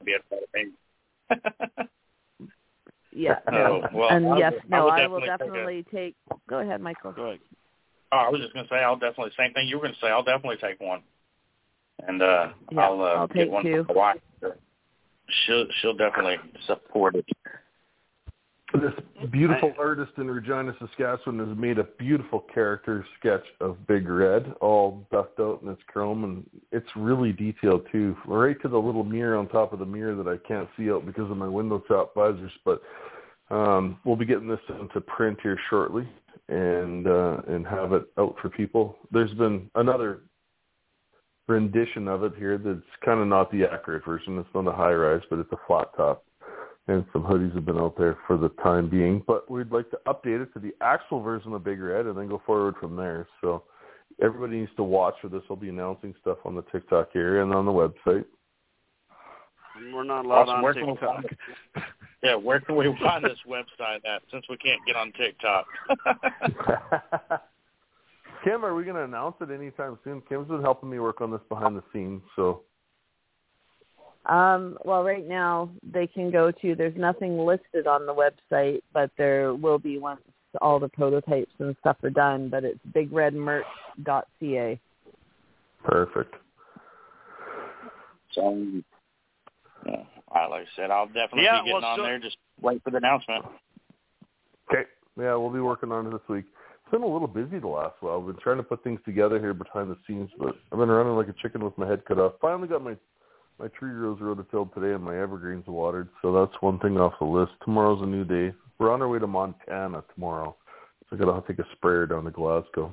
been. Yeah, no. Oh, well, and I yes, will, no, I, I will definitely, definitely take. Go ahead, Michael. Go ahead. Oh, I was just going to say, I'll definitely, same thing you were going to say, I'll definitely take one. And uh, yeah, I'll, uh, I'll get take one two. for my wife. She'll, she'll definitely support it. This beautiful artist in Regina, Saskatchewan has made a beautiful character sketch of Big Red, all buffed out in its chrome, and it's really detailed too, right to the little mirror on top of the mirror that I can't see out because of my window top visors. But Um, we'll be getting this into print here shortly and uh, and have it out for people. There's been another rendition of it here that's kind of not the accurate version. It's not a high-rise, but it's a flat top. And some hoodies have been out there for the time being. But we'd like to update it to the actual version of Big Red and then go forward from there. So everybody needs to watch for this. I'll be announcing stuff on the TikTok area and on the website. We're not allowed Awesome. on Where TikTok. Can we, yeah, where can we find this website at since we can't get on TikTok? Kim, are we going to announce it anytime soon? Kim's been helping me work on this behind the scenes, so. Um, well, right now they can go to, there's nothing listed on the website, but there will be once all the prototypes and stuff are done, but it's big red merch dot c a. Perfect. So, yeah, like I said, I'll definitely yeah, be getting well, on so, there. Just wait for the announcement. Okay. Yeah, we'll be working on it this week. It's been a little busy the last while. I've been trying to put things together here behind the scenes, but I've been running like a chicken with my head cut off. Finally got my My tree rows rototilled today and my evergreens watered, so that's one thing off the list. Tomorrow's a new day. We're on our way to Montana tomorrow, so I got to take a sprayer down to Glasgow.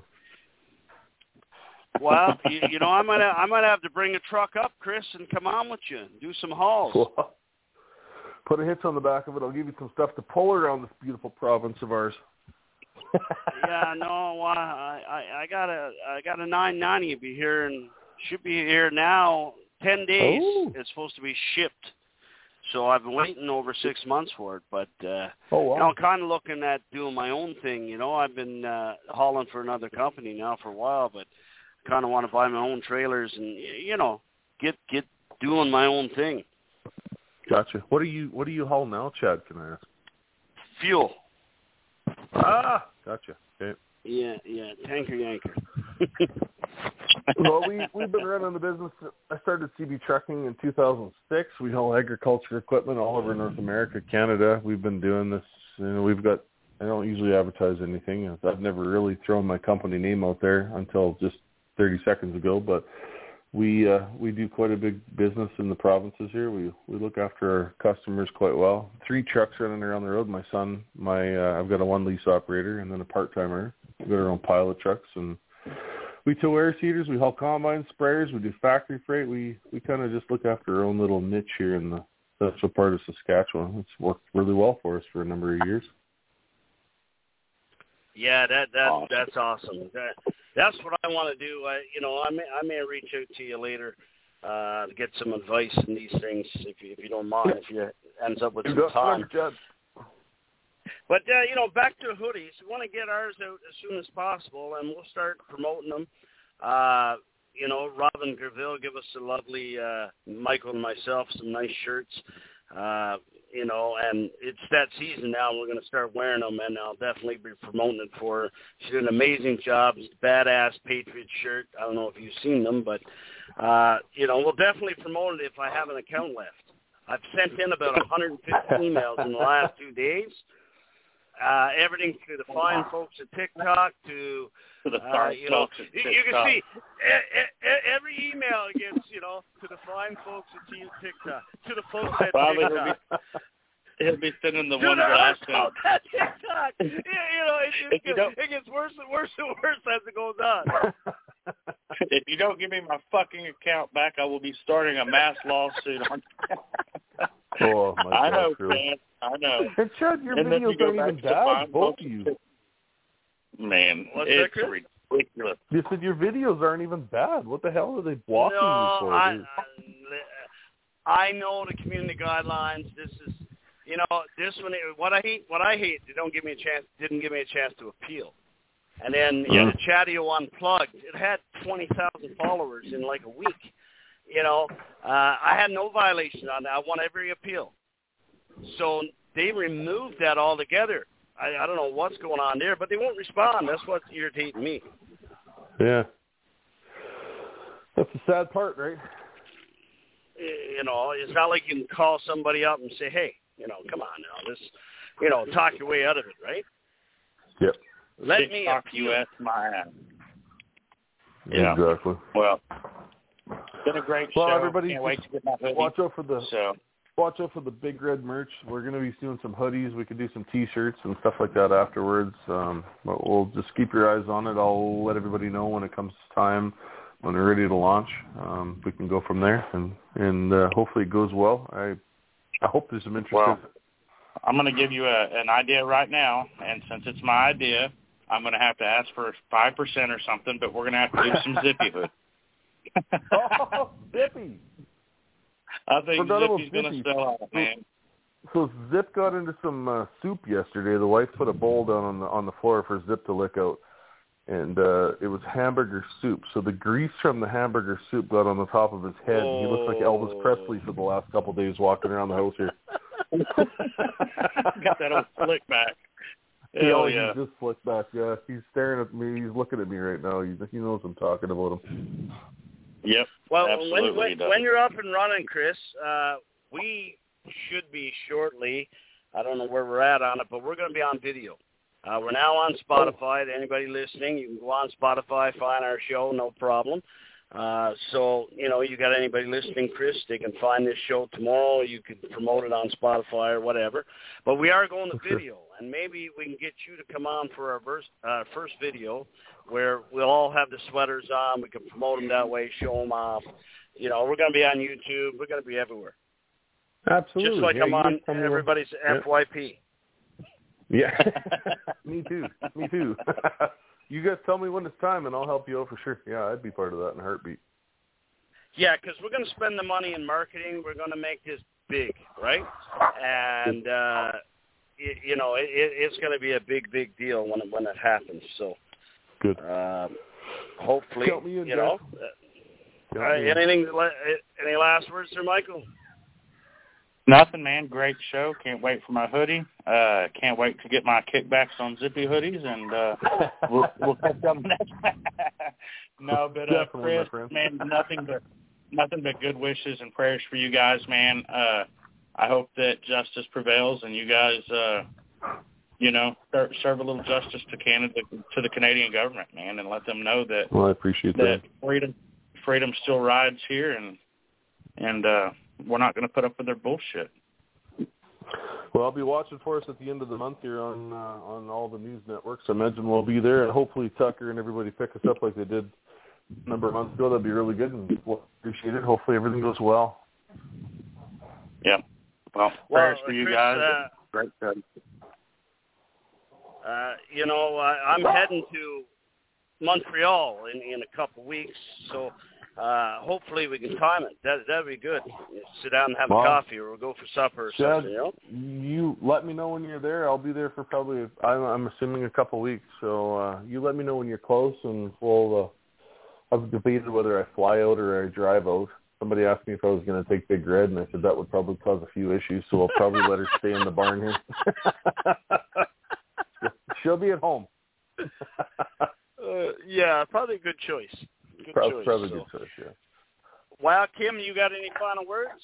Well, you, you know, I might have, I might have to bring a truck up, Chris, and come on with you and do some hauls. Well, put a hitch on the back of it. I'll give you some stuff to pull around this beautiful province of ours. yeah, no, uh, I, I, I got a, I got a nine ninety. Be here and should be here now. Ten days. Oh. It's supposed to be shipped, so I've been waiting over six months for it. But uh, oh, wow. you know, I'm kind of looking at doing my own thing. You know, I've been uh, hauling for another company now for a while, but kind of want to buy my own trailers and you know get get doing my own thing. Gotcha. What are you What do you haul now, Chad? Can I ask? Fuel. Ah, gotcha. Okay. Yeah, yeah, tanker yanker. Well, we, we've been running the business. I started C B Trucking in two thousand six. We haul agriculture equipment all over North America, Canada. We've been doing this. You know, we've got, I don't usually advertise anything. I've never really thrown my company name out there until just thirty seconds ago, but we uh, we do quite a big business in the provinces here. We we look after our customers quite well. Three trucks running around the road. My son, my uh, I've got a one lease operator and then a part-timer. We've got our own pilot trucks, and we tow air seeders, we haul combine sprayers, we do factory freight. We we kind of just look after our own little niche here in the central part of Saskatchewan. It's worked really well for us for a number of years. Yeah, that that awesome. that's awesome. That that's what I want to do. I, you know, I may I may reach out to you later uh, to get some advice in these things, if you, if you don't mind. If you ends up with You some got time. Chad. But, uh, you know, back to hoodies. We want to get ours out as soon as possible, and we'll start promoting them. Uh, you know, Robin Graville give us a lovely, uh, Michael and myself, some nice shirts. Uh, you know, and it's that season now. We're going to start wearing them, and I'll definitely be promoting it for her. She did an amazing job. It's a badass Patriot shirt. I don't know if you've seen them, but, uh, you know, we'll definitely promote it if I have an account left. I've sent in about one hundred fifty emails in the last two days. Uh, everything to the fine folks at TikTok to, to the uh, you know, folks at you, TikTok. you can see e- e- every email gets, you know, to the fine folks at TikTok, to the folks at Probably TikTok. He'll be, he'll be sending the to ones the that I hurt sent. folks at TikTok. you, you know, it, just If you gets, don't- it gets worse and worse and worse as it goes on. If you don't give me my fucking account back, I will be starting a mass lawsuit on. Oh, my I know, God, man. I know. And Chad, your And then you videos go aren't back even to bad, fine both folks of you. at- Man, What's that, it's Chris? ridiculous. You said your videos aren't even bad. What the hell are they blocking no, you for? I, dude? I, I know the community guidelines. This is, you know, this one. What I hate, what I hate, they don't give me a chance. Didn't give me a chance to appeal. And then you know, the Chatio Unplugged. It had twenty thousand followers in like a week. You know, uh, I had no violation on that. I won every appeal. So they removed that altogether. I, I don't know what's going on there, but they won't respond. That's what's irritating me. Yeah. That's the sad part, right? You know, it's not like you can call somebody up and say, hey, you know, come on now. This, you know, talk your way out of it, right? Yep. Let TikTok me appeal. U S my ass. Yeah. Exactly. Well, it's been a great Well, show. everybody Can't wait to get my hoodie. Watch out for the So watch out for the Big Red merch. We're going to be doing some hoodies. We could do some T-shirts and stuff like that afterwards. Um, but we'll just keep your eyes on it. I'll let everybody know when it comes time, when we're ready to launch. Um, we can go from there, and and uh, hopefully it goes well. I I hope there's some interest. Well, I'm going to give you a, an idea right now, and since it's my idea, I'm going to have to ask for five percent or something, but we're going to have to do some Zippy hood. Oh, Zippy! I think Forgot about Zippy's going to Zippy. sell out, man. So Zip got into some uh, soup yesterday. The wife put a bowl down on the on the floor for Zip to lick out, and uh, it was hamburger soup. So the grease from the hamburger soup got on the top of his head. Oh. He looks like Elvis Presley for the last couple of days walking around the house here. Got that old slick back. He Hell always yeah. just slick back. Yeah, he's staring at me. He's looking at me right now. He, he knows I'm talking about him. Yep. Well, absolutely when when, does. when you're up and running, Chris, uh, we should be shortly. I don't know where we're at on it, but we're going to be on video. Uh, we're now on Spotify. To anybody listening, you can go on Spotify, find our show, no problem. Uh, so, you know, you got anybody listening, Chris, they can find this show tomorrow. You can promote it on Spotify or whatever. But we are going to video, and maybe we can get you to come on for our first, uh, first video where we'll all have the sweaters on. We can promote them that way, show them off. You know, we're going to be on YouTube. We're going to be everywhere. Absolutely. Just like yeah, I'm on everybody's yeah. F Y P. Yeah. Me too. Me too. You guys tell me when it's time, and I'll help you out for sure. Yeah, I'd be part of that in a heartbeat. Yeah, because we're going to spend the money in marketing. We're going to make this big, right? And, uh, it, you know, it, it's going to be a big, big deal when it, when it happens. So, good. Um, hopefully, Count me in, you know. Uh, uh, anything? Any last words, Sir Michael? Nothing, man. Great show. Can't wait for my hoodie. Uh, can't wait to get my kickbacks on Zippy hoodies, and uh, we'll we'll catch up next. No, but uh, Chris, man, nothing but nothing but good wishes and prayers for you guys, man. Uh, I hope that justice prevails, and you guys, uh, you know, serve, serve a little justice to Canada, to the Canadian government, man, and let them know that. Well, I appreciate that. that. Freedom, freedom still rides here, and and. uh We're not going to put up with their bullshit. Well, I'll be watching for us at the end of the month here on uh, on all the news networks. I imagine we'll be there, and hopefully Tucker and everybody pick us up like they did a number of months ago. That'd be really good, and we'll appreciate it. Hopefully everything goes well. Yeah. Well, well prayers for you Chris, guys. Uh, Great show. Uh, you know, uh, I'm heading to Montreal in, in a couple weeks, so uh, hopefully we can time it. That that'd be good. Sit down and have well, a coffee, or we'll go for supper or Chad, something. You know? you let me know when you're there. I'll be there for probably, I'm, I'm assuming, a couple weeks. So uh, you let me know when you're close, and we'll. Uh, I've debated whether I fly out or I drive out. Somebody asked me if I was going to take Big Red, and I said that would probably cause a few issues. So I'll probably let her stay in the barn here. She'll be at home. uh, yeah, probably a good choice. Good probably choice. probably a so. good choice, yeah. Well, Kim, you got any final words?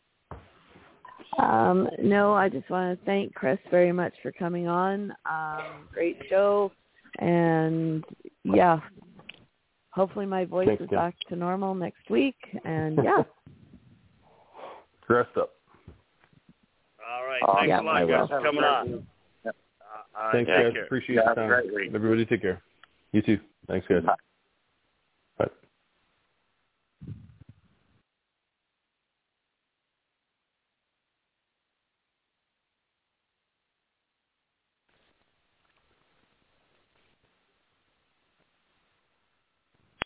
Um, no, I just want to thank Chris very much for coming on. Um, great show. And, yeah, hopefully my voice Thanks, is Kim. back to normal next week. And, yeah. Rest up. All right. Uh, Thanks yeah, a lot, guys, for coming on. Thanks, Take guys. care. Appreciate Yeah, your time. great week. Everybody take care. You too. Thanks, guys. Bye.